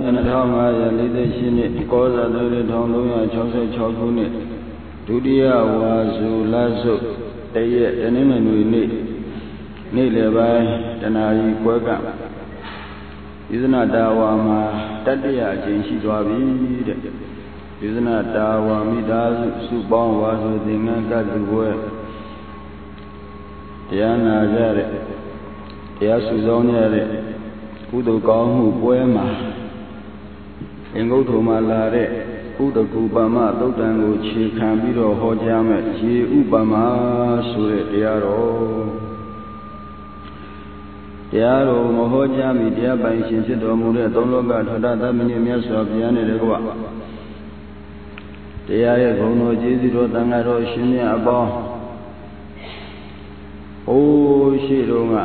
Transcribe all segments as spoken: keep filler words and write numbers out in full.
Natama Yalida Shini, Koza Luri Tonduya Chose Chokuni, Dudia Wazu Lazo, Daya, Danimanui, Nilebai, Danari Kwaka. Isn't Dawama, Tadia, Jinshi Dwabi, isn't Dawami Dazu, Subon Wazu, Dinga Gazu. Yana Jare, Yasuzoniare, Udo Gamu Poema, Engoto Malare, Udo Kubama, Dotango, Chi Cambiro, Hojame, Chi Ubama, Sure, Diaro, Diaro, Mohojami, Diaba, Shinsido Mure, Dologa, Todata, Minias of Yane Regua, Diare, Gono, Jiziro, Tangaro, Shini, Abba. Oh, Shirunga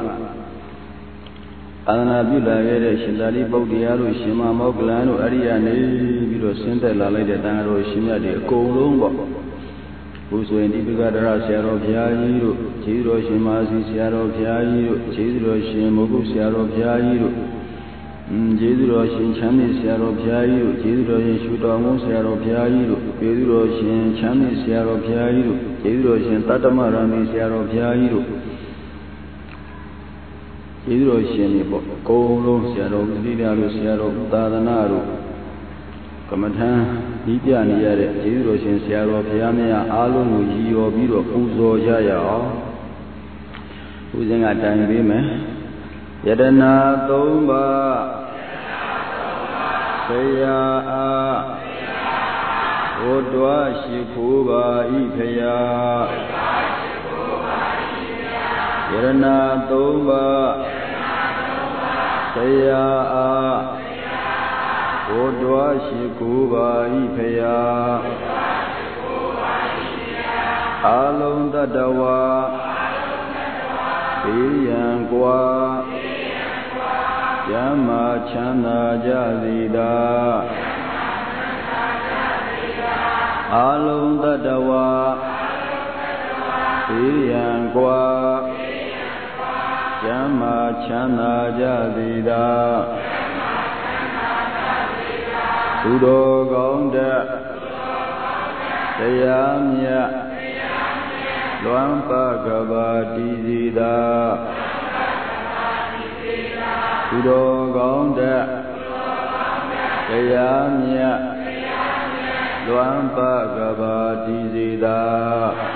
Anabula, Shindali, Bodiaro, Shima, Moglano, Ariane, Viro Sintella, Lady Dano, Shima, the Colombo, who's when the Bigadara, Sierra Piairo, Tiro Shimasi, Sierra Piairo, Tiro Shimogu, Sierra Piairo, Jedro Shin Chami, Sierra Piairo, Jedro Shudamu, Sierra Piairo, Pedro Shin Chami, Sierra Piairo, Jedro Shin Tatamarami, Sierra Piairo. Idro Sheni Kolo, Sierra Lidia, Sierra Dadanaro, Kamatan, Lidian Yare, Idro Shin Sierra Piamia, Alum, Gio, Biro, Uzo Jaya, using a time women, Yadana Tomba, Saya, Odwa Shikuba, Ipea, Yadana Tomba. Saya Odwa Shikuba Ipaya Alon Dadawa Iyan Kwa Yama Chanda Jazida Alon Dadawa Iyan Kwa Yama Chana Jadida Udo Gonda Sayamya Luampa Gabati Zida Udo Gonda Sayamya Luampa Gabati Zida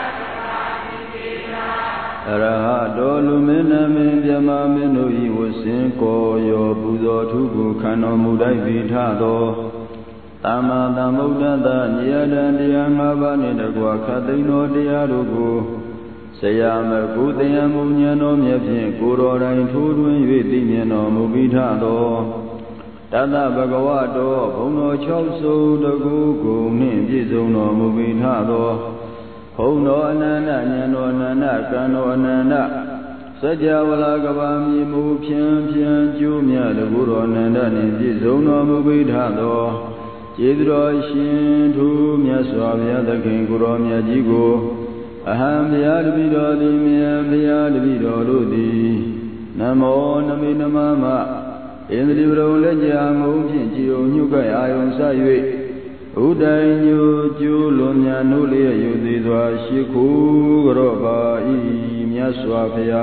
Araha Lumina Mindiama Minui was Sinko, your Buddha Tugu, Kano Mudai Vitado, Tama Damuda, Niada, Diamabani, the Guacadino, Diarugu, Sayama Gudia Muniano, Miapin, Gurora, and Tudwin, Vidiniano, Mubitado, Tada Bagawado, Bono Choso, the Gugu, Ninjizuno, Mubitado. Oh no, Nana, no, Nana, Kano, Nana, Sajawala Gabami, Mu Pian Pian, Jumia, the Guru, Nana, Nizuno, Mubitado, Jidro Shin, Tu, Miaswamia, the King Guru, Miajigo, Aham, the Advido, the Mia, the Advido, Ludi, Namo, Namina Mama, in the Libro Legia, Mujin, Gio, Nuka, Ion Sayu. Uday New Julunya Nulia Yudidwa Shiku Roba Imyaswafia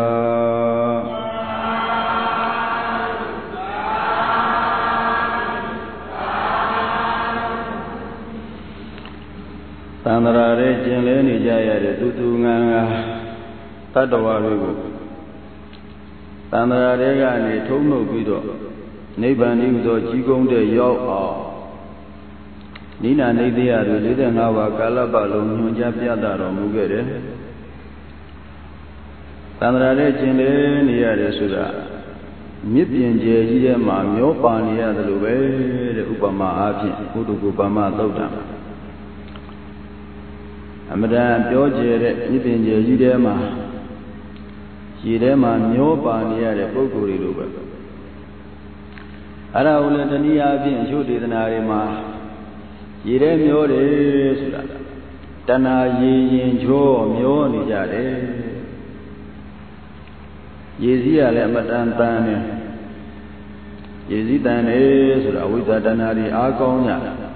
Tanrare Jinleni Jaya Tutunga Tatawaru Tanrare Gani Tono Guido Neighbor Udo Jigong de Yo Nina Nidia, the little Nava Calabalo, Japia, Mugere Tanrare Jinde, near the Suda Mipian Jay, Mamio Pania, the Lube, the Upama Api, Udukupama Dota Amadan George, Mipian Jay, Jidema, Mio Pania, the Pokuri Lube Ara Uletania being shooted in Arima. Yere Myore Sura Tana Yin Jo Myoni Jare Yezia Lematan Tane ရေစည်းတန်နေဆိုတာဝိဇ္ဇာတဏှာတွေအားကောင်းကြ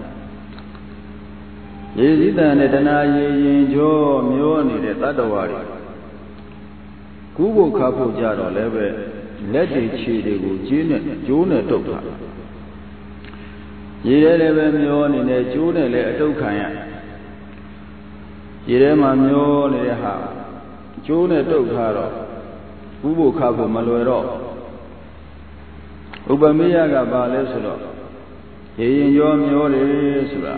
ရေစည်းတန်နဲ့တဏှာရေရင်ကြောမျောနေတဲ့တတ္တဝါတွေကူးဖို့ခါဖို့ကြတော့လည်းပဲလက်တွေခြေတွေကိုကျင်းနဲ့ကျိုးနဲ့တုပ်ထားရေထဲလည်းပဲမျောနေတယ်ကျိုးနဲ့လည်းအတုပ်ခံရရေထဲမှာမျောနေတဲ့ဟာကျိုးနဲ့တုပ်ထားတော့ကူးဖို့ခါဖို့မလွယ်တော့ဥပမေယကဘာလဲဆိုတော့ရေရင်ကြောမျောတယ်ဆိုတာ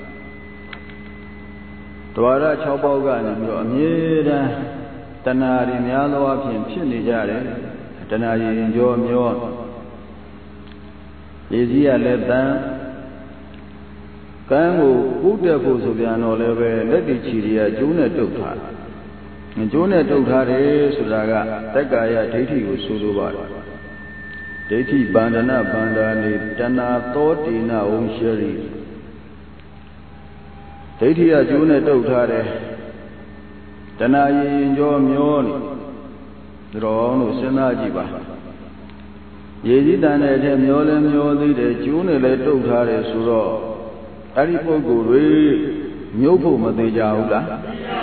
ဒွါရ၆ပေါက်ကနေပြီးတော့အမြဲတမ်းတဏှာတွေများသောအဖြစ်ဖြစ်နေကြတယ်တဏှာရေရင်ကြောမျောရေစည်းရလည်းတန်းကံကိုဥတက်ဖို့ဆိုပြန်တော့လည်းပဲလက်တိချီတွေကကျိုးနဲ့တုပ်ထားကျိုးနဲ့တုပ်ထားတယ်ဆိုတာကတက္ကာယဒိဋ္ဌိကိုဆိုလိုပါတယ်ဒိဋ္ဌိဗန္ဒနာဗန္ဒာနေတဏှာသောတိနဝံရှရိဒိဋ္ဌိကကျိုးနဲ့တုပ်ထားတယ်တဏှာရင်ကြောမျောနေတော်လို့စဉ်းစားကြည့်ပါရေစည်းတန်တဲ့အထက်မျောလဲမျောသေးတယ်ကျိုးနဲ့လည်းတုပ်ထားတယ်ဆိုတော့အဲ့ဒီပုဂ္ဂိုလ်တွေမြုပ်ဖို့မသေးကြဘူးလား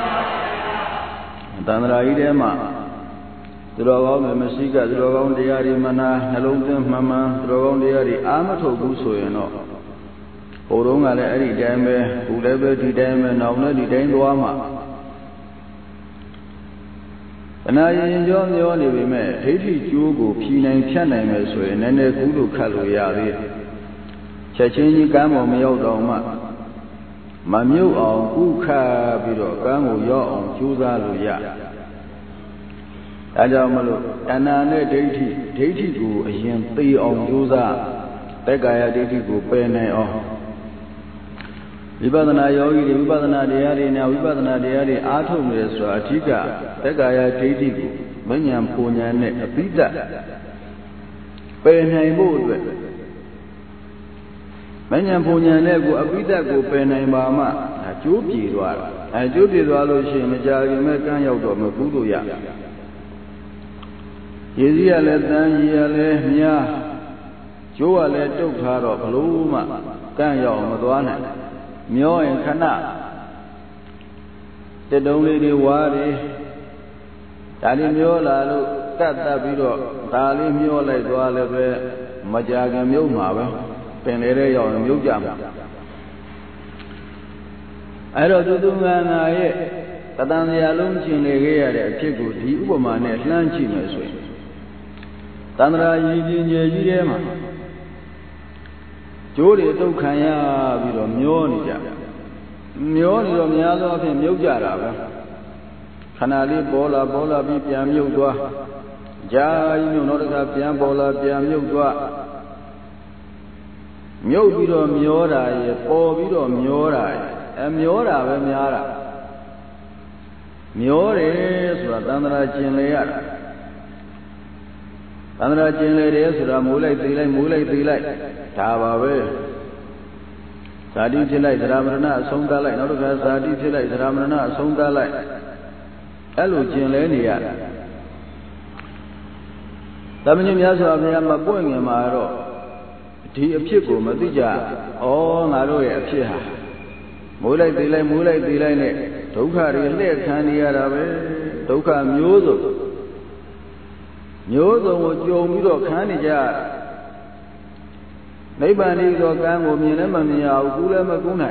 တန္တရာကြီးထဲမှာသူတော်ကောင်းတွေမရှိကသူတော်ကောင်းတရားတွေမနာနှလုံးသွင်းမှန်မှန်သူတော်ကောင်းတရားတွေအာမထုတ်ဘူးဆိုရင်တော့ဟိုတုန်းကလည်းအဲ့ဒီတိုင်းပဲခုလည်းပဲဒီတိုင်းပဲနောက်လည်းဒီတိုင်းသွားမှာတဏှာရင်ကြောမျောနေပြီမဲ့ဒိဋ္ဌိကျိုးကိုဖြီးနိုင်ဖြတ်နိုင်မယ်ဆိုရင်နည်းနည်းကူးလို့ခတ်လို့ရသေးတယ်ချက်ချင်းကြီးကမ်းပေါ်မရောက်တော့မှမမြုပ်အောင်ဥခါပြီးတော့ကမ်းကိုရောက်အောင်ကြိုးစားလို့ရဒါကြောင့်မလို့တဏှာနဲ့ဒိဋ္ဌိဒိဋ္ဌိကိုအရင်သိအောင်ကြိုးစားတက္ကာယဒိဋ္ဌိကိုပယ်နိုင်အောင်ဝိပဿနာယောဂီတွေဝိပဿနာတရားတွေနဲ့ဝိပဿနာတရားတွေအားထုတ်နေတယ်ဆိုတာအဓိကတက္ကာယဒိဋ္ဌိကိုမဉ္ဇဉ်ပူဉ္ဇဉ်နဲ့အပိဓာတ်ပယ်နိုင်ဖို့အတွက်မဉ္ဇဉ်ပူဉ္ဇဉ်နဲ့ကိုအပိဓာတ်ကိုပယ်နိုင်ပါမှအကျိုးပြေသွားတာအဲကျိုးပြေသွားလို့ရှိရင်မကြာခင်မဲ့ကမ်းရောက်တော့မကူးလို့ရရေစည်းရလည်းတန်းရေရလည်းမြားကျိုးရလည်းတုတ်ထားတော့ဘလို့မှကမ်းရောက်မသွားနိုင်မျောရင်ခဏတက်တုံးလေးတွေဝါးတယ်ဒါလေးမျောလာလို့ကတ်တက်ပြီးတော့ဒါလေးမျောလိုက်သွားလည်းပဲမကြာခင်မြုပ်မှာပဲပင်လေတဲ့ရောက်ရင်မြုပ်ကြမှာအဲ့တော့သူသူငါငါရဲ့တတန်တရားလုံးကျင်လေခဲ့ရတဲ့အဖြစ်ကိုဒီဥပမာနဲ့လှမ်းကြည့်မယ်ဆိုရင်တန္တရာရည်ပြင်းကျယ်ကြီးထဲမှာကျိုးတွေတုတ်ခံရပြီးတော့မျောနေကြမျောနေတော့များသောအားဖြင့်မြုပ်ကြတာပဲခဏလေးပေါ်လာပေါ်လာပြီးပြန်မြုပ်သွားကြာကြီးမြုပ်တော့တခါပြန်ပေါ်လာပြန်မြုပ်သွားမြုပ်ပြီးတော့မျောတာရဲ့ပေါ်ပြီးတော့မျောတာရဲ့အဲမျောတာပဲများတာမျောတယ်ဆိုတာတန္တရာကျင်လေရတာသန္တရာကျင်လေတယ်ဆိုတာမိုးလိုက်သေးလိုက်မိုးလိုက်သေးလိုက်ဒါပါပဲဇာတိဖြစ်လိုက်သရမရဏအဆုံးသတ်လိုက်နောက်တစ်ခါဇာတိဖြစ်လိုက်သရမရဏအဆုံးသတ်လိုက်အဲ့လိုကျင်လဲနေရတာသမဏေများစွာဘုရားမပွင့်ငင်မှာတော့ဒီအဖြစ်ကိုမသိကြဩငါတို့ရဲ့အဖြစ်ဟာမိုးလိုက်သေးလိုက်မိုးလိုက်သေးလိုက်နဲ့ဒုက္ခတွေလှည့်ခံနေရတာပဲဒုက္ခမျိုးစုံမျိုးစုံကိုကြုံပြီးတော့ခံနေကြနိဗ္ဗာန်ဤသောကံကိုမြင်လည်းမမြင်ရဘူးကူးလည်းမကူးနိုင်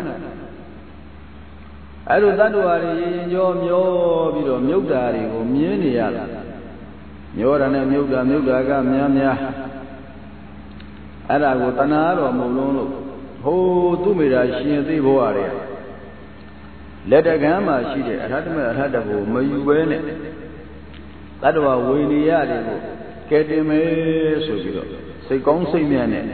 အဲ့လိုတတ္တဝါတွေရင်ကြောမျောပြီးတော့မြုပ်တာတွေကိုမြင်နေရတာမျောတာနဲ့မြုပ်တာမြုပ်တာကများများအဲ့ဒါကိုတဏှာတော်မုံလုံးလို့ဟိုးသူမိတာရှင်သိဘဝတွေလက်တကမ်းမှာရှိတဲ့အရဟတမေအရဟတကိုမယူဘဲနဲ့တတ္တဝဝေနေရတယ်ကိုကဲတင်မယ်ဆိုပြီးတော့စိတ်ကောင်းစိတ်မြတ်နဲ့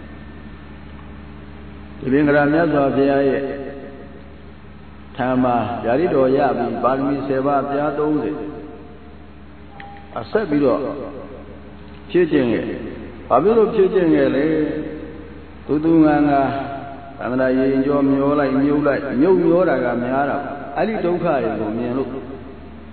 ဒီပင်ကရာမြတ်စွာဘုရားရဲ့ထာမယာရိတော်ရပြီးပါရမီဆယ်ပါးပြားသုံးဆယ်အဆက်ပြီးတော့ဖြည့်ခြင်းရဲ့ဘာဖြစ်လို့ဖြည့်ခြင်းရဲ့လဲသူသူငါငါသန္တာရင်ကြောမျောလိုက်မြုပ်လိုက်မြုပ်မျောတာကများတာအဲ့ဒီဒုက္ခတွေကိုမြင်လို့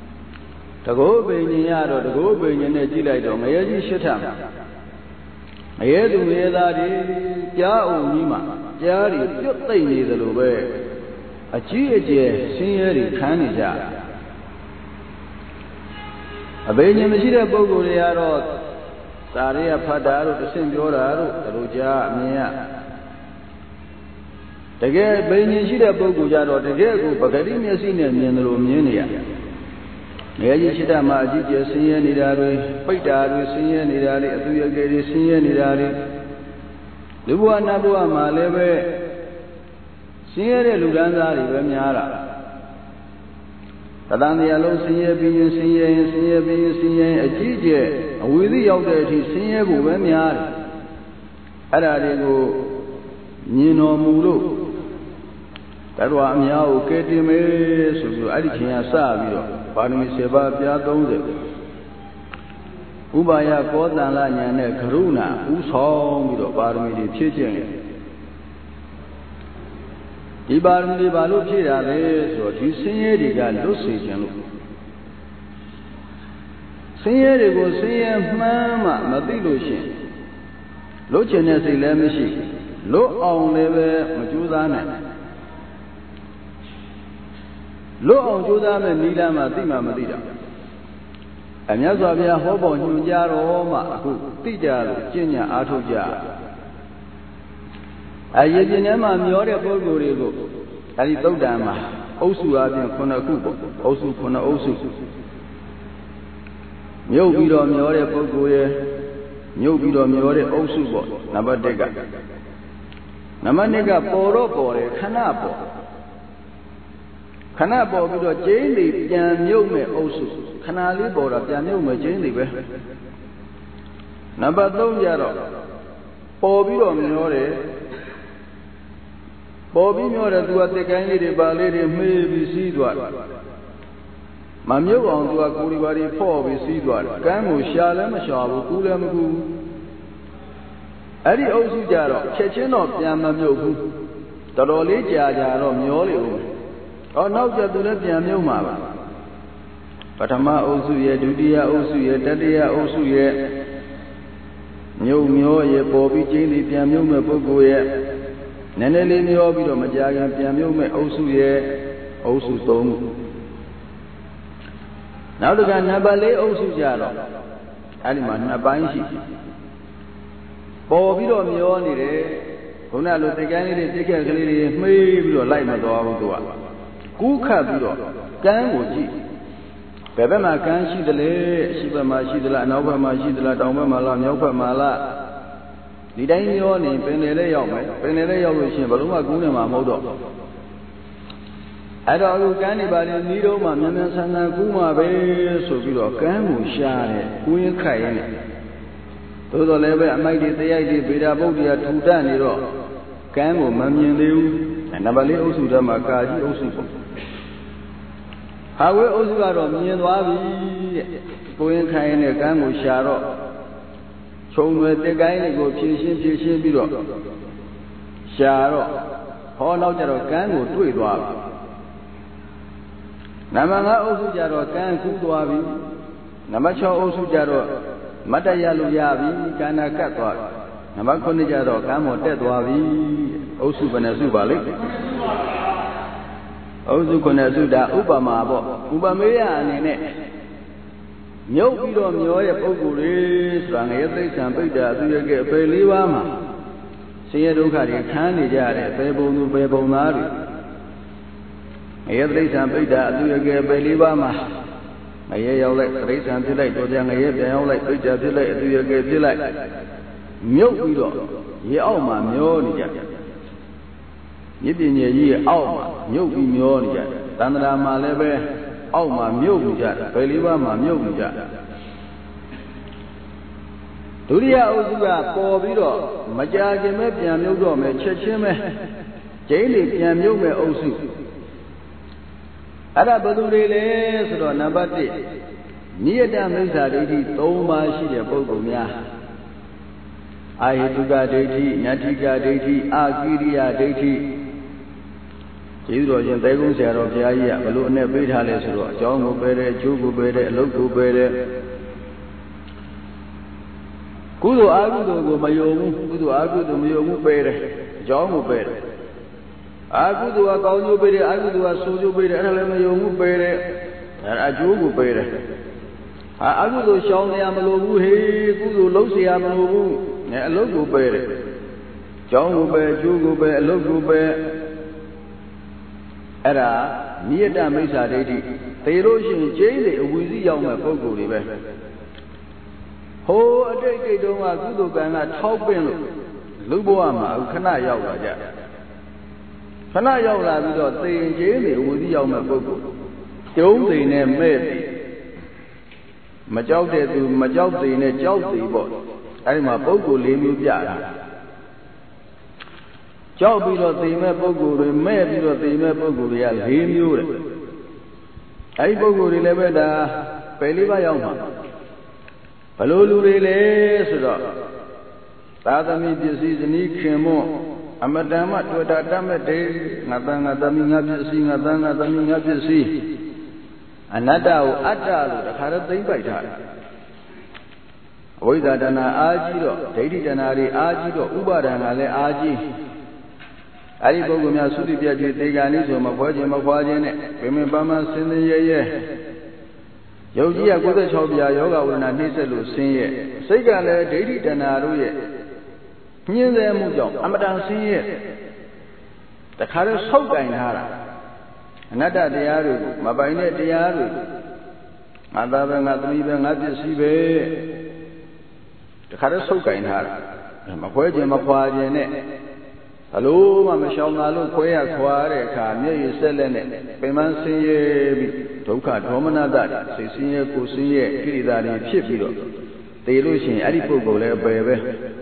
တကောပိဉ္ဉရတော့တကောပိဉ္ဉနဲ့ကြည့်လိုက်တော့ငရဲကြီးရှစ်ထမှာ耶路耶达的家务尼玛，家里就对你的路呗，啊，姐姐深夜里看一下，啊，北京的现在包括的呀咯，啥的呀，怕大路的新标大路，大路家面呀，这个北京现在包括家咯，这个个不给里面新的面的路面的呀。也就是他妈姐姐深夜里的嘞，北大嘞深夜里的嘞，都要给的深夜里的嘞。如果那不啊嘛嘞呗，深夜的路上啥里边面了？他当地啊路深夜边深夜深夜边深夜，姐姐为了要在去深夜不边面了，阿拉这个你那母路。但是我们要给的没，是不是？俺的钱也少不了，把你们些把别懂的。我把呀过单了年的可鲁呢，无偿不了，把你们的贴钱。一把你们把路贴下来，说去深夜的干都水钱路。深夜的个深夜慢慢没对路线，路钱呢谁来没行？路昂那边没就啥呢？路昂就咱们你来嘛，对嘛没对的。俺家说别好保牛家罗嘛，对家了，今年二头家。哎，也今年嘛，苗的包过的个，还是都干嘛？欧数那边可能够不？欧数可能欧数。牛逼了苗的包过的，牛逼了苗的欧数不？那么这个，那么那个包了包的，看那包。看那包比较真的变苗没欧数，看那里包了变苗没真的呗。那么东家了，包比较苗的，包比苗的多在干里的把里的没比谁多，嘛苗王多古里把的包比谁多，干木下来么下不，古来么古。而且欧数家了，切切那变嘛苗古，到了里家家了苗了。哦，那家都来变苗嘛吧？把他妈欧数也，ဒုတိယ欧数也，တတိယ欧数也，苗苗也，包比真的变苗没不过也，奶奶里苗比了么家人变苗没欧数也，欧数东。然后这个那把来欧数家了，俺们嘛那把一些，包比了苗里的，可能路这干里的这个里的没比了来么多好多。顾客比了，干我记，北边嘛干西的嘞，西边嘛西的啦，南边嘛西的啦，东边嘛啦，苗边嘛啦。你等苗呢，本来嘞要没，本来嘞要路线，不弄嘛姑娘嘛冇多。按照路干的吧的，你都嘛面面山山姑嘛呗，说比了干我下的，姑娘开的。到到那边买的这样的，别的包的土蛋的了，干我们面的，那把里欧数的嘛，家己欧数不。还会欧数个咯，面多比，姑娘开的干我下了。从来这个那个偏心偏心比了，下了，好老家了干我最多了。那么俺欧数家了干苦多比，那么像欧数家了，没得呀路呀比干那干多，那么可能家了干我得多比，欧数不能数吧嘞。欧数可能数的五百码不，五百没呀你呢？苗比了苗也不够嘞，算也得上百家，都要给百里万嘛。现在都看的看的家的，百包都百包哪里？也得上百家，都要给百里万嘛。也要来，得上起来，就这样也别要来，百家起来都要给起来。苗比了也傲嘛苗的家，一定也也傲嘛苗比苗的家，但是他妈来呗。奥嘛苗不家，百里万嘛苗不家。ဒုတိယအုပ်စုကပေါ်ပြီးတော့မကြာခင်ပဲပြန်မြုပ်တော့မယ်ချက်ချင်းပဲကျင်းတွေပြန်မြုပ်မယ်အုပ်စုအဲ့ဒါဘယ်သူတွေလဲဆိုတော့နံပါတ်တစ်နိယတမိစ္ဆာဒိဋ္ဌိ၃ပါးရှိတဲ့ပုဂ္ဂိုလ်များအာဟိတုကဒိဋ္ဌိနတ္ထိကဒိဋ္ဌိအာကိရိယဒိဋ္ဌိကျေးဇူးတော်ရှင်သေကုန်းဆရာတော်ဘုရားကြီးကဘလို့အနဲ့ပေးထားလဲဆိုတော့အကြောင်းကိုပဲတယ်အကျိုးကိုပဲတယ်အလုပ်ကိုပဲတယ်ကုသိုလ်အကုသိုလ်ကိုမယုံဘူးကုသိုလ်အကုသိုလ်မယုံဘူးပယ်တယ်အကြောင်းကိုပယ်တယ်အကုသိုလ်ကကောင်းကျိုးပေးတယ်အကုသိုလ်ကဆိုးကျိုးပေးတယ်အဲ့ဒါလည်းမယုံဘူးပယ်တယ်အဲ့အကျိုးကိုပယ်တယ်ဟာအကုသိုလ်ရှောင်ရမလို့ဘူးဟေးကုသိုလ်လုပ်เสียမလို့ဘူးနဲ့အလုပ်ကိုပယ်တယ်ကြောင်းကိုပယ်အကျိုးကိုပယ်အလုပ်ကိုပယ်အဲ့ဒါနိယတမိစ္ဆာဒိဋ္ဌိသေလို့ရှိရင်ကျင်းလေအဝီစီရောက်မဲ့ပုဂ္ဂိုလ်တွေပဲဟိုးအတိတ်တိတ်တုန်းကကုသိုလ်ကံကထောက်ပင့်လို့လူဘဝမှာခဏရောက်လာကြခဏရောက်လာပြီးတော့သေရင်ကျင်းလေအဝီစီရောက်မဲ့ပုဂ္ဂိုလ်တုံးသိနဲ့မဲ့သိမကြောက်တဲ့သူမကြောက်သိနဲ့ကြောက်သိပေါ့အဲ့ဒီမှာပုဂ္ဂိုလ်၄မျိုးပြတာကြောက်ပြီးတော့သိမဲ့ပုဂ္ဂိုလ်တွေမဲ့ပြီးတော့သိမဲ့ပုဂ္ဂိုလ်တွေက၄မျိုးတဲ့အဲ့ဒီပုဂ္ဂိုလ်တွေလည်းပဲဒါပယ်လေးပါးရောက်မှာဘလို့လူတွေလဲဆိုတော့သာသမီပစ္စည်းဇနီးခင်မွန်းအမတန်မှတွေ့တာတတ်မဲ့တယ်ငါသားငါသမီးငါပစ္စည်းငါသားငါသမီးငါပစ္စည်းအနတ္တကိုအတ္တလို့တခါတော့သိမ့်ပိုက်ထားတယ်အဝိဇ္ဇာတဏှာအာကြီးတော့ဒိဋ္ဌိတဏှာတွေအာကြီးတော့ဥပါဒဏ်ကလည်းအာကြီးအဲ့ဒီပုဂ္ဂိုလ်များသုတိပြည့်ပြည့်တေဂာနိဆိုမခွဲခြင်းမခွာခြင်းနဲ့ပြင်းပြင်းပန်းပန်းဆင်းရဲရဲယုတ်ကြီးက၉၆ပြာယောဂဝိနာနှိမ့်ဆက်လို့ဆင်းရဲစိတ်ကလည်းဒိဋ္ဌိတဏှာတို့ရဲ့ညှင်းဆဲမှုကြောင့်အမတန်ဆင်းရဲတခါတော့ဆုပ်ကင်ထားတာအနတ္တတရားတွေကိုမပိုင်တဲ့တရားတွေငါသားပဲငါသမီးပဲငါပစ္စည်းပဲတခါတော့ဆုပ်ကင်ထားတာမခွဲခြင်းမခွာခြင်းနဲ့ဘလို့မှမရှောင်သာလို့ခွဲရခွာတဲ့အခါမျက်ရည်ဆက်လက်နဲ့ပင်မဆင်းရဲပြီးဒုက္ခဒေါမနတစိတ်ဆင်းရဲကိုယ်ဆင်းရဲကိရိတာတွေဖြစ်ပြီးတော့သေလို့ရှိရင်အဲ့ဒီပုဂ္ဂိုလ်လည်းအပယ်ပဲ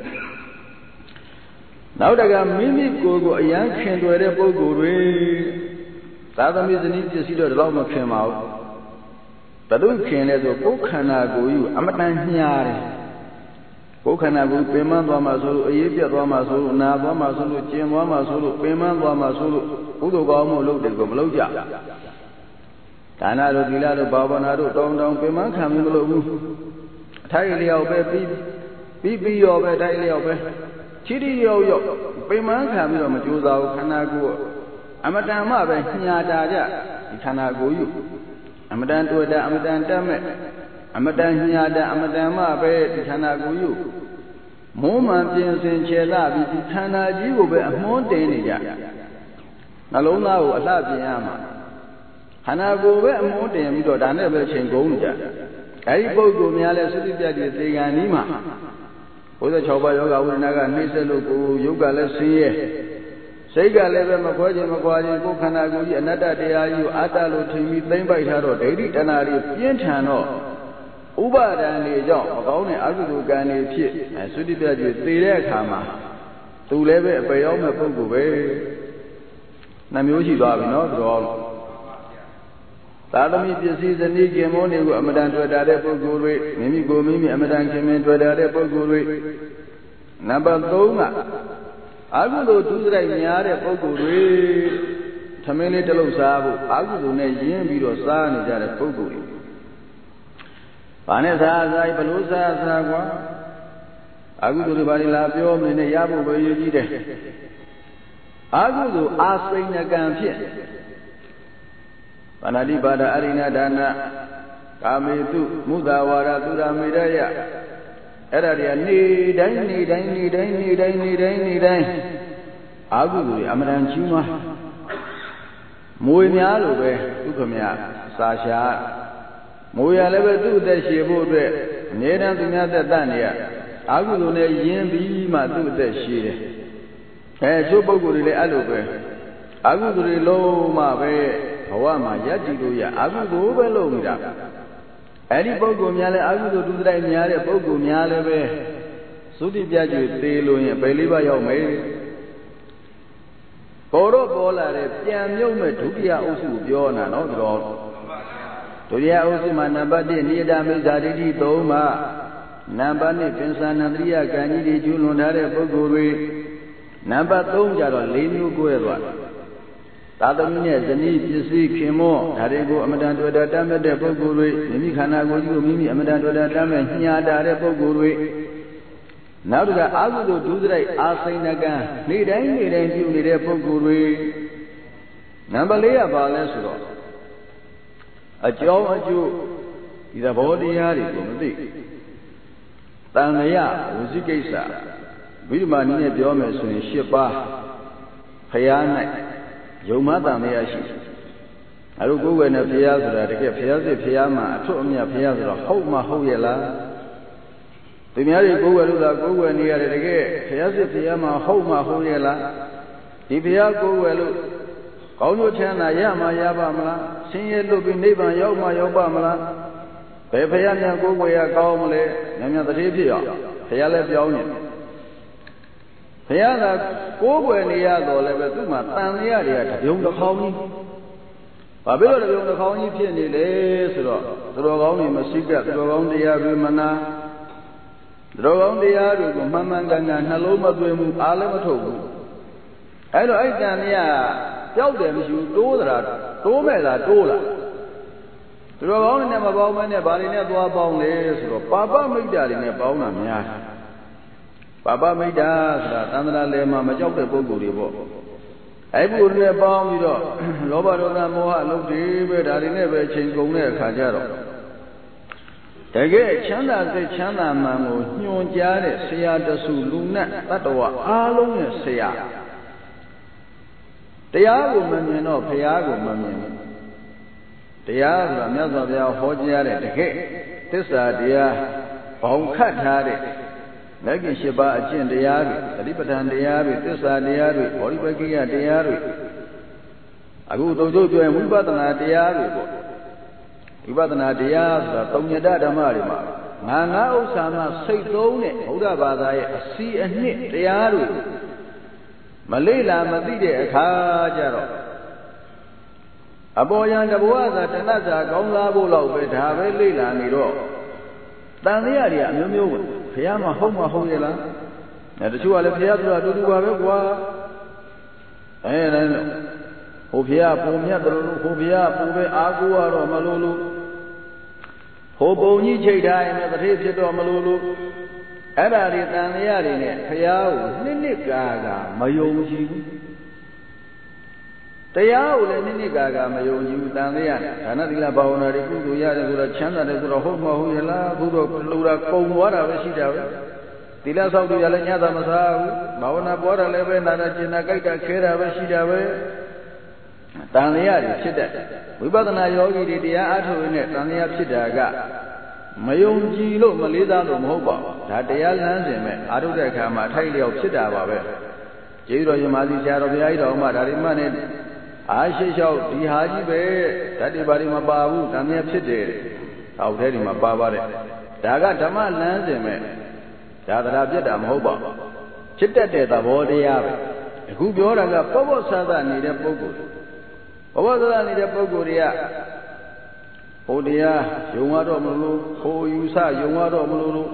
နောက်တကမိမိကိုယ်ကိုအယံခင်တွယ်တဲ့ပုဂ္ဂိုလ်တွေသာသမီဇနီးပစ္စည်းတော့ဒီလောက်မခင်ပါဘူးဘယ်သူခင်လဲဆိုကိုယ်ခန္ဓာကိုယ်ကြီးအမတန်ညှားတယ်ကိုယ်ခန္ဓာကိုယ်ပင်မသွားမှဆိုလို့အေးပြတ်သွားမှဆိုလို့နာသွားမှဆိုလို့ကျင်သွားမှဆိုလို့ပင်မသွားမှဆိုလို့ကုသိုလ်ကောင်းမှုလုပ်တယ်ကိုမလုပ်ကြဒါနတို့သီလတို့ဘာဝနာတို့တောင်းတောင်းပင်မခံမလို့ဘူးအထိုက်လျောက်ပဲပြီးပြီးပြီးရောပဲထိုက်လျောက်ပဲချီတီရောက်ရောက်ပင်မခံပြီးတော့မကြိုးစားဘူးခန္ဓာကိုယ်အမတန်မှပဲညှာတာကြဒီခန္ဓာကိုယ်ယူအမတန်တွေ့တာအမတန်တတ်မဲ့အမတန်ညှာတာအမတန်မှပဲဒီခန္ဓာကိုယ်ယူမုံမှန်ပြင်ဆင်ခြေလာပြီးဒီခန္ဓာကြီးကိုပဲအမွှန်းတင်နေကြနှလုံးသားကိုအလှပြင်ရမှာခန္ဓာကိုယ်ပဲအမွှန်းတင်ပြီးတော့ဒါနဲ့ပဲချိန်ကုန်ကြအဲဒီပုဂ္ဂိုလ်များလဲသုတိပြတ်တဲ့သေကံဤမှာ၉၆ပါးယောဂဝိရဏကနှိမ့်ဆက်လို့ကိုယုတ်ကလည်းဆင်းရဲစိတ်ကလည်းပဲမခွဲခြင်းမခွာခြင်းကိုယ်ခန္ဓာကိုယ်ကြီးအနတ္တတရားကြီးကိုအတ္တလို့ထင်ပြီးသိမ့်ပိုက်ထားတော့ဒိဋ္ဌိတဏှာတွေပြင်းထန်တော့ဥပါဒံတွေကြောင့်မကောင်းတဲ့အကုသိုလ်ကံတွေဖြစ်သုတိပြတ်ကြီးသေတဲ့အခါမှာသူလည်းပဲအပေရောက်မဲ့ပုဂ္ဂိုလ်ပဲနှမျိုးရှိသွားပြီနော်သူတော်သာသမီပစ္စည်းဇနီးခင်မွန်းတွေကိုအမတန်တွေ့တာတဲ့ပုဂ္ဂိုလ်တွေမိမိကိုမိမိအမတန်ခင်မင်တွေ့တာတဲ့ပုဂ္ဂိုလ်တွေနံပါတ်၃ကအကုသိုလ်ဒုစရိုက်များတဲ့ပုဂ္ဂိုလ်တွေထမင်းလေးတစ်လုံးစားဖို့အကုသိုလ်နဲ့ရင်းပြီးတော့စားနေကြတဲ့ပုဂ္ဂိုလ်တွေဘာနဲ့စားစားဘလို့စားစားကွာအကုသိုလ်တွေဘာတွေလာပြောမနေနဲ့ရဖို့ပဲရည်ကြီးတယ်အကုသိုလ်အာစိဏကံဖြစ်ပါဏာတိပါဒအရိဏဒါနကာမေတုမုဒ္ဒဝါရသုရမေရယအဲ့ဒါတွေကနေတိုင်းနေတိုင်းနေတိုင်းနေတိုင်းနေတိုင်းနေတိုင်းအာဟုသူတွေအမှန်တန်ကြီးမားမွေများလို့ပဲဒုက္ခမြစာရှာမွေရလည်းပဲသူ့အသက်ရှည်ဖို့အတွက်အမြဲတမ်းသူများသက်တတ်နေရအာဟုသူနဲ့ယဉ်ပြီးမှသူ့အသက်ရှည်တယ်အဲချို့ပုဂ္ဂိုလ်တွေလည်းအဲ့လိုပဲအာဟုသူတွေလုံးမှပဲဘဝမှာယက်တည်လို့ရအာဟုသူပဲလုံးနေတာအဲ့ဒီပုဂ္ဂိုလ်များလည်းအာဟုသူဒုစရိုက်များတဲ့ပုဂ္ဂိုလ်များလည်းပဲသုတိပြကျွေသေးလို့ရင်ဘယ်လေးပါးရောက်မယ်ပေါ်တော့ပေါ်လာတဲ့ပြန်မြုပ်မဲ့ဒုတိယအုပ်စုပြောနာနော်ဒီတော့ဒုတိယအုပ်စုမှာနံပါတ်၁နိယတမိစ္ဆာဒိဋ္ဌိ၃ပါးနံပါတ်၂ပင်စာနန္တရိယကံကြီးတွေကျူးလွန်ထားတဲ့ပုဂ္ဂိုလ်တွေနံပါတ်၃ကျတော့၄မျိုးကိုရသွားသာသမီနဲ့ဇနီးပစ္စည်းခင်မောဒါတွေကိုအမတန်တွေ့တာတတ်မဲ့တဲ့ပုဂ္ဂိုလ်တွေမိမိခန္ဓာကိုယ်ကြီးကိုမိမိအမတန်တွေ့တာတတ်မဲ့ညှာတာတဲ့ပုဂ္ဂိုလ်တွေနောက်တစ်ခါအာဟုသောဒုစရိုက်အာစိဏကံနေတိုင်းနေတိုင်းပြုနေတဲ့ပုဂ္ဂိုလ်တွေနံပါတ်လေးကဘာလဲဆိုတော့အကြောင်းအကျိုးဒီသဘောတရားတွေကိုမသိတန်လျာဝစီကိစ္စဘိဓမ္မာနည်းနဲ့ပြောမယ်ဆိုရင်၈ပါးဖျား၌ယုံမတန်လျာရှိအဲလိုကိုယ်ွယ်နဲ့ဖျားဆိုတာတကယ်ဖျားစစ်ဖျားမှာအထွတ်အမြတ်ဖျားဆိုတော့ဟုတ်မှဟုတ်ရဲ့လားသူများတွေကိုယ်ွယ်လို့သာကိုယ်ွယ်နေရတယ်တကယ်ဖျားစစ်ဖျားမှာဟုတ်မှဟုတ်ရဲ့လားဒီဖျားကိုယ်ွယ်လို့ကောင်းကျိုးချမ်းသာရမှရပါမလားဆင်းရဲလွတ်ပြီးနိဗ္ဗာန်ရောက်မှရောက်ပါမလားဘယ်ဖျားများကိုယ်ွယ်ရကောင်းမလဲများများတတိဖြစ်ရောဖျားလည်းပြောင်းနေဘုရားကကိုးကွယ်နေရတော့လည်းပဲသူ့မှာတန်လျာတွေကတပြုံတစ်ခေါင်းကြီးဘာဖြစ်လို့တပြုံတစ်ခေါင်းကြီးဖြစ်နေလဲဆိုတော့သူတော်ကောင်းတွေမရှိကသူတော်ကောင်းတရားတွေမနာသူတော်ကောင်းတရားတွေကိုမှန်မှန်ကန်ကန်နှလုံးမသွင်းဘူးအားလည်းမထုတ်ဘူးအဲ့တော့အဲ့တန်လျာပျောက်တယ်မရှိဘူးတိုးသလားတိုးမဲ့လားတိုးလားသူတော်ကောင်းတွေနဲ့မပေါင်းမနဲ့ဘာတွေနဲ့သွားပေါင်းလဲဆိုတော့ပါပမိတ်တာတွေနဲ့ပေါင်းတာများတယ်ပါပမိတ်တာဆိုတာသန္တရာလယ်မှာမကြောက်တဲ့ပုဂ္ဂိုလ်တွေပေါ့အဲ့ပုဂ္ဂိုလ်တွေနဲ့ပေါင်းပြီးတော့လောဘဒေါသမောဟအလုပ်တွေပဲဒါတွေနဲ့ပဲချိန်ကုန်တဲ့အခါကျတော့တကယ်ချမ်းသာစိတ်ချမ်းသာမှန်ကိုညွှန်ကြားတဲ့ဆရာတဆူလူနဲ့တတ္တဝအားလုံးရဲ့ဆရာတရားကိုမမြင်တော့ဘုရားကိုမမြင်ဘူးတရားဆိုတာမြတ်စွာဘုရားဟောကြားတဲ့တကယ်သစ္စာတရားဘောင်ခတ်ထားတဲ့မဂ္ဂင်၈ပါးအကျင့်တရားတွေသတိပဋ္ဌာန်တရားတွေသစ္စာတရားတွေဘောဓိပက္ခိယတရားတွေအခုသုံးချုပ်ပြောရင်ဝိပဿနာတရားတွေပေါ့ဝိပဿနာတရားဆိုတာသုံးညတဓမ္မတွေမှာငါငါဥစ္စာမှစိတ်သုံးတဲ့ဘုရားဘာသာရဲ့အစီအနှစ်တရားတွေမလေ့လာမသိတဲ့အခါကျတော့အပေါ်ယံတဘဝသာတဏ္ဍစာကောင်းစားဖို့လောက်ပဲဒါပဲလေ့လာနေတော့တန်တရားတွေအမျိုးမျိုးပဲဘုရားမဟုတ်မဟုတ်ရဲ့လားအဲတချို့ကလည်းဘုရားဆိုတာအတူတူပါပဲကွာအဲဒါဟိုဘုရားပုံမြတ်တယ်လို့ဟိုဘုရားပုံပဲအားကိုးရတော့မလို့လို့ဟိုပုံကြီးချိတ်ထားရင်လည်းတတိဖြစ်တော့မလို့လို့အဲ့ဒါတွေတန်တရားတွေနဲ့ဘုရားကိုနှစ်နှစ်ကာကာမယုံကြည်ဘူးတရားကိုလည်းနှစ်နှစ်ကာကာမယုံကြည်ဘူးတန်တရားနဲ့ဒါနသီလဘာဝနာတွေကုသိုလ်ရတယ်ဆိုတော့ချမ်းသာတယ်ဆိုတော့ဟုတ်မဟုတ်ရဲ့လားအခုတော့လူတာကုံသွားတာပဲရှိတာပဲသီလဆောက်တည်ရလည်းညတာမစားဘူးဘာဝနာပေါ်တာလည်းပဲနာတာကျင်တာကြိုက်တာခဲတာပဲရှိတာပဲတန်တရားတွေဖြစ်တဲ့ဝိပဿနာယောဂီတွေတရားအားထုတ်နေတဲ့တန်တရားဖြစ်တာကမယုံကြည်လို့မလေးစားလို့မဟုတ်ပါဘူးဒါတရားလမ်းစဉ်မဲ့အားထုတ်တဲ့အခါမှာထိုက်လျောက်ဖြစ်တာပါပဲကျေးဇူးတော်ရှင်မာသီဆရာတော်ဘုရားကြီးတော်မှာဒါတွေမှနဲ့အားရှိလျှောက်ဒီဟာကြီးပဲဓာတ်တွေဘာတွေမပါဘူးတန်မြတ်ဖြစ်တယ်အောက်ထဲတွေမှာပါပါတယ်ဒါကဓမ္မလမ်းစဉ်မဲ့ဒါသရာပြတ်တာမဟုတ်ပါဘူးဖြစ်တတ်တဲ့သဘောတရားပဲအခုပြောတာကပောပောဆာသနေတဲ့ပုဂ္ဂိုလ်ပောပောဆာသနေတဲ့ပုဂ္ဂိုလ်တွေကဟိုတရားယုံရတော့မလို့ဟိုယူဆယုံရတော့မလို့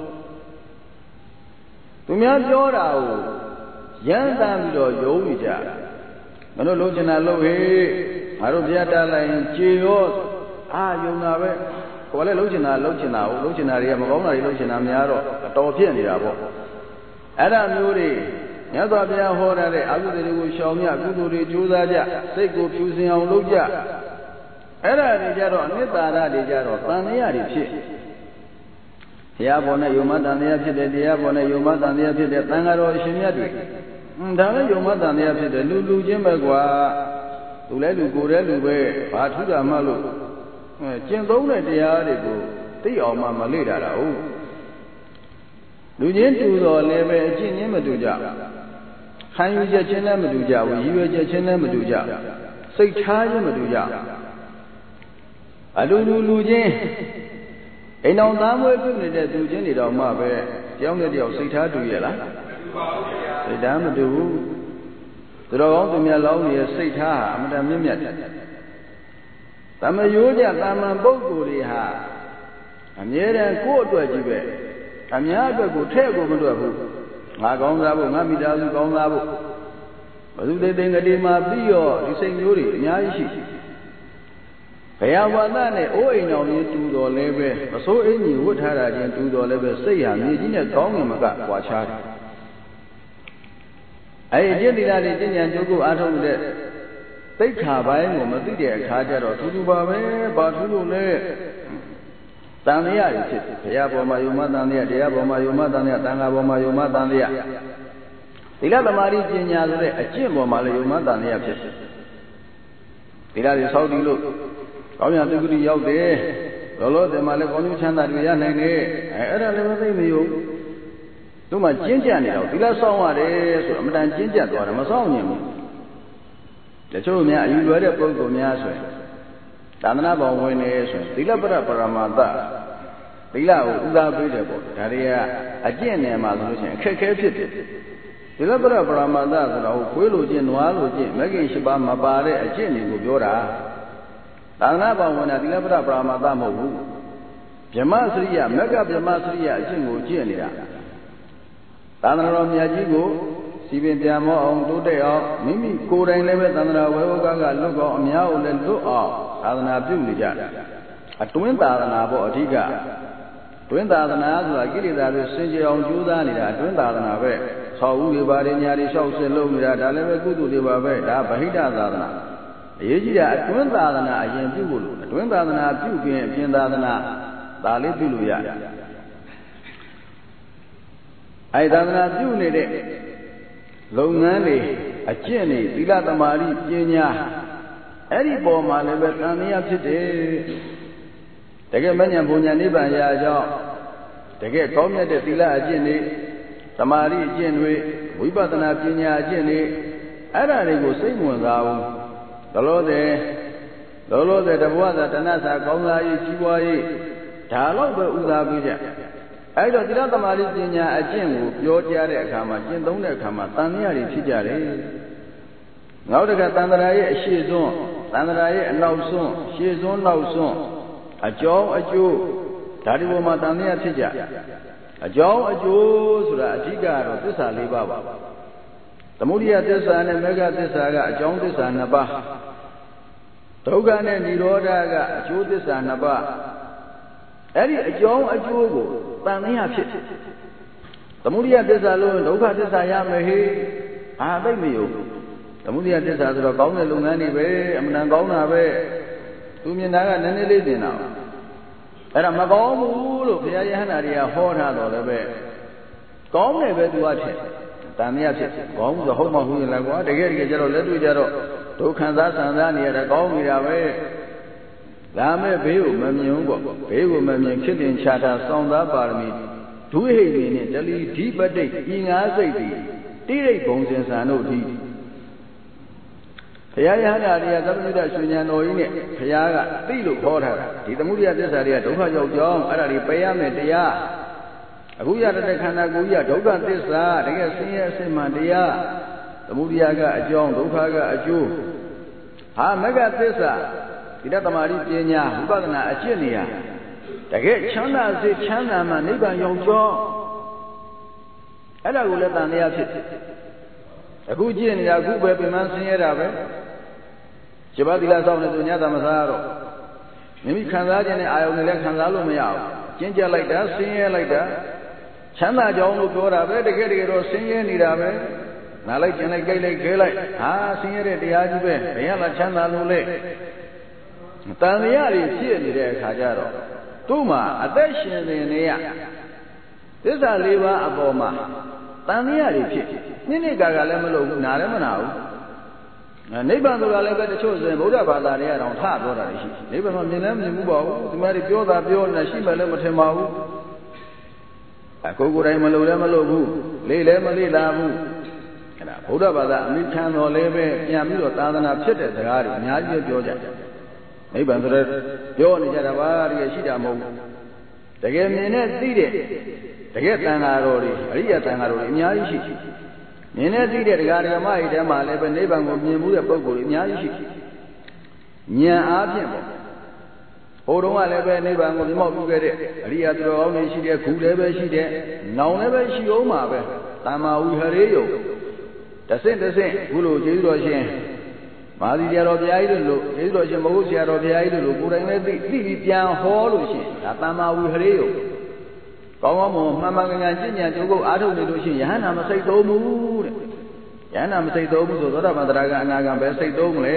သူများပြောတာကိုရမ်းတမ်းပြီးတော့ယုံနေကြမလို့လုံးချင်တာလို့ဟေ့ငါတို့ဘုရားတားလိုက်ရင်ကြေရောအာယုံတာပဲကိုယ်လည်းလုံးချင်တာလုံးချင်တာဟုတ်လုံးချင်တာတွေကမကောင်းတာတွေလုံးချင်တာများတော့အတော်ဖြစ်နေတာပေါ့အဲ့ဒါမျိုးတွေမြတ်စွာဘုရားဟောထားတဲ့အကုသိုလ်တွေကိုရှောင်မြကုသိုလ်တွေကြိုးစားကြစိတ်ကိုဖြူစင်အောင်လုပ်ကြအဲ့ဒါတွေကြတော့အနိတ္တာရတွေကြတော့တန်တရားတွေဖြစ်တရားပေါ်နဲ့ယုံမတန်တရားဖြစ်တဲ့တရားပေါ်နဲ့ယုံမတန်တရားဖြစ်တဲ့သံဃာတော်အရှင်မြတ်တွေအင်းဒါလည်းယုံမတန်တရားဖြစ်တဲ့လူလူချင်းပဲကွာသူလည်းလူကိုယ်လည်းလူပဲဘာထူးတာမှလို့အဲကျင့်သုံးတဲ့တရားတွေကိုသိအောင်မှမလေ့တာတာဟုတ်လူချင်းတူတော်လည်းပဲအကျင့်ချင်းမတူကြခံယူချက်ချင်းလည်းမတူကြဘူးရည်ရွယ်ချက်ချင်းလည်းမတူကြစိတ်ထားချင်းမတူကြအတူတူလူချင်းအိမ်တော်သားမွေးပြုနေတဲ့သူချင်းတွေတော့မှပဲကြောင်းတဲ့တယောက်စိတ်ထားတူရဲ့လားစိတ်ထားမတူဘူးသူတော်ကောင်းသူမြတ်လောင်းရဲ့စိတ်ထားဟာအမှန်တမ်းမြင့်မြတ်တယ်တမယိုးကြတာမန်ပုဂ္ဂိုလ်တွေဟာအမြဲတမ်းကိုယ့်အတွက်ကြီးပဲအများအတွက်ကိုထဲ့ကိုမတွက်ဘူးငါကောင်းစားဖို့ငါမိသားစုကောင်းစားဖို့ဘယ်သူတိတ်တိတ်ကလေးမှပြီးရောဒီစိတ်မျိုးတွေအများကြီးရှိဘယ်ဝါဒနဲ့အိုးအိမ်တော်ကြီးတူတော်လဲပဲမစိုးအင်းကြီးဝတ်ထားတာချင်းတူတော်လဲပဲစိတ်ဟာမြေကြီးနဲ့ကောင်းငင်မကကွာခြားတယ်အဲဒီကျင့်သီလတွေကျင့်ကြံကြိုးကိုအားထုတ်တဲ့သိက္ခာပိုင်းကိုမသိတဲ့အခါကျတော့ထူးထူးပါပဲဘာထူးလို့လဲတန်တရားတွေဖြစ်ဘုရားပေါ်မှာယုံမတန်တရားတရားပေါ်မှာယုံမတန်တရားတန်ခါပေါ်မှာယုံမတန်တရားသီလသမာဓိပညာဆိုတဲ့အကျင့်ပေါ်မှာလည်းယုံမတန်တရားဖြစ်သီလတွေစောင့်တည်လို့ကောင်းရသုခတိရောက်တယ်လောလောဆယ်မှာလည်းကောင်းကျိုးချမ်းသာတွေရနိုင်တယ်အဲအဲ့ဒါလည်းမသိမယုံသူမှကျင့်ကြံနေတော့သီလစောင့်ရတယ်ဆိုတော့အမှန်တန်ကျင့်ကြံသွားတယ်မစောင့်ညင်ဘူးတချို့များအယူလွယ်တဲ့ပုဂ္ဂိုလ်များဆိုရင်သာသနာ့ဘောင်ဝင်နေဆိုရင်သီလပရပရမတ္တသီလကိုဥသာပေးတယ်ပေါ့ဒါတွေကအကျင့်နယ်မှာဆိုလို့ရှိရင်အခက်အခဲဖြစ်တယ်သီလပရပရမတ္တဆိုတော့ခွေးလိုကျင့်နွားလိုကျင့်မဂ္ဂင်၈ပါးမပါတဲ့အကျင့်တွေကိုပြောတာသာသနာ့ဘောင်ဝင်တာသီလပရပရမတ္တမဟုတ်ဘူးဗြဟ္မစရိယမဂ္ဂဗြဟ္မစရိယအကျင့်ကိုကျင့်နေတာသာသနာတော်မြတ်ကြီးကိုစီပင်ပြန်မောအောင်တိုးတက်အောင်မိမိကိုယ်တိုင်လည်းပဲသန္တရာဝေဝကကလွတ်ကောင်းအများကိုလည်းလွတ်အောင်သာသနာပြုနေကြတယ်အတွင်းသာသနာပေါ့အဓိကတွင်းသာသနာဆိုတာကိလေသာတွေစင်ကြယ်အောင်ကြိုးစားနေတာအတွင်းသာသနာပဲဆောက်ဦးတွေပါတယ်ညာတွေလျှောက်ဆင်းလုပ်နေတာဒါလည်းပဲကုသိုလ်တွေပါပဲဒါဗဟိတသာသနာအရေးကြီးတာအတွင်းသာသနာအရင်ပြုဖို့လို့အတွင်းသာသနာပြုခြင်းအပြင်သာသနာဒါလေးပြုလို့ရတယ်အဲသာသနာပြုနေတဲ့လုပ်ငန်းတွေအကျင့်တွေသီလသမာဓိပညာအဲ့ဒီပေါ်မှာလည်းပဲတန်မြတ်ဖြစ်တယ်တကယ်မဉ္ဇဉ်ဘုံညာနိဗ္ဗာန်ရာအကြောင်းတကယ်ကောင်းမြတ်တဲ့သီလအကျင့်တွေသမာဓိအကျင့်တွေဝိပဿနာပညာအကျင့်တွေအဲ့ဒါတွေကိုစိတ်ဝင်စားဘူးလောလောဆယ်လောလောဆယ်တဘဝသာတဏှာစာကောင်းစားရေးကြီးပွားရေးဒါတော့ပဲဥသာပေးကြအဲ့တော့သီလသမာဓိပညာအကျင့်ကိုပြောကြားတဲ့အခါမှာကျင့်သုံးတဲ့အခါမှာတန်မြတ်တွေဖြစ်ကြတယ်။နောက်တစ်ခါတန်ត្រာရဲ့အရှိစွန်းတန်ត្រာရဲ့အနောက်စွန်းရှေ့စွန်းနောက်စွန်းအကြောင်းအကျိုးဒါဒီပေါ်မှာတန်မြတ်ဖြစ်ကြ။အကြောင်းအကျိုးဆိုတာအဓိကတော့သစ္စာ၄ပါးပါ။သမုဒိယသစ္စာနဲ့မေဃသစ္စာကအကြောင်းသစ္စာ၂ပါးဒုက္ခနဲ့និရောဓကအကျိုးသစ္စာ၂ပါးအဲ့ဒီအကြောင်းအကျိုးကိုတန်မြတ်ဖြစ်သမုဒိယသစ္စာလို့ဒုက္ခသစ္စာရမယ်ဟေ့အာသိမယုံသမုဒိယသစ္စာဆိုတော့ကောင်းတဲ့လုပ်ငန်းတွေပဲအမှန်တန်ကောင်းတာပဲသူမြင်တာကနည်းနည်းလေးတင်တာအဲ့ဒါမကောင်းဘူးလို့ဘုရားယဟန္တာတွေကဟောထားတော့လည်းပဲကောင်းတယ်ပဲသူကဖြစ်တန်မြတ်ဖြစ်ကောင်းဆိုဟုတ်မှဟုတ်ရင်လည်းကွာတကယ်တကယ်ကျတော့လက်တွေ့ကျတော့ဒုက္ခသာဆန္ဒနေရတာကောင်းနေတာပဲဒါမဲ့ဘေးကိုမမြင်ဘူးပေါ့ဘေးကိုမမြင်ဖြစ်တင်ချတာစောင့်သားပါရမီဒုဟိတ်နေနဲ့တလီဓိပတိတ်ဤငါးစိတ်သည်တိရိတ်ဘုံစင်ဆန်တို့သည်ဘုရားယဟန္တာတွေကသဗ္ဗညုတရွှေဉာဏ်တော်ကြီးနဲ့ဘုရားကသိလို့ဟောထားတာဒီသမုဒိယသစ္စာတွေကဒုက္ခရောက်ကြောင်းအဲ့ဒါတွေပယ်ရမယ်တရားအခုရတဲ့ခန္ဓာကိုယ်ကြီးကဒုက္ခသစ္စာတကယ်ဆင်းရဲအစစ်မှန်တရားသမုဒိယကအကြောင်းဒုက္ခကအကျိုးဟာမဂ္ဂသစ္စာသီလသမာဓိပညာဝိပဿနာအကျင့်နေရတကယ်ချမ်းသာစေချမ်းသာမှနိဗ္ဗာန်ရောက်ကြောင်းအဲ့ဒါကိုလည်းတန်တရားဖြစ်အခုကျင့်နေတာအခုပဲပြင်မှန်းဆင်းရဲတာပဲခြေပါသီလစောင့်နေသူညတာမစားတော့မိမိခံစားခြင်းနဲ့အာယုန်နဲ့လည်းခံစားလို့မရဘူးကျင့်ကြလိုက်တာဆင်းရဲလိုက်တာချမ်းသာကြောင်းလို့ပြောတာပဲတကယ်တကယ်တော့ဆင်းရဲနေတာပဲနားလိုက်ကျင်လိုက်ကြိုက်လိုက်ခဲလိုက်ဟာဆင်းရဲတဲ့တရားကြီးပဲဘယ်ရလားချမ်းသာလို့လဲတန်တရားတွေဖြစ်နေတဲ့အခါကျတော့သူ့မှာအသက်ရှင်နေနေရသစ္စာ၄ပါးအပေါ်မှာတန်တရားတွေဖြစ်နိမ့်နိကာကလည်းမလုပ်ဘူးနားလည်းမနာဘူးနိဗ္ဗာန်ဆိုတာလည်းပဲတချို့ဆိုရင်ဗုဒ္ဓဘာသာတွေကတောင်ထပြောတာရှိနိဗ္ဗာန်မှာမြင်လည်းမမြင်ဘူးပါဘူးဒီမှာတွေပြောတာပြောနေရှိမှလည်းမထင်ပါဘူးအကိုကိုယ်တိုင်မလုပ်လည်းမလုပ်ဘူးလေလည်းမလေ့လာဘူးအဲ့ဒါဗုဒ္ဓဘာသာအမိခံတော်လည်းပဲပြန်ပြီးတော့သာသနာဖြစ်တဲ့စကားတွေအများကြီးပြောကြတယ်နိဗ္ဗာန်ဆိုတဲ့ပြောနေကြတာပါတကယ်ရှိတာမဟုတ်ဘူးတကယ်မြင်နဲ့သိတဲ့တကယ်တန်ဃာတော်တွေအရိယတန်ဃာတော်တွေအများကြီးရှိမြင်နဲ့သိတဲ့တရားဓမ္မတွေထဲမှာလည်းပဲနိဗ္ဗာန်ကိုမြင်မှုတဲ့ပုဂ္ဂိုလ်တွေအများကြီးရှိဉာဏ်အားဖြင့်ပေါ့ဟိုတုန်းကလည်းပဲနိဗ္ဗာန်ကိုမြင်မောက်ပြုခဲ့တဲ့အရိယသူတော်ကောင်းတွေရှိတယ်ခုလည်းပဲရှိတယ်နောင်လည်းပဲရှိအောင်မှာပဲတမ္မာဝိဟရေယုတဆင့်တဆင့်ခုလိုကျေးဇူးတော်ရှင်မာသီဆရာတော်ဘုရားကြီးတို့လို့ကျေးဇူးတော်ရှင်မဟုတ်ဆရာတော်ဘုရားကြီးတို့လို့ကိုယ်တိုင်လည်းသိသိပြီးပြန်ဟောလို့ရှိရင်ဒါတမ္မာဝိဟရေယကောင်းကောင်းမွန်မှန်မှန်ကန်ကန်ကျင့်ကြံကြိုးကုပ်အားထုတ်နေလို့ရှိရင်ယဟန္တာမစိတ်သုံးဘူးတဲ့ယဟန္တာမစိတ်သုံးဘူးဆိုသောတာပန်တရားကအနာဂံပဲစိတ်သုံးမလဲ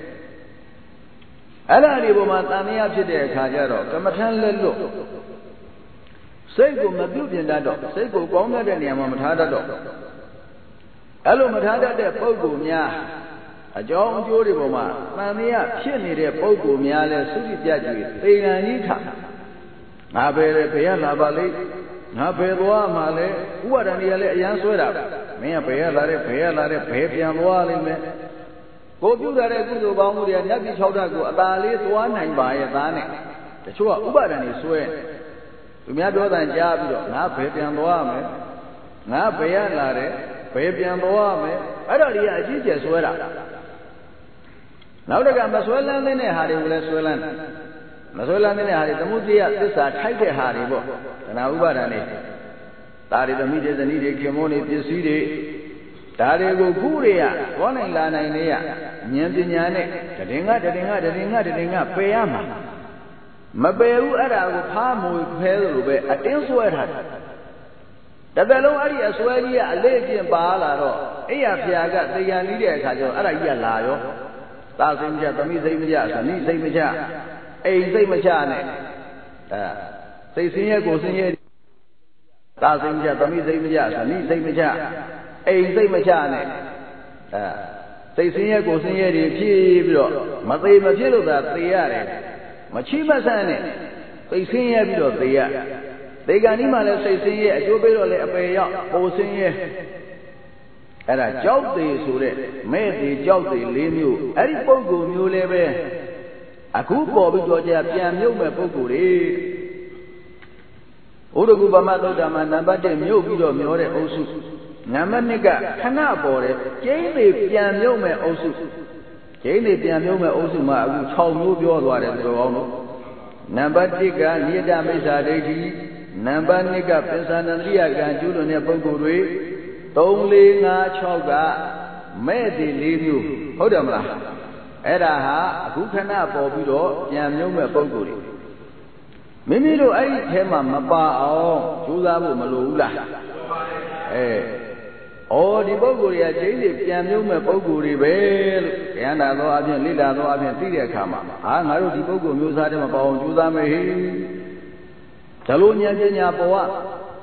အဲ့ဒါဒီပုံမှာတန်မြတ်ဖြစ်တဲ့အခါကျတော့ကမ္မထမ်းလက်လွတ်စိတ်ကိုမပြုတ်ပြင်တတ်တော့စိတ်ကိုကောင်းတဲ့နေရာမှာမထားတတ်တော့အဲ့လိုမထားတတ်တဲ့ပုဂ္ဂိုလ်များအကြောင်းအကျိုးတွေပေါ်မှာတန်မြတ်ဖြစ်နေတဲ့ပုဂ္ဂိုလ်များလဲသုတိပြတ်ကြည့်သေကံကြီးထငါပဲလေဘယ်ရလာပါလိမ့်ငါဘယ်သွားမှလဲဥပါဒဏ်တွေကလည်းအရန်ဆွဲတာမင်းကဘယ်ရလာတဲ့ဘယ်ရလာတဲ့ဘယ်ပြန်သွားလိမ့်မယ်ကိုပြုတာတဲ့ကုသိုလ်ကောင်းမှုတွေကနတ်ပြည်၆ဓာတ်ကိုအသာလေးသွားနိုင်ပါရဲ့သားနဲ့တချို့ကဥပါဒဏ်တွေဆွဲသူများပြောတဲ့ကြားပြီးတော့ငါဘယ်ပြန်သွားမယ်ငါဘယ်ရလာတဲ့ဘယ်ပြန်သွားမယ်အဲ့ဒါတွေကအကြီးကျယ်ဆွဲတာနောက်တကမဆွဲလန်းတဲ့ဟာတွေကိုလည်းဆွဲလန်းမဆွဲလန်းတဲ့ဟာတွေသမုဒိယသစ္စာထိုက်တဲ့ဟာတွေပေါ့တဏှာဥပါဒဏ်တွေဒါတွေသမီးတွေဇနီးတွေခင်မုန်းတွေပစ္စည်းတွေဒါတွေကိုခုတွေကဘောနိုင်လာနိုင်နေရဉာဏ်ပညာနဲ့တည်ငါတည်ငါတည်ငါတည်ငါပယ်ရမှာမပယ်ဘူးအဲ့ဒါကိုဖားမွေဖဲလို့ပဲအတင်းဆွဲထားတယ်တသက်လုံးအဲ့ဒီအဆွဲကြီးကအလေးအကျင့်ပါလာတော့အဲ့ရဖျာကသေကံကြီးတဲ့အခါကျတော့အဲ့ဒါကြီးကလာရောသာစိတ်မချသမီးစိတ်မချဇနီးစိတ်မချအိမ်စိတ်မချနဲ့အဲစိတ်ဆင်းရဲကိုဆင်းရဲသာစိတ်မချသမီးစိတ်မချဇနီးစိတ်မချအိမ်စိတ်မချနဲ့အဲစိတ်ဆင်းရဲကိုဆင်းရဲတွေဖြစ်ပြီးတော့မသေးမဖြစ်လို့သာသေရတယ်မချိမဆန်းနဲ့စိတ်ဆင်းရဲပြီးတော့သေရသေကံဒီမှာလည်းစိတ်ဆင်းရဲအကျိုးပေးတော့လည်းအပေရောက်ပိုဆင်းရဲအဲ့ဒါကြောက်သေးဆိုတဲ့မဲ့သေးကြောက်သေးလေးမျိုးအဲ့ဒီပုံကိုမျိုးလည်းပဲအခုပေါ်ပြီးတော့ကြာပြန်မြုပ်မဲ့ပုံကိုလေဥဒကုပမသုဒ္ဓမှာနံပါတ်၁မြုပ်ပြီးတော့မျောတဲ့အုပ်စုနံပါတ်၂ကခဏပေါ်တယ်ကျင်းသေးပြန်မြုပ်မဲ့အုပ်စုကျင်းသေးပြန်မြုပ်မဲ့အုပ်စုမှာအခု၆မျိုးပြောသွားတယ်ဆိုတော့နံပါတ်၁ကနိယတမိစ္ဆာဒိဋ္ဌိနံပါတ်၂ကပစ္ဆန္တရိယကံကျူးလွန်တဲ့ပုဂ္ဂိုလ်တွေ၃၄၅၆ကမဲ့သေး၄မျိုးဟုတ်တယ်မလားအဲ့ဒါဟာအခုခဏပေါ်ပြီးတော့ပြန်မြုပ်မဲ့ပုဂ္ဂိုလ်တွေမိမိတို့အဲ့ဒီထဲမှာမပါအောင်ကြိုးစားဖို့မလိုဘူးလားအဲဩဒီပုဂ္ဂိုလ်တွေကကျင်းစီပြန်မြုပ်မဲ့ပုဂ္ဂိုလ်တွေပဲလို့ဉာဏ်သာသောအပြင်လိလာသောအပြင်သိတဲ့အခါမှာအာငါတို့ဒီပုဂ္ဂိုလ်မျိုးစားတဲ့မပါအောင်ကြိုးစားမယ်ဟိဒါလိုဉာဏ်ပညာပေါ်က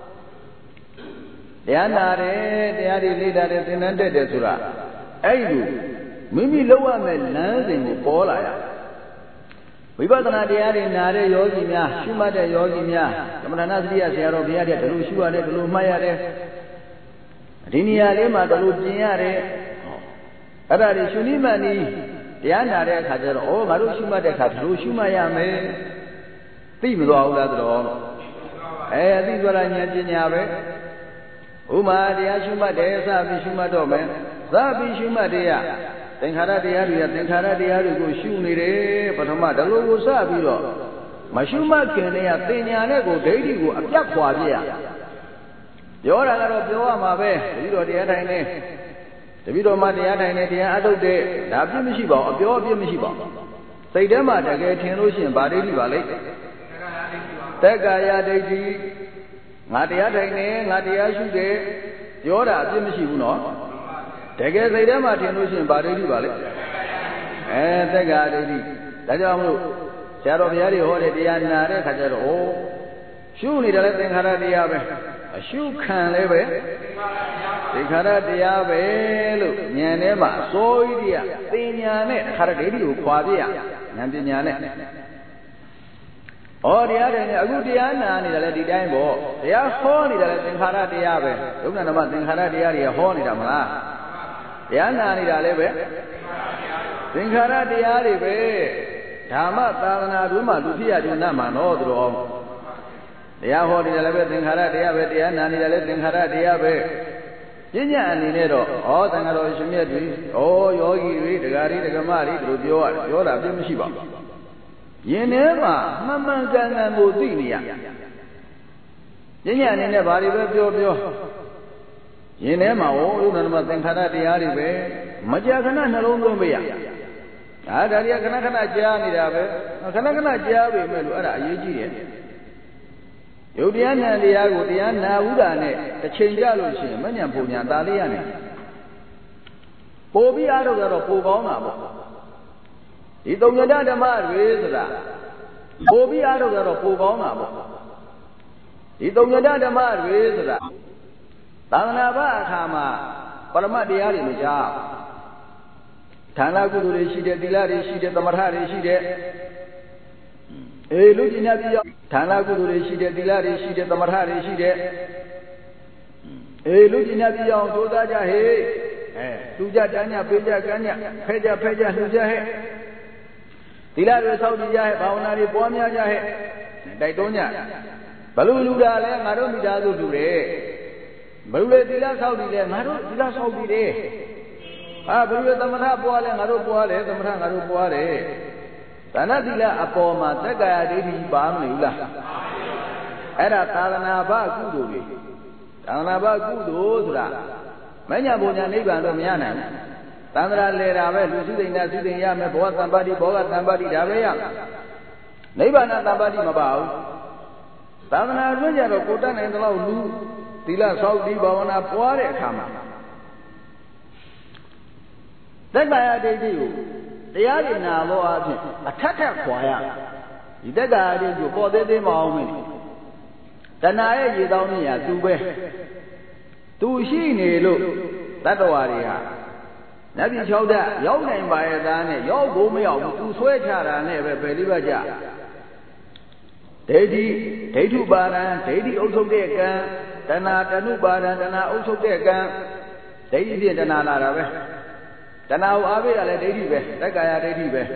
တရားနာတယ်တရားတွေလေ့လာတယ်သင်တန်းတက်တယ်ဆိုတာအဲ့ဒီမိမိလောက်ရမယ့်လမ်းစဉ်ကိုပေါ်လာရဝိပဿနာတရားတွေနာတဲ့ယောဂီများရှုမှတ်တဲ့ယောဂီများသမထနာစရိယဆရာတော်ဘုရားတဲ့ဒီလိုရှုရတယ်ဒီလိုမှတ်ရတယ်ဒီနေရာလေးမှာဒီလိုပြင်ရတယ်အဲ့ဒါတွေရှုနိမန်ဤတရားနာတဲ့အခါကျတော့ဩငါတို့ရှုမှတ်တဲ့အခါဒီလိုရှုမှတ်ရမယ်သိမသွားဘူးလားတော်အဲအသိသွားတာဉာဏ်ပညာပဲဥမာတရားရှုမှတ်တယ်စပြီးရှုမှတ်တော့မယ်စပြီးရှုမှတ်တရားသင်္ခါရတရားတွေကသင်္ခါရတရားတွေကိုရှုနေတယ်ပထမဒါလိုကိုစပြီးတော့မရှုမှတ်ခင်တည်းကသင်ညာနဲ့ကိုဒိဋ္ဌိကိုအပြတ်ခွာပြရပြောတာကတော့ပြောရမှာပဲတပည့်တော်တရားထိုင်နေတပည့်တော်မှတရားထိုင်နေတရားအထုတ်တဲ့ဒါပြစ်မရှိပါဘူးအပြောအပြစ်မရှိပါဘူးစိတ်ထဲမှာတကယ်ထင်လို့ရှိရင်ဗာဒိဋ္ဌိပါလိမ့်တက္ကာယဒိဋ္ဌိငါတရားထိုင်နေငါတရားရှုတယ်ပြောတာအပြစ်မရှိဘူးနော်တကယ်စိတ်ထဲမှာထင်လို့ရှိရင်ဗာဒိဋ္ဌိပါလေအဲတက္ကာဒိဋ္ဌိဒါကြောင့်မလို့ဆရာတော်ဘုရားတွေဟောတဲ့တရားနာတဲ့ခါကျတော့ဩရှုနေတယ်လေသင်္ခါရတရားပဲအရှုခံလည်းပဲသင်္ခါရတရားပဲလို့ဉာဏ်ထဲမှာအစိုးရည်တရားသိဉာဏ်နဲ့ခါရဒိဋ္ဌိကိုခွာပြရဉာဏ်ပညာနဲ့ဩတရားတယ်နဲ့အခုတရားနာနေတာလေဒီတိုင်းပေါ့တရားဟောနေတာလေသင်္ခါရတရားပဲဒုက္ခနာမသင်္ခါရတရားတွေဟောနေတာမလားတရားနာနေတာလည်းပဲသင်္ခါရတရားတွေပဲဓမ္မသာသနာ့တွင်မှလူဖြစ်ရကြနတ်မှာနော်သူတော်တရားဟောနေတာလည်းပဲသင်္ခါရတရားပဲတရားနာနေတာလည်းသင်္ခါရတရားပဲပညာအနေနဲ့တော့ဩသံဃာတော်ရှင်မြတ်တွေဩယောဂီတွေဒကာတွေဒကမတွေသူတို့ပြောရတယ်ပြောတာပြည့်မရှိပါဘူးယင်ထဲမှာမှန်မှန်ကန်ကန်ကိုသိနေရပညာအနေနဲ့ဘာတွေပဲပြောပြောယင်ထဲမှာဩဥဒ္ဒနမသင်္ခါရတရားတွေပဲမကြာခဏနှလုံးသွင်းပေးရ啊，大家看那看那家里的呗，看那看那家呗，没路啊，有几点？有点难的呀，有点难无的呢，这亲家路线，没人不人打理呢。不必阿都在那不高那不，你东家家的嘛为是的，不必阿都在那不高那不，你东家家的嘛为是的，当那把他嘛，把那嘛地下里面家。ဌာနကုသိုလ်တွေရှိတယ်သီလတွေရှိတယ်သမထတွေရှိတယ်အေးလူကြီးများပြောဌာနကုသိုလ်တွေရှိတယ်သီလတွေရှိတယ်သမထတွေရှိတယ်အေးလူကြီးများပြောအောင်ကြိုးစားကြဟဲ့အဲလူကြတန်းကြပေးကြကမ်းကြဖဲကြဖဲကြလှူကြဟဲ့သီလတွေစောင့်ကြည့်ကြဟဲ့ဘာဝနာတွေပွားများကြဟဲ့တိုက်တွန်းကြဘလူလူတာလဲငါတို့မိသားစုလူတယ်ဘလူလေသီလစောင့်ကြည့်လဲငါတို့သီလစောင့်ကြည့်တယ်啊，比如咱们他播嘞，俺都播嘞，咱们他俺都播嘞。咱那地了阿播嘛，这个地皮把没有了。哎，那当然那把古多的，当然那把古多是啦。每年过年那边都没样呢。当然来了呗，六十岁那岁岁呀，没播三八的，播个三八的咋样？那边那三八的没包。当然那人家都过年那老路，地了烧地包那播嘞看嘛。这个呀，这就这样的拿罗阿片，啊，太太快呀！你这个的就搞得这毛病，但那也遇到你呀，都呗，都是你路，那多话的呀。那边晓得，要能买单呢，要不没有，都说起来呢，别别里边讲。这地这处巴人，这地欧洲这干，但那这处巴人，但那欧洲这干，这一点在哪拿了呗？但那阿贝来对地呗，大家呀对地呗。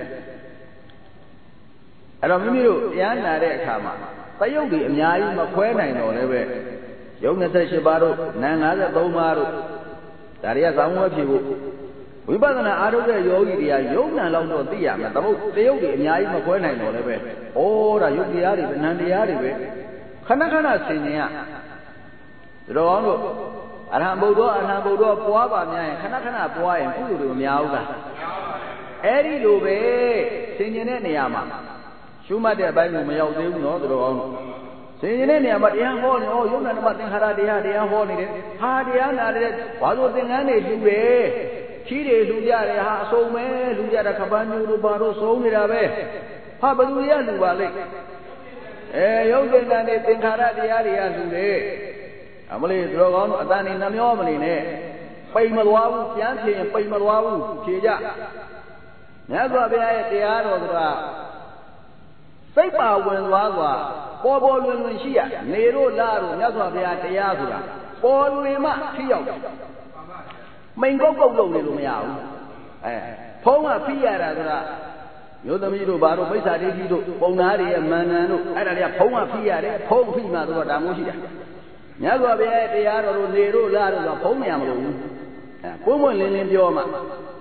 哎，那明明有伢拿来看嘛，不有的伢伊嘛快难弄嘞呗，有那才十八路，南岸的都马路，大家上我屁股。为把那阿都在有一点有那老多地呀嘛，但不这有的伢伊嘛快难弄嘞呗。哦，那有的伢的，南的伢的呗，看那看那谁呢呀？知道不？阿汉不多，阿汉不多，播吧面，看那看那播人，不都苗个？哎，你路呗，新年的那样嘛，修马的白路没有丢喏，知道不？新年的那样嘛，这样好呢，哦，有那么等下他这样这样好呢的，他这样那的，话说等下那路呗，去的路家的哈，收没路家的看板牛都把都收没了呗，他不路样路吧嘞？哎，有等下的等下他这样这样路嘞。阿么哩，这个阿咱你那苗么哩呢？背么多物，捡钱背么多物，去家。那个边第二个是吧？谁把文化话，波波论论西呀，内陆拉路，那个边第二个啦，波论嘛去要。美国高楼的都没有，哎，碰啊皮呀啦是吧？有的米都把都没啥的地都，碰哪里蛮难都，哎那里碰啊皮呀的，碰皮嘛都是大东西呀。那个边第二个路内陆拉路个碰面路，哎，不问零零标嘛。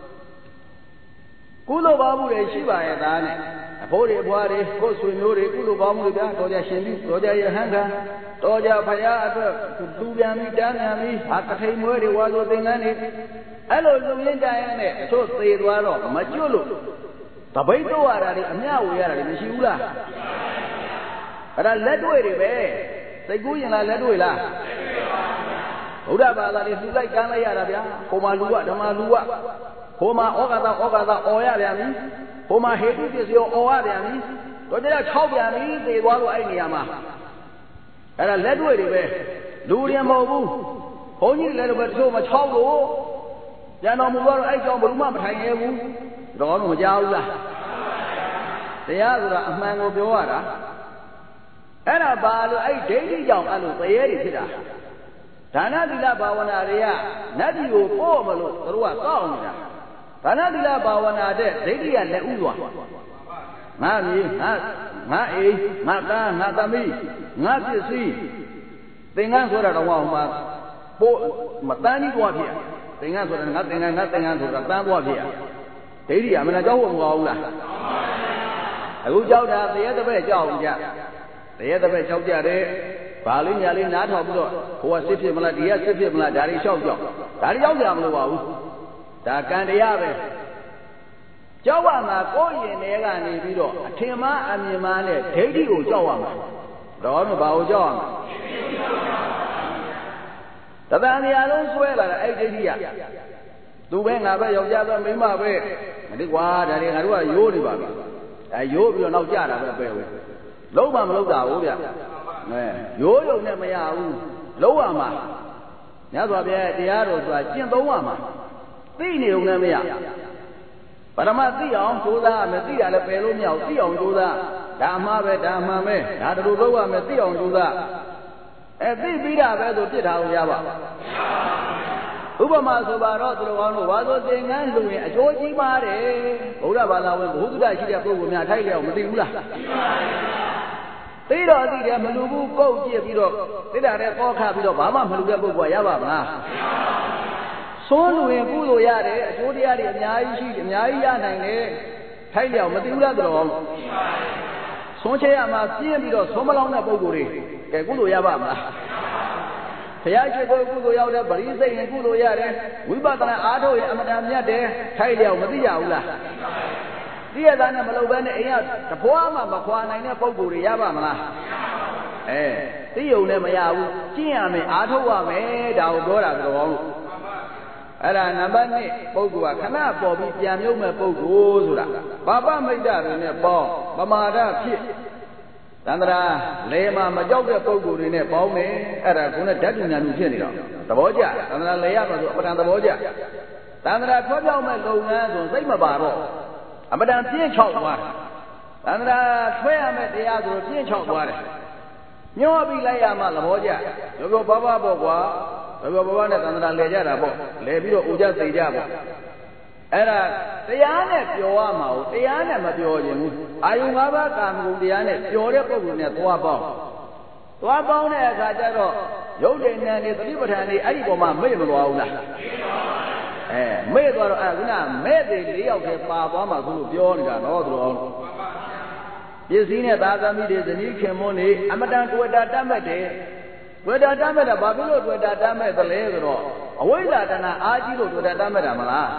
古老巴木的西巴也大呢，破的破的，过水牛的古老巴木的边，大家心里大家也看看，大家拍下这路边米、山边米，啊，个黑木的话说等安的，哎，老中间这样的，说谁多了没救路，他背多啊的，俺家屋呀的没修了，啊，那来对的呗。谁故意来来对啦？好的吧，那你出来干了呀？那边，后嘛路啊，他妈路啊，后嘛我干到我干到熬呀两米，后嘛黑土就是要熬呀两米，我这要炒两米，这多少爱你呀嘛？哎，那来对的呗，路连毛布，后你来了不说嘛炒路，然后我说哎叫不路嘛不谈业务，然后我家务了，这样子的，蛮我表啊的。哎，那巴路哎，这里叫巴路白的是的，咱那里那巴文那里呀，那里有包么路，都话高呢的，咱那里那巴文那的，这里也来乌啊，俺米俺俺哎俺干俺大米俺这水，等俺说的的话嘛，不嘛单你多少片，等俺说的俺等俺俺等俺说的单多少片，这里也没那叫我高了，有叫的别的别叫人家。这也得被小家的，把人家的拿差不多，我十匹不了，底下十匹不了，家里小叫，家里要这样的话，咱干的呀呗。 ကြောက်ရမှာကိုယ်ရင်ထဲကနေပြီးတော့အထင်မှားအမြင်မှားနဲ့ဒိဋ္ဌိကိုကြောက်ရမှာတော့ဘာကိုကြောက်ရမှာတသံတရားလုံးဆွဲလာတာအဲ့ဒိဋ္ဌိကသူပဲငါပဲယောက်ျားပဲမိန်းမပဲမသိကွာဒါတွေငါတို့ကရိုးနေပါပြီအဲရိုးပြီးတော့နောက်ကြတာပဲပဲလုံးမမလုံးတာဘူးဗျအဲရိုးရုံနဲ့မရဘူးလုံးဝမှာညစွာပြဲတရားတော်ဆိုတာကျင့်သုံးရမှာသိနေုံနဲ့မရပရမသိအောင်ကြိုးစားမယ်သိရလည်းပယ်လို့မရဘူးသိအောင်ကြိုးစားဒါမှပဲဒါမှပဲဒါတို့လုပ်ရမယ်သိအောင်ကြိုးစားအဲသိပြီးတာပဲဆိုပြစ်ထားလို့ရပါဥပမာဆိုပါတော့သူတော်ကောင်းတို့ဝါဆိုသင်္ကန်းလူရင်အကျိုးကြီးပါတယ်ဘုရားဘာသာဝင်ဘုဟုတ္တရှိတဲ့ပုဂ္ဂိုလ်များထိုက်လျောက်မသိဘူးလားသိတော့သိတယ်မလူဘူးကုတ်ကြည့်ပြီးတော့သိတာတဲ့ကောခပြီးတော့ဘာမှမလူတဲ့ပုဂ္ဂိုလ်ကရပါမလားသွန်းလူရင်ကုသိုလ်ရတယ်အကျိုးတရားတွေအများကြီးရှိတယ်အများကြီးရနိုင်တယ်ထိုက်လျောက်မသိဘူးလားသူတော်ကောင်းသွန်းချရမှာပြင်းပြီးတော့သွန်းမလောင်းတဲ့ပုဂ္ဂိုလ်တွေကဲကုသိုလ်ရပါမလားဘုရားရှိခိုးကုသိုလ်ရောက်တဲ့ပရိစိတ်ရင်ကုသိုလ်ရတယ်ဝိပဿနာအားထုတ်ရင်အမတန်မြတ်တယ်ထိုက်လျောက်မသိကြဘူးလားသိရတာနဲ့မလုပ်ဘဲနဲ့အိမ်ကတပွားမှမခွာနိုင်တဲ့ပုဂ္ဂိုလ်တွေရပါမလားအဲသိယုံနဲ့မရဘူးကျင့်ရမယ်အားထုတ်ရမယ်ဒါကိုပြောတာဆိုတော့အဲ့ဒါနံပါတ်နှစ်ပုဂ္ဂိုလ်ကခဏပေါ်ပြီးပြန်မြုပ်မဲ့ပုဂ္ဂိုလ်ဆိုတာဘာပမိတ်္တတွေနဲ့ပေါင်းပမာဒဖြစ်သန္တရာလေမှာမကြောက်တဲ့ပုဂ္ဂိုလ်တွေနဲ့ပေါင်းတယ်အဲ့ဒါခုနဲ့ဓာတ်ဉာဏ်ဖြစ်နေတော့သဘောကျသန္တရာလေရမှာဆိုအပဒံသဘောကျသန္တရာထွက်ပြောက်မဲ့လုပ်ငန်းဆိုစိတ်မပါတော့အပဒံပြင်းချောက်သွားတယ်သန္တရာဆွဲရမဲ့တရားဆိုပြင်းချောက်သွားတယ်ညှောပြီးလိုက်ရမှသဘောကျရောရောဘဘပေါ့ကွာရောရောဘဘနဲ့သန္တရာလဲကြတာပေါ့လဲပြီးတော့ဥကြသိကြပေါ့အဲ့ဒါတရားနဲ့ပြောရမှာကိုတရားနဲ့မပြောခြင်းဘူးအာယု၅ပါးကာမဂုဏ်တရားနဲ့ပြောတဲ့ပုဂ္ဂိုလ်နဲ့သွားပေါင်းသွားပေါင်းတဲ့အခါကျတော့ရုပ်တည်ဉာဏ်နဲ့သတိပဋ္ဌာန်တွေအဲ့ဒီပေါ်မှာမေ့မသွားဘူးလားအဲမေ့သွားတော့အဲ့ခုနမဲ့တွေ၄ယောက်တည်းပါသွားမှသူတို့ပြောနေတာတော့သူတော်ပစ္စည်းနဲ့သာသမီတွေဇနီးခင်မွန်းတွေအမတန်တွေ့တာတတ်မဲ့တယ်တွေ့တာတတ်မဲ့တာဘာဖြစ်လို့တွေ့တာတတ်မဲ့သလဲဆိုတော့အဝိဇ္ဇာတဏအာကြီးလို့တွေ့တာတတ်မဲ့တာမလား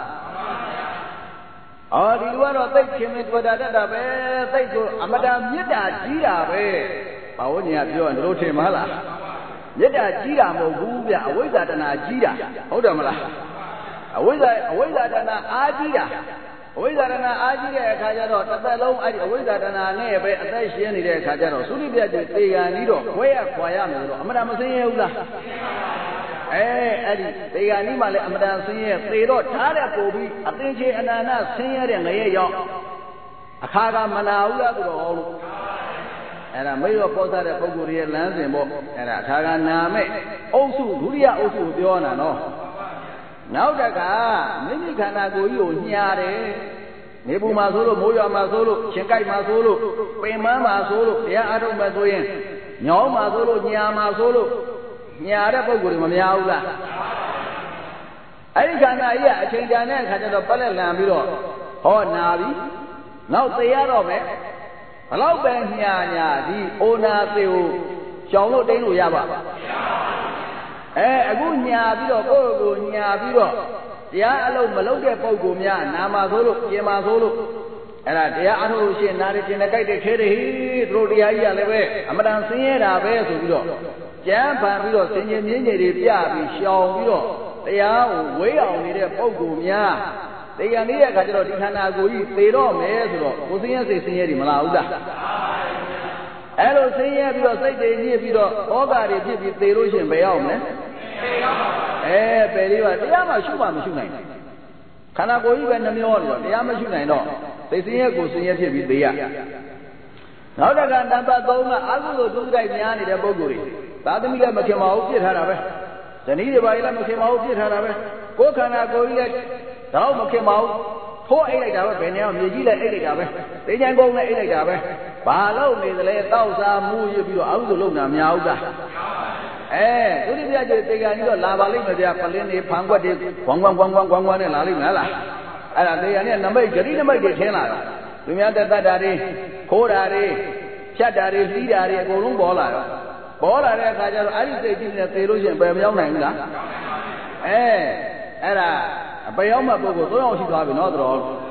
အော်ဒီလူကတော့သိခင်မင်းတွေ့တာတတ်တာပဲသိဆိုအမတန်မေတ္တာကြီးတာပဲဘာဝဉာဏ်ပြောရင်တို့ထင်မလားမေတ္တာကြီးတာမဟုတ်ဘူးဗျအဝိဇ္ဇာတဏကြီးတာဟုတ်တယ်မလားအဝိဇ္ဇာအဝိဇ္ဇာတဏအာကြီးတာအဝိဇ္ဇာတဏအာကြီးတဲ့အခါကျတော့တစ်သက်လုံးအဲ့ဒီအဝိဇ္ဇာတဏနဲ့ပဲအသက်ရှင်နေတဲ့အခါကျတော့သုတိပြတ်တွေသေကန်ပြီးတော့ခွဲရခွာရမယ်ဆိုတော့အမတန်မစင်းရဘူးလားအဲအဲ့ဒီသေကန်ဒီမှလည်းအမတန်ဆင်းရဲသေတော့ထားတဲ့ပုံပြီးအသင်္ချေအနန္တဆင်းရဲတဲ့ငရဲရောက်အခါကမနာဘူးလားသူတော်လို့အဲ့ဒါမိရောပေါ်စားတဲ့ပုဂ္ဂိုလ်ရဲ့လမ်းစဉ်ပေါ့အဲ့ဒါအခါကနာမဲ့အုပ်စုဒုတိယအုပ်စုပြောနေတာနော်နောက်တကမိမိခန္ဓာကိုယ်ကြီးကိုညားတယ်နေပူမှာဆိုလို့မိုးရွာမှာဆိုလို့ရှင်ကြိုက်မှာဆိုလို့ပင်မန်းမှာဆိုလို့တရားအားထုတ်မှာဆိုရင်ညောင်းမှာဆိုလို့ညာမှာဆိုလို့ညာတဲ့ပုဂ္ဂိုလ်တွေမများဘူးလားအဲ့ဒီခန္ဓာကြီးကအချိန်တန်တဲ့အခါကျတော့ပလက်လန်ပြီးတော့ဟောနာပြီနောက်သေရတော့မယ်ဘလောက်ပဲညာညာဒီအိုနာသေကိုရှောင်လို့တိန်းလို့ရပါအဲအခုညာပြီးတော့ကိုယ့်ကိုညာပြီးတော့တရားအလုံးမလုံးတဲ့ပုံကိုများနာမှာဆိုလို့ပြင်မှာဆိုလို့အဲ့ဒါတရားအထုတ်လို့ရှိရင်နားရကျင်တဲ့ကြိုက်တဲ့ခဲတဲ့ဟိသူတို့တရားကြီးကလည်းပဲအမတန်ဆင်းရဲတာပဲဆိုပြီးတော့ကြမ်းပန်ပြီးတော့ဆင်ញင်မြင်းကြီးတွေပြပြီးရှောင်ပြီးတော့တရားကိုဝေးအောင်နေတဲ့ပုံကိုများတရားနေတဲ့အခါကျတော့ဒီခန္ဓာကိုယ်ကြီးသေတော့မယ်ဆိုတော့ကိုယ်ဆင်းရဲစိတ်ဆင်းရဲတွေမလာဘူးလားအဲ့လိုဆင်းရဲပြီးတော့စိတ်တွေညစ်ပြီးတော့ဩဃာတွေဖြစ်ပြီးသေလို့ရှိရင်ဘယ်ရောက်မလဲအဲပယ်လေးပါတရားမှရှုမှမရှုနိုင်ခန္ဓာကိုယ်ကြီးပဲနှမျောနေတော့တရားမရှုနိုင်တော့သိစင်းရဲကိုစင်းရဲဖြစ်ပြီးသေရနောက်တကနံပါတ်သုံးကအကုသိုလ်သုတိုက်များနေတဲ့ပုဂ္ဂိုလ်တွေသာသမီလည်းမခင်ပါဘူးပြစ်ထားတာပဲဇနီးတွေပါလည်းမခင်ပါဘူးပြစ်ထားတာပဲကိုယ်ခန္ဓာကိုယ်ကြီးလည်းတော့မခင်ပါဘူးထိုးအိတ်လိုက်တာပဲဘယ်နေအောင်မြေကြီးလည်းအိတ်လိုက်တာပဲသိချင်ကုန်လည်းအိတ်လိုက်တာပဲဘာလို့နေသလဲတောက်စားမူရပြီးတော့အကုသိုလ်လုပ်တာများဦးလားအဲသုတိပြတ်တွေတေကန်ကြီးတော့လာပါလိမ့်မယ်ဗျာပလင်းတွေဖန်ခွက်တွေဝမ်ဝမ်ဝမ်ဝမ်ဝမ်ဝမ်နဲ့လာလိမ့်မယ်လားအဲ့ဒါတေကန်နဲ့နမိတ်ဂရိနမိတ်တွေထင်းလာတာသူများတက်တတ်တာတွေခိုးတာတွေဖြတ်တာတွေလှီးတာတွေအကုန်လုံးပေါ်လာတော့ပေါ်လာတဲ့အခါကျတော့အဲ့ဒီစိတ်ကြီးနဲ့သေလို့ရှိရင်ဘယ်မရောက်နိုင်ဘူးလားအဲအဲ့ဒါအပယ်ရောက်မှပုဂ္ဂိုလ်သုံးယောက်ရှိသွားပြီနော်တော်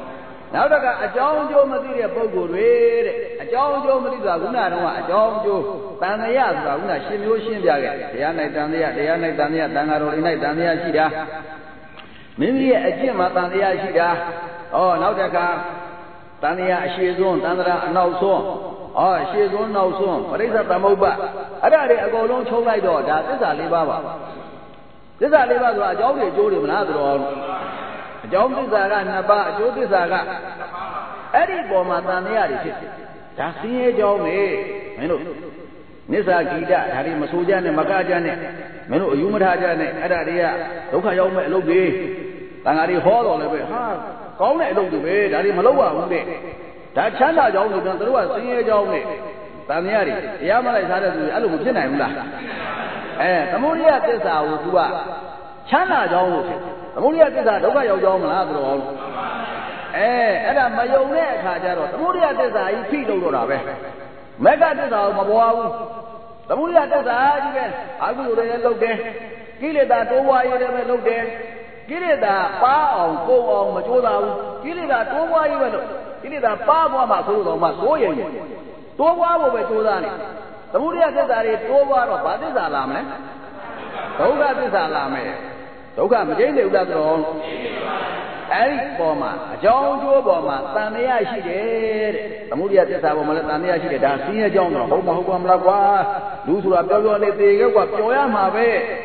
နောက်တော့ကအကြောင်းကျိုးမသိတဲ့ပုဂ္ဂိုလ်တွေတဲ့အကြောင်းကျိုးမသိဆိုတာခုနကတော့အကြောင်းကျိုးတန်မြတ်ဆိုတာခုနရှင်မျိုးရှင်းပြခဲ့တရား၌တန်မြတ်တရား၌တန်မြတ်တန်ဃာတော်၌တန်မြတ်ရှိတာမိမိရဲ့အကျင့်မှာတန်မြတ်ရှိတာဩနောက်တစ်ခါတန်မြတ်အရှိဆုံးတန်ត្រာအနောက်ဆုံးဩအရှိဆုံးနောက်ဆုံးပရိစ္ဆေသမုပ္ပါအဲ့ဒါတွေအကုန်လုံးချုပ်လိုက်တော့ဒါသစ္စာလေးပါးပါသစ္စာလေးပါးဆိုတာအကြောင်းတွေအကျိုးတွေမလားဆိုတော့အကြောင်းသစ္စာကနှစ်ပါးအကျိုးသစ္စာကအဲ့ဒီပေါ်မှာတန်မြတ်တွေဖြစ်ဒါဆင်းရဲကြောင်းနေမင်းတို့နိစ္စဂီတဒါတွေမဆိုကြနဲ့မကကြနဲ့မင်းတို့အယူမထားကြနဲ့အဲ့ဒါတွေကဒုက္ခရောက်မဲ့အလုပ်တွေတန်ဃာတွေဟောတော်လည်းပဲဟာကောင်းတဲ့အလုပ်တွေပဲဒါတွေမလုပ်ရဘူးတဲ့ဒါချမ်းသာကြောင်းတွေပြန်တို့ကဆင်းရဲကြောင်းနဲ့တန်မြတ်တွေတရားမလိုက်စားတဲ့သူတွေအဲ့လိုမဖြစ်နိုင်ဘူးလားအဲသမုဒိယသစ္စာကို तू ကချမ်းသာကြောင်းလို့ဖြစ်သမုဒိယသစ္စာဒုက္ခရောက်ကြောင်းမလားဆိုတော့အဲအဲ့ဒါမယုံတဲ့အခါကျတော့သမုဒိယသစ္စာကြီးဖိလို့တော့တာပဲမက္ခသစ္စာကိုမပွားဘူးသမုဒိယသစ္စာကြီးပဲအကုသိုလ်တွေလုပ်တယ်ကိလေသာတိုးပွားရေးတွေပဲလုပ်တယ်ကိလေသာပါအောင်ကိုအောင်မကြိုးစားဘူးကိလေသာတိုးပွားရေးပဲလုပ်ကိလေသာပါပွားမှဆိုတော့မှကိုရင်တိုးပွားဖို့ပဲကြိုးစားနေသမုဒိယသစ္စာတွေတိုးပွားတော့ဘာသစ္စာလာမလဲဒုက္ခသစ္စာလာမယ်ဒုက္ခမကျိန်းနေဘူးလားဆိုတော့အဲ့ဒီပေါ်မှာအကြောင်းကျိုးပေါ်မှာတန်မြတ်ရှိတယ်တဲ့သမုဒိယသစ္စာပေါ်မှာလည်းတန်မြတ်ရှိတယ်ဒါဆင်းရဲကြောင်းတော့ဟုတ်မဟုတ်ပါမလားကွာလူဆိုတာပြောပြောလေးသေးခဲ့ကွာပျော်ရမှာပဲ